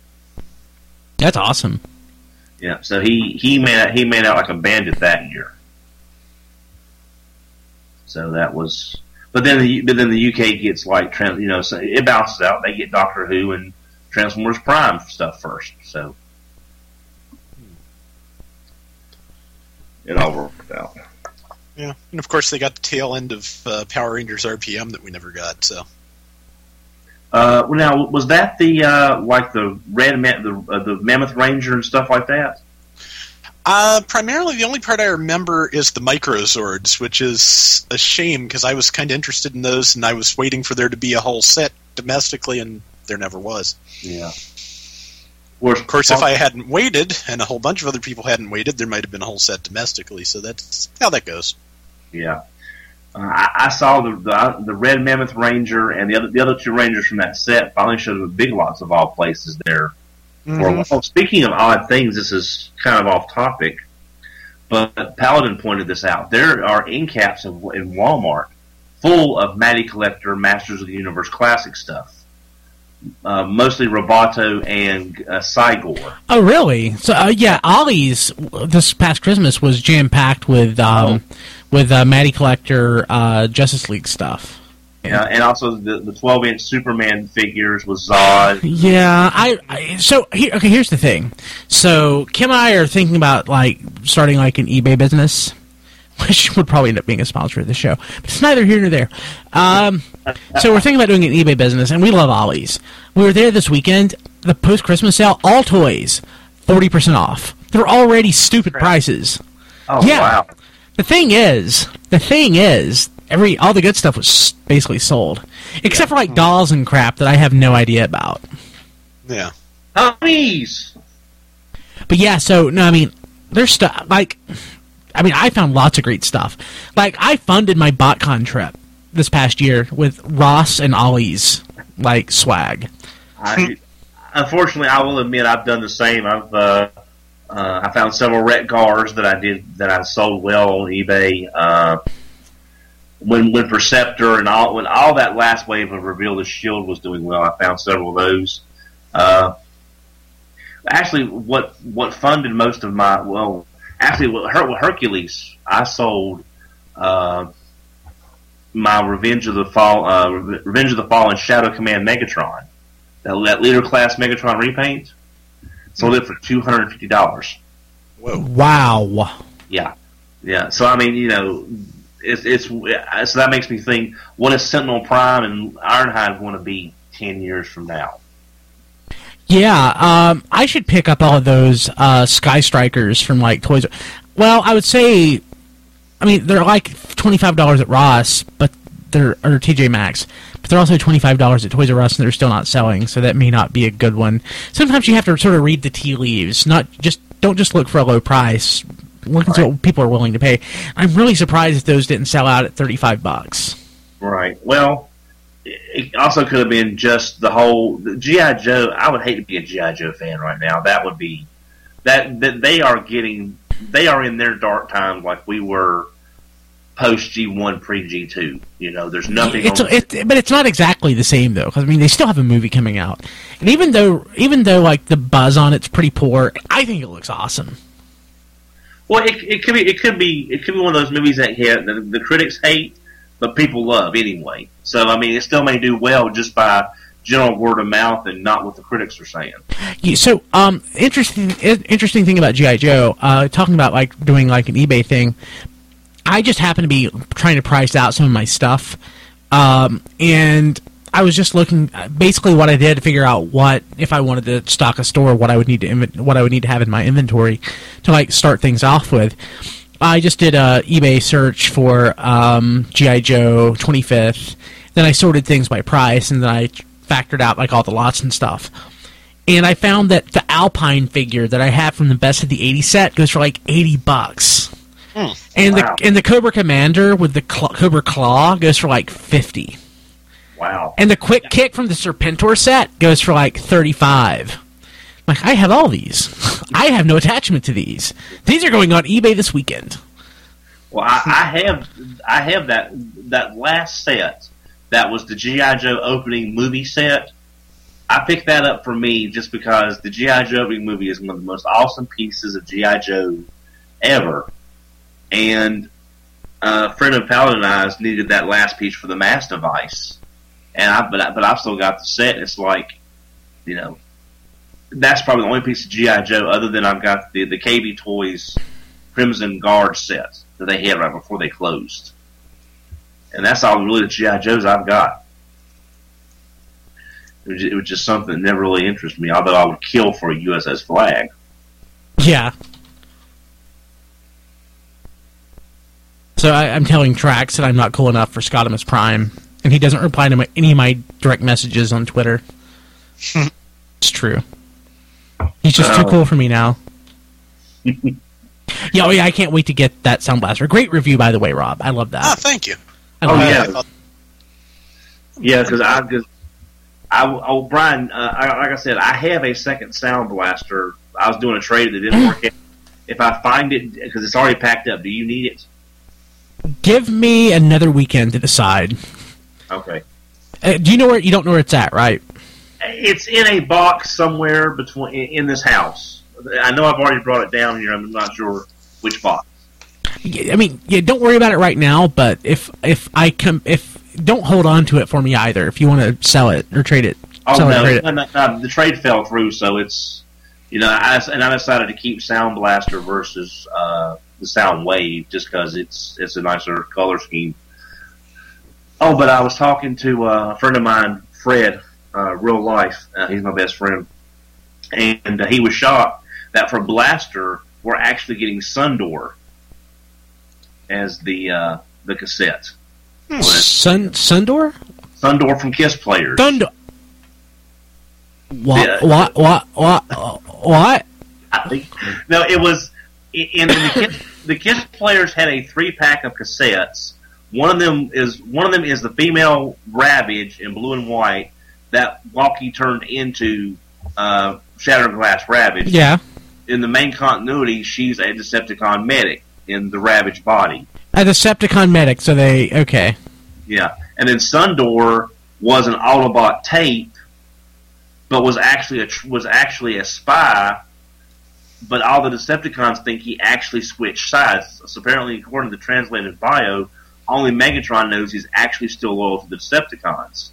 That's awesome. Yeah, so he he made out, he made out like a bandit that year. So that was, but then the but then the U K gets like you know so it bounces out. They get Doctor Who and Transformers Prime stuff first, so it all worked out. Yeah, and of course they got the tail end of uh, Power Rangers R P M that we never got. So, uh, well, now was that the uh, like the red ma- the uh, the Mammoth Ranger and stuff like that? Uh, primarily, the only part I remember is the Microzords, which is a shame because I was kind of interested in those, and I was waiting for there to be a whole set domestically, and there never was. Yeah. Of course, if I hadn't waited, and a whole bunch of other people hadn't waited, there might have been a whole set domestically. So that's how that goes. Yeah, uh, I, I saw the, the the Red Mammoth Ranger and the other the other two Rangers from that set finally showed up at Big Lots of all places there. Mm-hmm. For, well, speaking of odd things, this is kind of off topic, But Paladin pointed this out. There are end caps in, in Walmart full of Matty Collector, Masters of the Universe classic stuff. Uh, mostly Roboto and uh, Cygor. Oh, really? So, uh, yeah, Ollie's this past Christmas was jam packed with um, oh. with uh, Matty Collector uh, Justice League stuff. Yeah, and also the the twelve inch Superman figures with Zod. Yeah, I, I so here, okay. Here's the thing. So Kim and I are thinking about like starting like an eBay business, which would probably end up being a sponsor of the show. But it's neither here nor there. Um, so we're thinking about doing an eBay business, and we love Ollie's. We were there this weekend. The post Christmas sale, all toys, forty percent off. They're already stupid prices. Oh yeah. Wow! The thing is, the thing is. Every all the good stuff was basically sold, except for like dolls and crap that I have no idea about. Yeah, puppies. But yeah, so no, I mean, there's stuff like, I mean, I found lots of great stuff. Like I funded my BotCon trip this past year with Ross and Ollie's like swag. I, unfortunately, I will admit I've done the same. I've uh, uh, I found several Rec Gars that I did that I sold well on eBay. Uh, When when Perceptor and all when all that last wave of Reveal the Shield was doing well, I found several of those. Uh, actually, what what funded most of my well, actually, with Her- with Hercules, I sold uh, my Revenge of the Fall, uh, Revenge of the Fallen Shadow Command Megatron, that, that leader class Megatron repaint. Sold it for two hundred and fifty dollars. Whoa! Wow! Yeah, yeah. So I mean, you know. It's, it's so that makes me think: what is Sentinel Prime and Ironhide want to be ten years from now? Yeah, um, I should pick up all of those uh, Sky Strikers from like Toys. Well, I would say, I mean, they're like twenty five dollars at Ross, but they're or T J Maxx, but they're also twenty five dollars at Toys R Us, and they're still not selling. So that may not be a good one. Sometimes you have to sort of read the tea leaves, not just don't just look for a low price. Look at what people are willing to pay. I'm really surprised if those didn't sell out at thirty-five bucks. Right. Well, it also could have been just the whole G I. Joe. I would hate to be a G I. Joe fan right now. That would be that, that they are getting. They are in their dark time like we were post G one, pre G two. You know, there's nothing. It's on it, but it's not exactly the same though, because I mean they still have a movie coming out, and even though even though like the buzz on it's pretty poor, I think it looks awesome. Well, it, it could be it could be it could be one of those movies that yeah, the, the critics hate, but people love anyway. So I mean, it still may do well just by general word of mouth and not what the critics are saying. Yeah, so, um, interesting interesting thing about G I. Joe. Uh, talking about like doing like an eBay thing. I just happen to be trying to price out some of my stuff, um, and I was just looking. Basically, what I did to figure out what if I wanted to stock a store, what I would need to inv- what I would need to have in my inventory to like start things off with. I just did a eBay search for um, G I. Joe twenty-fifth. Then I sorted things by price, and then I factored out like all the lots and stuff. And I found that the Alpine figure that I have from the Best of the eighties set goes for like eighty bucks. Mm, and wow. the and the Cobra Commander with the cl- Cobra Claw goes for like fifty. Wow. And the Quick Kick from the Serpentor set goes for like thirty-five. Like, I have all these. I have no attachment to these. These are going on eBay this weekend. Well, I, I have I have that that last set that was the G I. Joe opening movie set. I picked that up for me just because the G I. Joe opening movie is one of the most awesome pieces of G I. Joe ever. And uh, a friend of Paladin and I's needed that last piece for the mass device. And I, but I, but I've still got the set. It's like, you know, that's probably the only piece of G I. Joe other than I've got the the K B Toys Crimson Guard set that they had right before they closed, and that's all really the G I. Joes I've got. It was, just, it was just something that never really interested me. Although I would kill for a U S S flag. Yeah. So I, I'm telling Trax that I'm not cool enough for Scottimus Prime. And he doesn't reply to my, any of my direct messages on Twitter. It's true. He's just uh, too cool for me now. yeah, oh yeah, I can't wait to get that Sound Blaster. Great review, by the way, Rob. I love that. Ah, thank you. I oh, yeah. That. Yeah, because I just... I, oh, Brian, uh, I, like I said, I have a second Sound Blaster. I was doing a trade that didn't work out. if I find it, because it's already packed up, do you need it? Give me another weekend to decide. Okay. Uh, do you know where you don't know where it's at, right? It's in a box somewhere between in this house. I know I've already brought it down here. I'm not sure which box. I mean, yeah, don't worry about it right now. But if if I come, if don't hold on to it for me either. If you want to sell it or trade it, Oh sell no, it, trade it. no, no, no, the trade fell through, so it's you know, I, and I decided to keep Sound Blaster versus uh, the Sound Wave just because it's it's a nicer color scheme. Oh, but I was talking to uh, a friend of mine, Fred, uh, real life. Uh, he's my best friend, and uh, he was shocked that for Blaster we're actually getting Sundor as the uh, the cassette. Hmm. Sun Sundor? Sundor from Kiss Players. Sundor. What? Yeah. What? What? What? What? I think, no, it was in, in the Kiss, the Kiss Players had a three pack of cassettes. One of them is one of them is the female Ravage in blue and white that Walkie turned into uh, Shattered Glass Ravage. Yeah. In the main continuity, she's a Decepticon medic in the Ravage body. A Decepticon medic, so they okay. Yeah, and then Sundor was an Autobot tape, but was actually a was actually a spy. But all the Decepticons think he actually switched sides. So apparently, according to the translated bio, only Megatron knows he's actually still loyal to the Decepticons.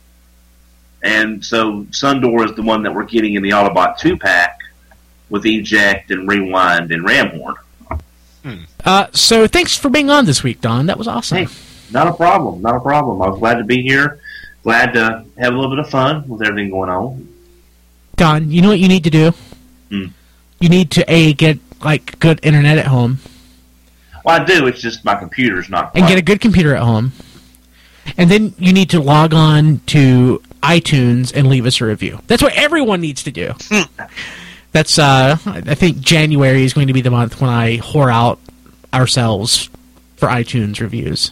And so Sundor is the one that we're getting in the Autobot two pack with Eject and Rewind and Ramhorn. Hmm. Uh, so thanks for being on this week, Don. That was awesome. Hey, not a problem. Not a problem. I was glad to be here. Glad to have a little bit of fun with everything going on. Don, you know what you need to do? Hmm. You need to a get like good internet at home. Well, I do. It's just my computer's not. And get a good computer at home. And then you need to log on to iTunes and leave us a review. That's what everyone needs to do. That's, uh, I think January is going to be the month when I whore out ourselves for iTunes reviews.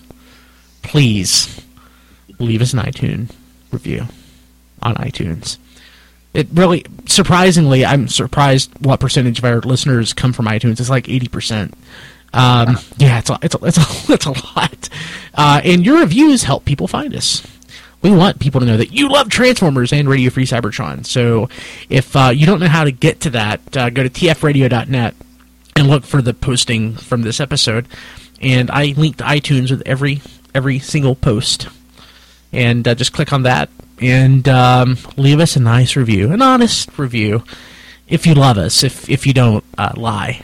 Please leave us an iTunes review on iTunes. It really, surprisingly, I'm surprised what percentage of our listeners come from iTunes. It's like eighty percent. Um, yeah, it's a, it's a, it's a, it's a lot. Uh, and your reviews help people find us. We want people to know that you love Transformers and Radio Free Cybertron. So if uh, you don't know how to get to that, uh, go to t f radio dot net and look for the posting from this episode. And I linked iTunes with every every single post. And uh, just click on that and um, leave us a nice review, an honest review. If you love us, if if you don't, uh, lie.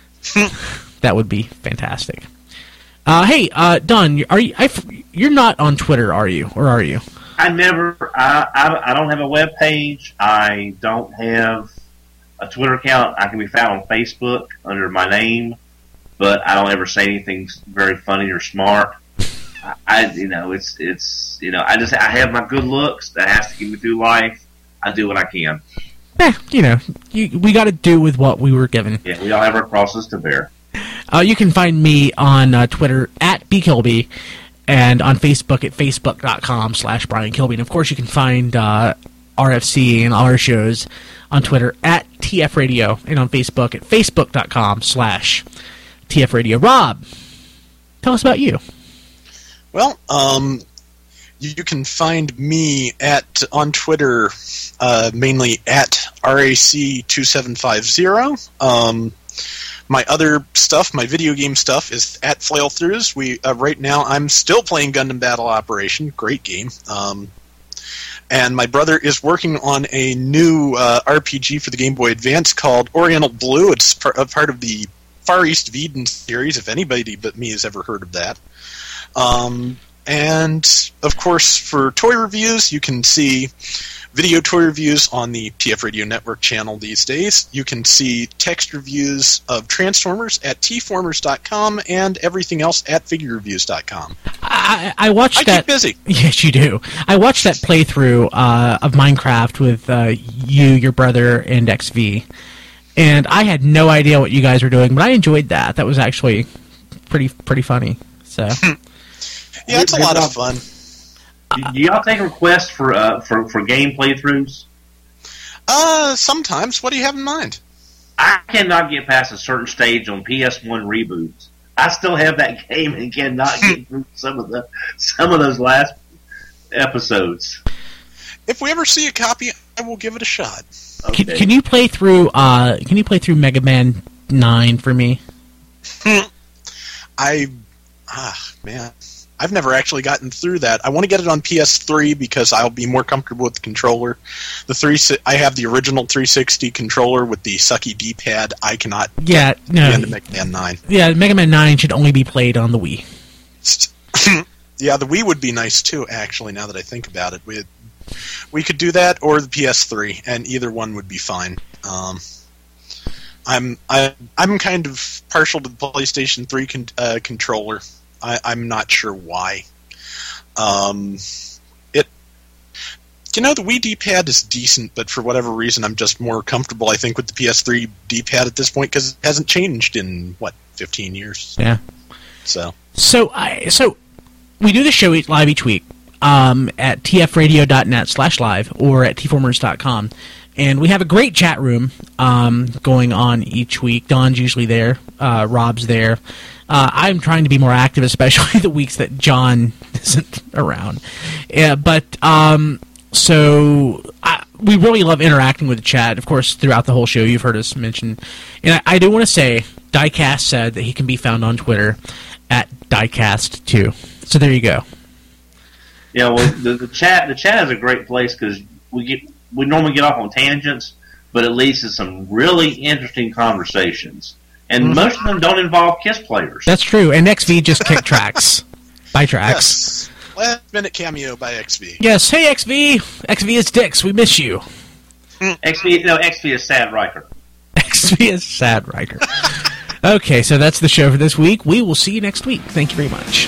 That would be fantastic. Uh, hey, uh, Don, are you? I, you're not on Twitter, are you? Or are you? I never. I, I I don't have a web page. I don't have a Twitter account. I can be found on Facebook under my name, but I don't ever say anything very funny or smart. I, I you know, it's it's you know, I just I have my good looks that has to get me through life. I do what I can. Eh, you know, you, we got to do with what we were given. Yeah, we all have our crosses to bear. Uh, you can find me on uh, Twitter at bkilby and on Facebook at facebook.com slash Brian Kilby. And, of course, you can find uh, R F C and all our shows on Twitter at T F Radio and on Facebook at facebook.com slash T F Radio. Rob, tell us about you. Well, um, you can find me at on Twitter uh, mainly at R A C two seven five zero. Um My other stuff, my video game stuff, is at Flailthroughs. We uh, right now, I'm still playing Gundam Battle Operation. Great game. Um, and my brother is working on a new uh, R P G for the Game Boy Advance called Oriental Blue. It's par- a part of the Far East of Eden series, if anybody but me has ever heard of that. Um, and, of course, for toy reviews, you can see video toy reviews on the T F Radio Network channel these days. You can see text reviews of Transformers at t formers dot com and everything else at figure reviews dot com. I, I watched I that. keep busy. Yes, you do. I watched that playthrough uh, of Minecraft with uh, you, your brother, and X V, and I had no idea what you guys were doing, but I enjoyed that. That was actually pretty pretty funny. So, yeah, it's a lot of fun. Do y'all take requests for uh, for for game playthroughs? Uh, sometimes. What do you have in mind? I cannot get past a certain stage on P S one reboots. I still have that game and cannot get through some of the some of those last episodes. If we ever see a copy, I will give it a shot. Okay. Can, can you play through? Uh, can you play through Mega Man nine for me? I, ah, man, I've never actually gotten through that. I want to get it on P S three because I'll be more comfortable with the controller. The three, I have the original three sixty controller with the sucky D-pad. I cannot. Yeah, get no. the end of Mega Man nine. Yeah, Mega Man nine should only be played on the Wii. Yeah, the Wii would be nice too. Actually, now that I think about it, we we could do that or the P S three, and either one would be fine. Um, I'm I, I'm kind of partial to the PlayStation three con- uh, controller. I, I'm not sure why. Um, it, you know, the Wii D-pad is decent, but for whatever reason, I'm just more comfortable, I think, with the P S three D-pad at this point because it hasn't changed in what fifteen years. Yeah. So. So I so we do the show live each week um, at tfradio.net slash live or at tformers dot com. And we have a great chat room um, going on each week. Don's usually there. Uh, Rob's there. Uh, I'm trying to be more active, especially the weeks that John isn't around. Yeah, but um, so I, we really love interacting with the chat. Of course, throughout the whole show, you've heard us mention. And I, I do want to say, Diecast said that he can be found on Twitter at Diecast two. So there you go. Yeah, well, the, the chat the chat is a great place because we get. We normally get off on tangents, but it leads to some really interesting conversations. And mm-hmm. most of them don't involve KISS players. That's true. And X V just kicked tracks. By tracks. Yes. Last minute cameo by X V. Yes. Hey, X V. X V is Dix. We miss you. X V, no, X V is Sad Riker. X V is Sad Riker. Okay, so that's the show for this week. We will see you next week. Thank you very much.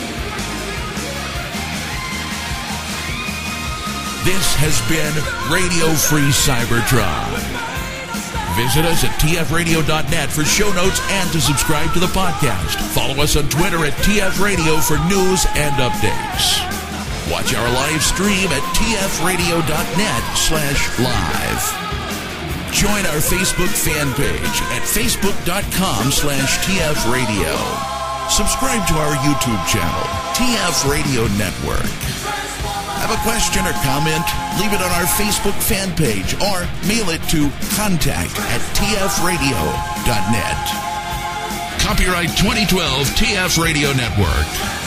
This has been Radio Free Cybertron. Visit us at t f radio dot net for show notes and to subscribe to the podcast. Follow us on Twitter at T F Radio for news and updates. Watch our live stream at t f radio dot net slash live. Join our Facebook fan page at facebook dot com slash T F radio. Subscribe to our YouTube channel, T F Radio Network. Have a question or comment? Leave it on our Facebook fan page or mail it to contact at t f radio dot net. Copyright twenty twelve T F Radio Network.